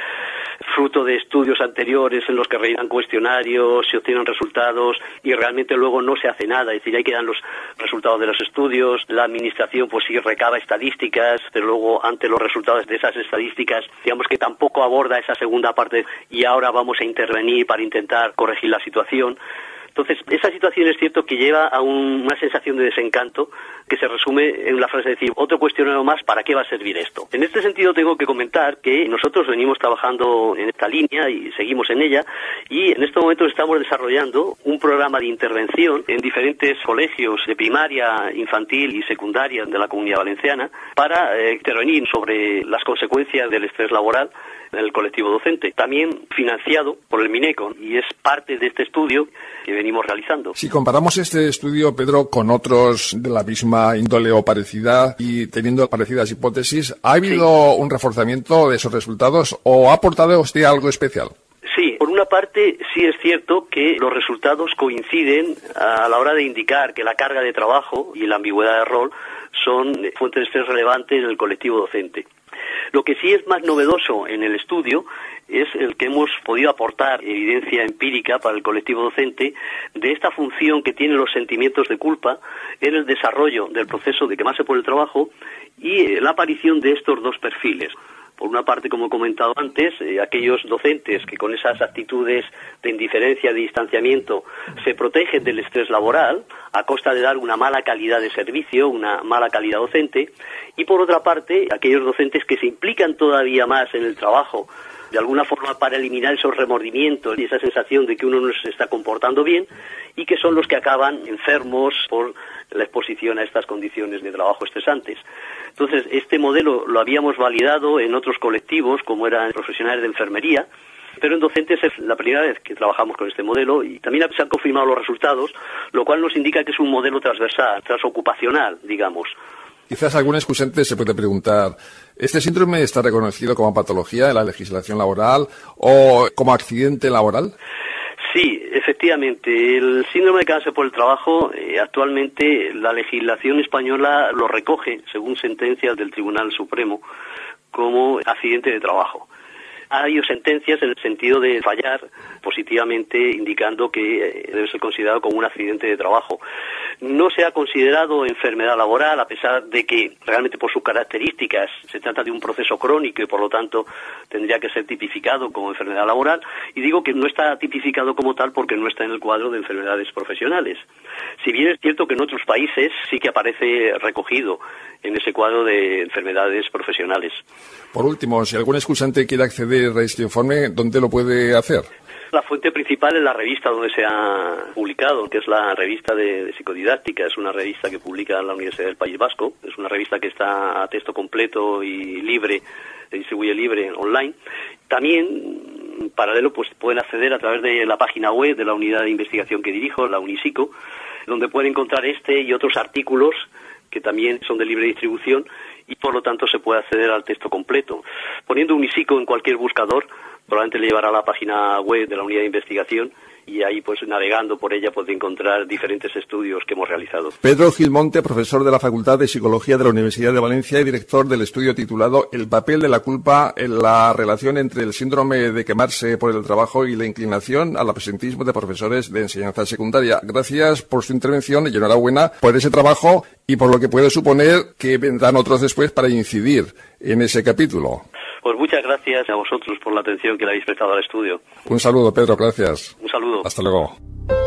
fruto de estudios anteriores en los que rellenan cuestionarios, se obtienen resultados y realmente luego no se hace nada. Es decir, ahí quedan los resultados de los estudios, la administración pues sí recaba estadísticas, pero luego ante los resultados de esas estadísticas, digamos que tampoco aborda esa segunda parte y ahora vamos a intervenir para intentar corregir la situación. Entonces, esa situación es cierto que lleva a un, una sensación de desencanto que se resume en la frase de decir, otro cuestionario más, ¿para qué va a servir esto? En este sentido tengo que comentar que nosotros venimos trabajando en esta línea y seguimos en ella y en estos momentos estamos desarrollando un programa de intervención en diferentes colegios de primaria, infantil y secundaria de la Comunidad Valenciana para eh, intervenir sobre las consecuencias del estrés laboral en el colectivo docente, también financiado por el MINECO y es parte de este estudio que venimos realizando. Si comparamos este estudio, Pedro, con otros de la misma índole o parecida y teniendo parecidas hipótesis, ¿ha habido un reforzamiento de esos resultados o ha aportado usted algo especial? Sí, por una parte sí es cierto que los resultados coinciden a la hora de indicar que la carga de trabajo y la ambigüedad de rol son fuentes de estrés relevantes en el colectivo docente. Lo que sí es más novedoso en el estudio es el que hemos podido aportar evidencia empírica para el colectivo docente de esta función que tienen los sentimientos de culpa en el desarrollo del proceso de quemarse por el trabajo y la aparición de estos dos perfiles. Por una parte, como he comentado antes, eh, aquellos docentes que con esas actitudes de indiferencia, de distanciamiento, se protegen del estrés laboral a costa de dar una mala calidad de servicio, una mala calidad docente, y por otra parte, aquellos docentes que se implican todavía más en el trabajo, de alguna forma para eliminar esos remordimientos y esa sensación de que uno no se está comportando bien, y que son los que acaban enfermos por la exposición a estas condiciones de trabajo estresantes. Entonces, este modelo lo habíamos validado en otros colectivos, como eran profesionales de enfermería, pero en docentes es la primera vez que trabajamos con este modelo y también se han confirmado los resultados, lo cual nos indica que es un modelo transversal, transocupacional, digamos. Quizás algún excusante se puede preguntar, ¿este síndrome está reconocido como patología en la legislación laboral o como accidente laboral? Sí, efectivamente. El síndrome de cáncer por el trabajo, eh, actualmente la legislación española lo recoge, según sentencias del Tribunal Supremo, como accidente de trabajo. Ha habido sentencias en el sentido de fallar positivamente, indicando que eh, debe ser considerado como un accidente de trabajo. No se ha considerado enfermedad laboral, a pesar de que realmente por sus características se trata de un proceso crónico y por lo tanto tendría que ser tipificado como enfermedad laboral. Y digo que no está tipificado como tal porque no está en el cuadro de enfermedades profesionales. Si bien es cierto que en otros países sí que aparece recogido en ese cuadro de enfermedades profesionales. Por último, si algún excursante quiere acceder a este informe, ¿dónde lo puede hacer? La fuente principal es la revista donde se ha publicado, que es la revista de, de psicodidáctica. Es una revista que publica la Universidad del País Vasco. Es una revista que está a texto completo y libre, se distribuye libre online. También, en paralelo, pues pueden acceder a través de la página web de la unidad de investigación que dirijo, la Unisico, donde pueden encontrar este y otros artículos que también son de libre distribución y por lo tanto se puede acceder al texto completo. Poniendo Unisico en cualquier buscador, probablemente le llevará a la página web de la unidad de investigación y ahí, pues navegando por ella, puede encontrar diferentes estudios que hemos realizado. Pedro Gilmonte, profesor de la Facultad de Psicología de la Universidad de Valencia y director del estudio titulado El papel de la culpa en la relación entre el síndrome de quemarse por el trabajo y la inclinación al absentismo de profesores de enseñanza secundaria. Gracias por su intervención y enhorabuena por ese trabajo y por lo que puede suponer que vendrán otros después para incidir en ese capítulo. Pues muchas gracias a vosotros por la atención que le habéis prestado al estudio. Un saludo, Pedro, gracias. Un saludo. Hasta luego.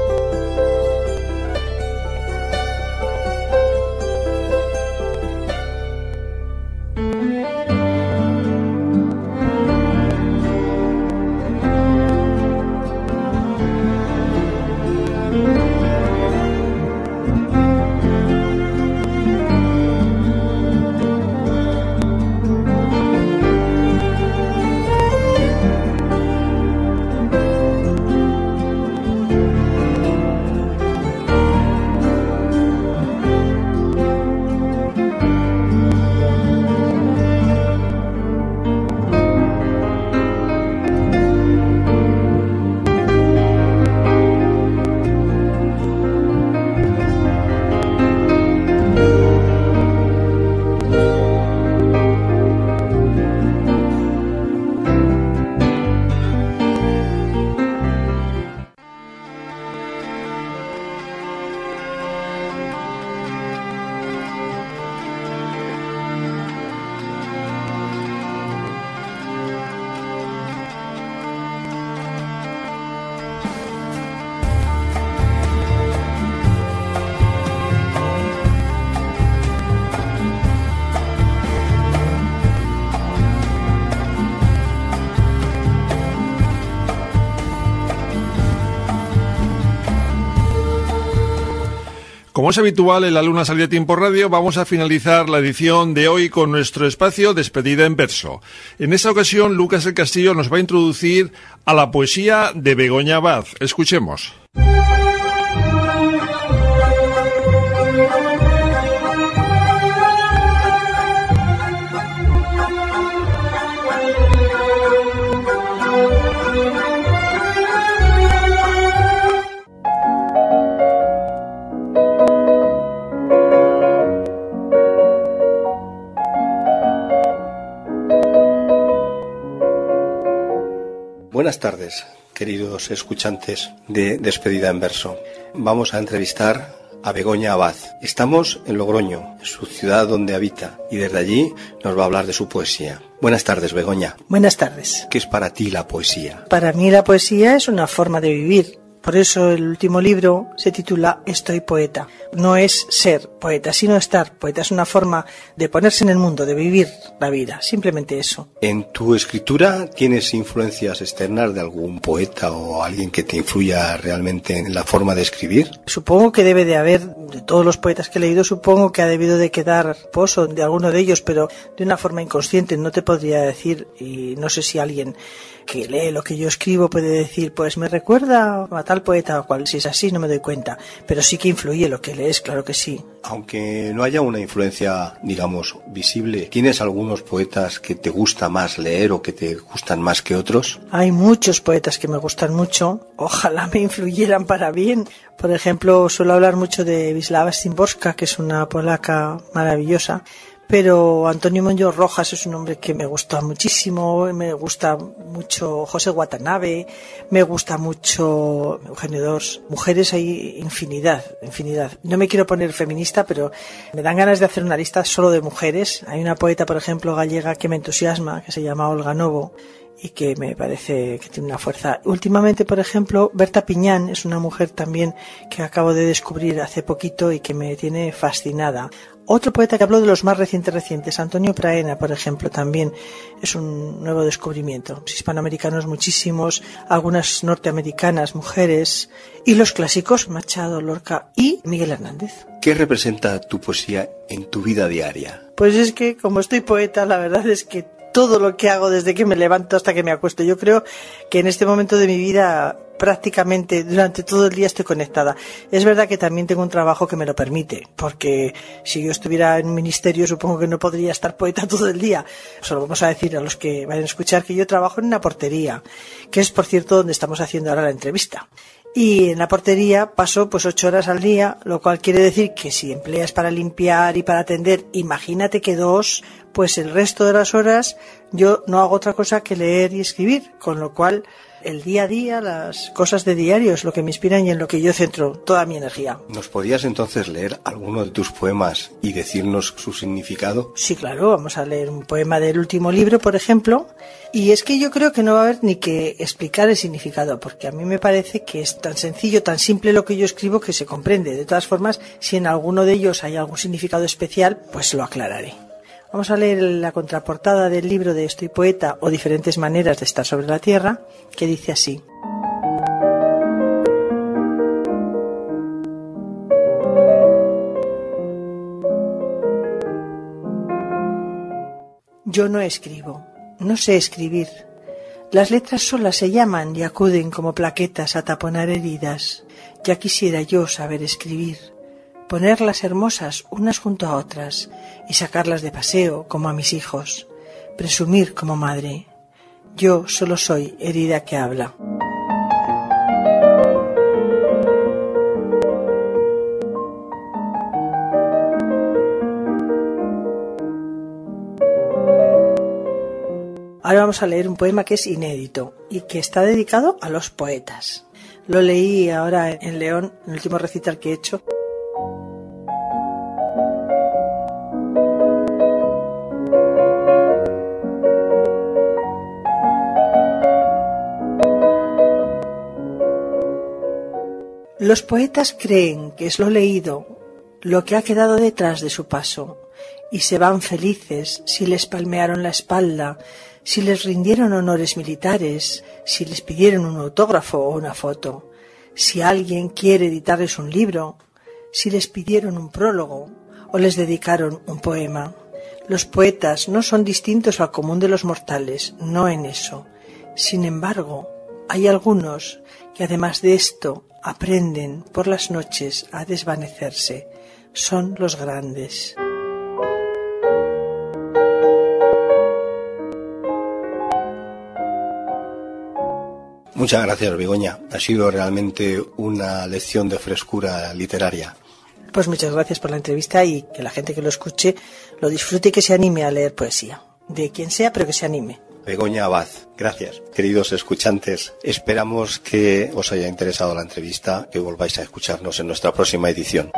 Como es habitual en la Luna Salida Tiempo Radio, vamos a finalizar la edición de hoy con nuestro espacio Despedida en Verso. En esta ocasión, Lucas del Castillo nos va a introducir a la poesía de Begoña Abad. Escuchemos. Buenas tardes, queridos escuchantes de Despedida en Verso. Vamos a entrevistar a Begoña Abad. Estamos en Logroño, su ciudad donde habita, y desde allí nos va a hablar de su poesía. Buenas tardes, Begoña. Buenas tardes. ¿Qué es para ti la poesía? Para mí la poesía es una forma de vivir. Por eso el último libro se titula Estoy poeta. No es ser poeta, sino estar poeta. Es una forma de ponerse en el mundo, de vivir la vida. Simplemente eso. ¿En tu escritura tienes influencias externas de algún poeta o alguien que te influya realmente en la forma de escribir? Supongo que debe de haber, de todos los poetas que he leído, supongo que ha debido de quedar pozo de alguno de ellos, pero de una forma inconsciente. No te podría decir, y no sé si alguien que lee lo que yo escribo puede decir, pues me recuerda a tal poeta o cual. Si es así no me doy cuenta, pero sí que influye lo que lees, claro que sí. Aunque no haya una influencia, digamos, visible, ¿tienes algunos poetas que te gusta más leer o que te gustan más que otros? Hay muchos poetas que me gustan mucho, ojalá me influyeran para bien. Por ejemplo, suelo hablar mucho de Wisława Szymborska, que es una polaca maravillosa. Pero Antonio Monjo Rojas es un hombre que me gusta muchísimo, me gusta mucho José Watanabe, me gusta mucho Eugenio d'Ors. Mujeres hay infinidad, infinidad. No me quiero poner feminista, pero me dan ganas de hacer una lista solo de mujeres. Hay una poeta, por ejemplo, gallega que me entusiasma, que se llama Olga Novo, y que me parece que tiene una fuerza. Últimamente, por ejemplo, Berta Piñán es una mujer también que acabo de descubrir hace poquito y que me tiene fascinada. Otro poeta que habló de los más recientes recientes, Antonio Praena, por ejemplo, también es un nuevo descubrimiento. Los hispanoamericanos muchísimos, algunas norteamericanas, mujeres, y los clásicos, Machado, Lorca y Miguel Hernández. ¿Qué representa tu poesía en tu vida diaria? Pues es que, como estoy poeta, la verdad es que todo lo que hago desde que me levanto hasta que me acuesto, yo creo que en este momento de mi vida prácticamente durante todo el día estoy conectada. Es verdad que también tengo un trabajo que me lo permite, porque si yo estuviera en un ministerio supongo que no podría estar poeta todo el día. Solo vamos a decir a los que vayan a escuchar que yo trabajo en una portería, que es por cierto donde estamos haciendo ahora la entrevista. Y en la portería paso pues ocho horas al día, lo cual quiere decir que si empleas para limpiar y para atender, imagínate que dos, pues el resto de las horas yo no hago otra cosa que leer y escribir, con lo cual el día a día, las cosas de diario es lo que me inspiran y en lo que yo centro toda mi energía. ¿Nos podrías entonces leer alguno de tus poemas y decirnos su significado? Sí, claro, vamos a leer un poema del último libro, por ejemplo, y es que yo creo que no va a haber ni que explicar el significado, porque a mí me parece que es tan sencillo, tan simple lo que yo escribo que se comprende. De todas formas, si en alguno de ellos hay algún significado especial, pues lo aclararé. Vamos a leer la contraportada del libro de Estoy poeta o diferentes maneras de estar sobre la tierra, que dice así. Yo no escribo, no sé escribir. Las letras solas se llaman y acuden como plaquetas a taponar heridas. Ya quisiera yo saber escribir, ponerlas hermosas unas junto a otras y sacarlas de paseo como a mis hijos, presumir como madre. Yo solo soy herida que habla. Ahora vamos a leer un poema que es inédito y que está dedicado a los poetas. Lo leí ahora en León, en el último recital que he hecho. Los poetas creen que es lo leído, lo que ha quedado detrás de su paso, y se van felices si les palmearon la espalda, si les rindieron honores militares, si les pidieron un autógrafo o una foto, si alguien quiere editarles un libro, si les pidieron un prólogo o les dedicaron un poema. Los poetas no son distintos al común de los mortales, no en eso. Sin embargo, hay algunos que además de esto aprenden por las noches a desvanecerse. Son los grandes. Muchas gracias, Begoña. Ha sido realmente una lección de frescura literaria. Pues muchas gracias por la entrevista y que la gente que lo escuche lo disfrute y que se anime a leer poesía. De quien sea, pero que se anime. Begoña Abad. Gracias, queridos escuchantes. Esperamos que os haya interesado la entrevista, que volváis a escucharnos en nuestra próxima edición.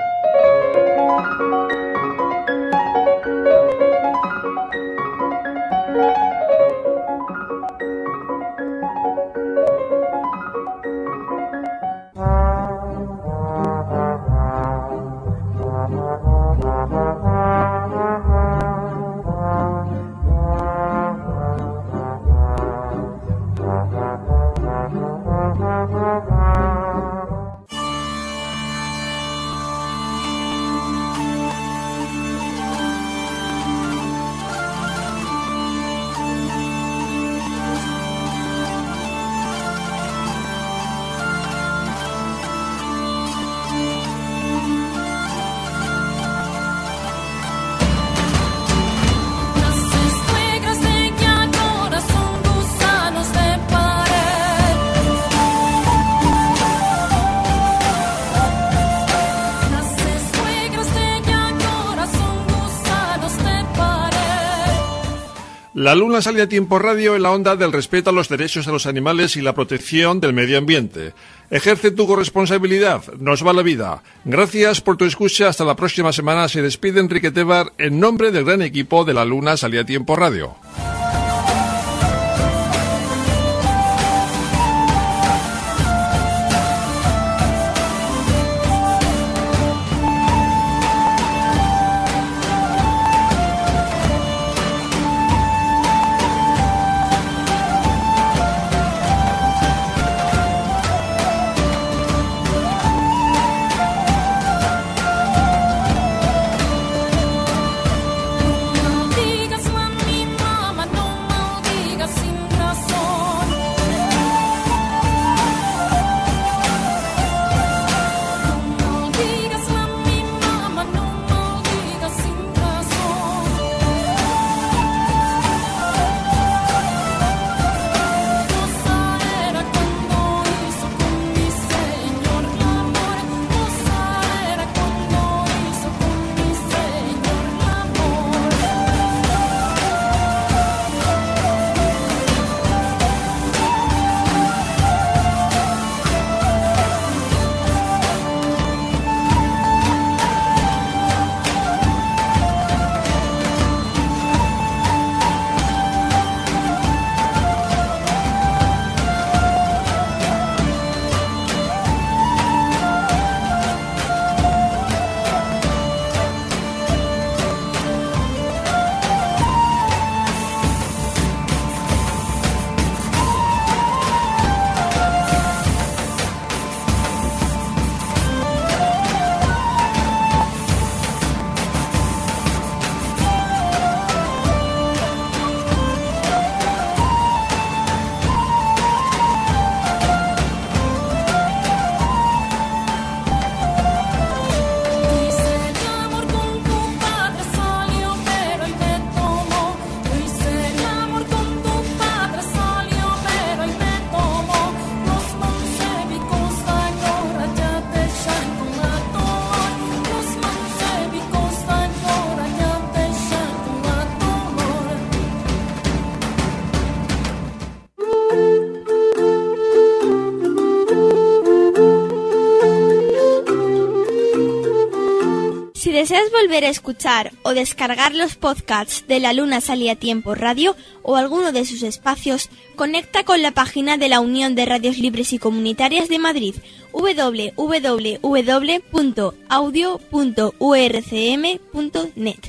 La Luna sale a Tiempo Radio en la onda del respeto a los derechos de los animales y la protección del medio ambiente. Ejerce tu corresponsabilidad, nos va la vida. Gracias por tu escucha, hasta la próxima semana. Se despide Enrique Tebar en nombre del gran equipo de La Luna sale a Tiempo Radio. Si deseas volver a escuchar o descargar los podcasts de La Luna Salía a Tiempo Radio o alguno de sus espacios, conecta con la página de la Unión de Radios Libres y Comunitarias de Madrid, doble u doble u doble u punto audio punto u r c m punto net.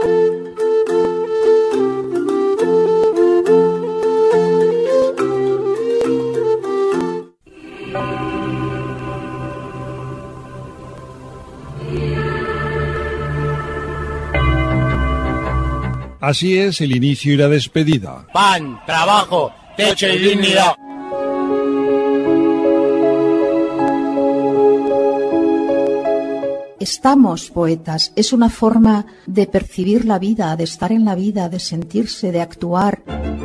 Así es el inicio y la despedida. Pan, trabajo, techo y dignidad. Estamos poetas, es una forma de percibir la vida, de estar en la vida, de sentirse, de actuar.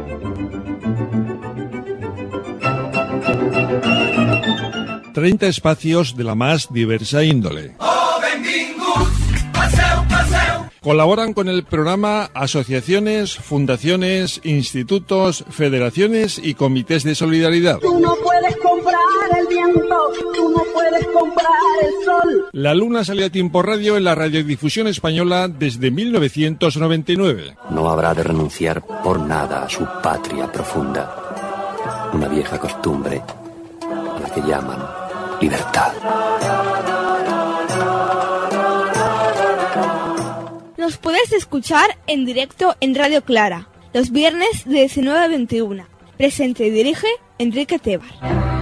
Treinta espacios de la más diversa índole. Oh, benvinguts, passeu, passeu. Colaboran con el programa asociaciones, fundaciones, institutos, federaciones y comités de solidaridad. Tú no puedes comprar el viento, tú no puedes comprar el sol. La Luna salió a tiempo radio en la radiodifusión española desde mil novecientos noventa y nueve. No habrá de renunciar por nada a su patria profunda. Una vieja costumbre a la que llaman libertad. Nos puedes escuchar en directo en Radio Clara, los viernes de diecinueve a veintiuna. Presente y dirige Enrique Tebar.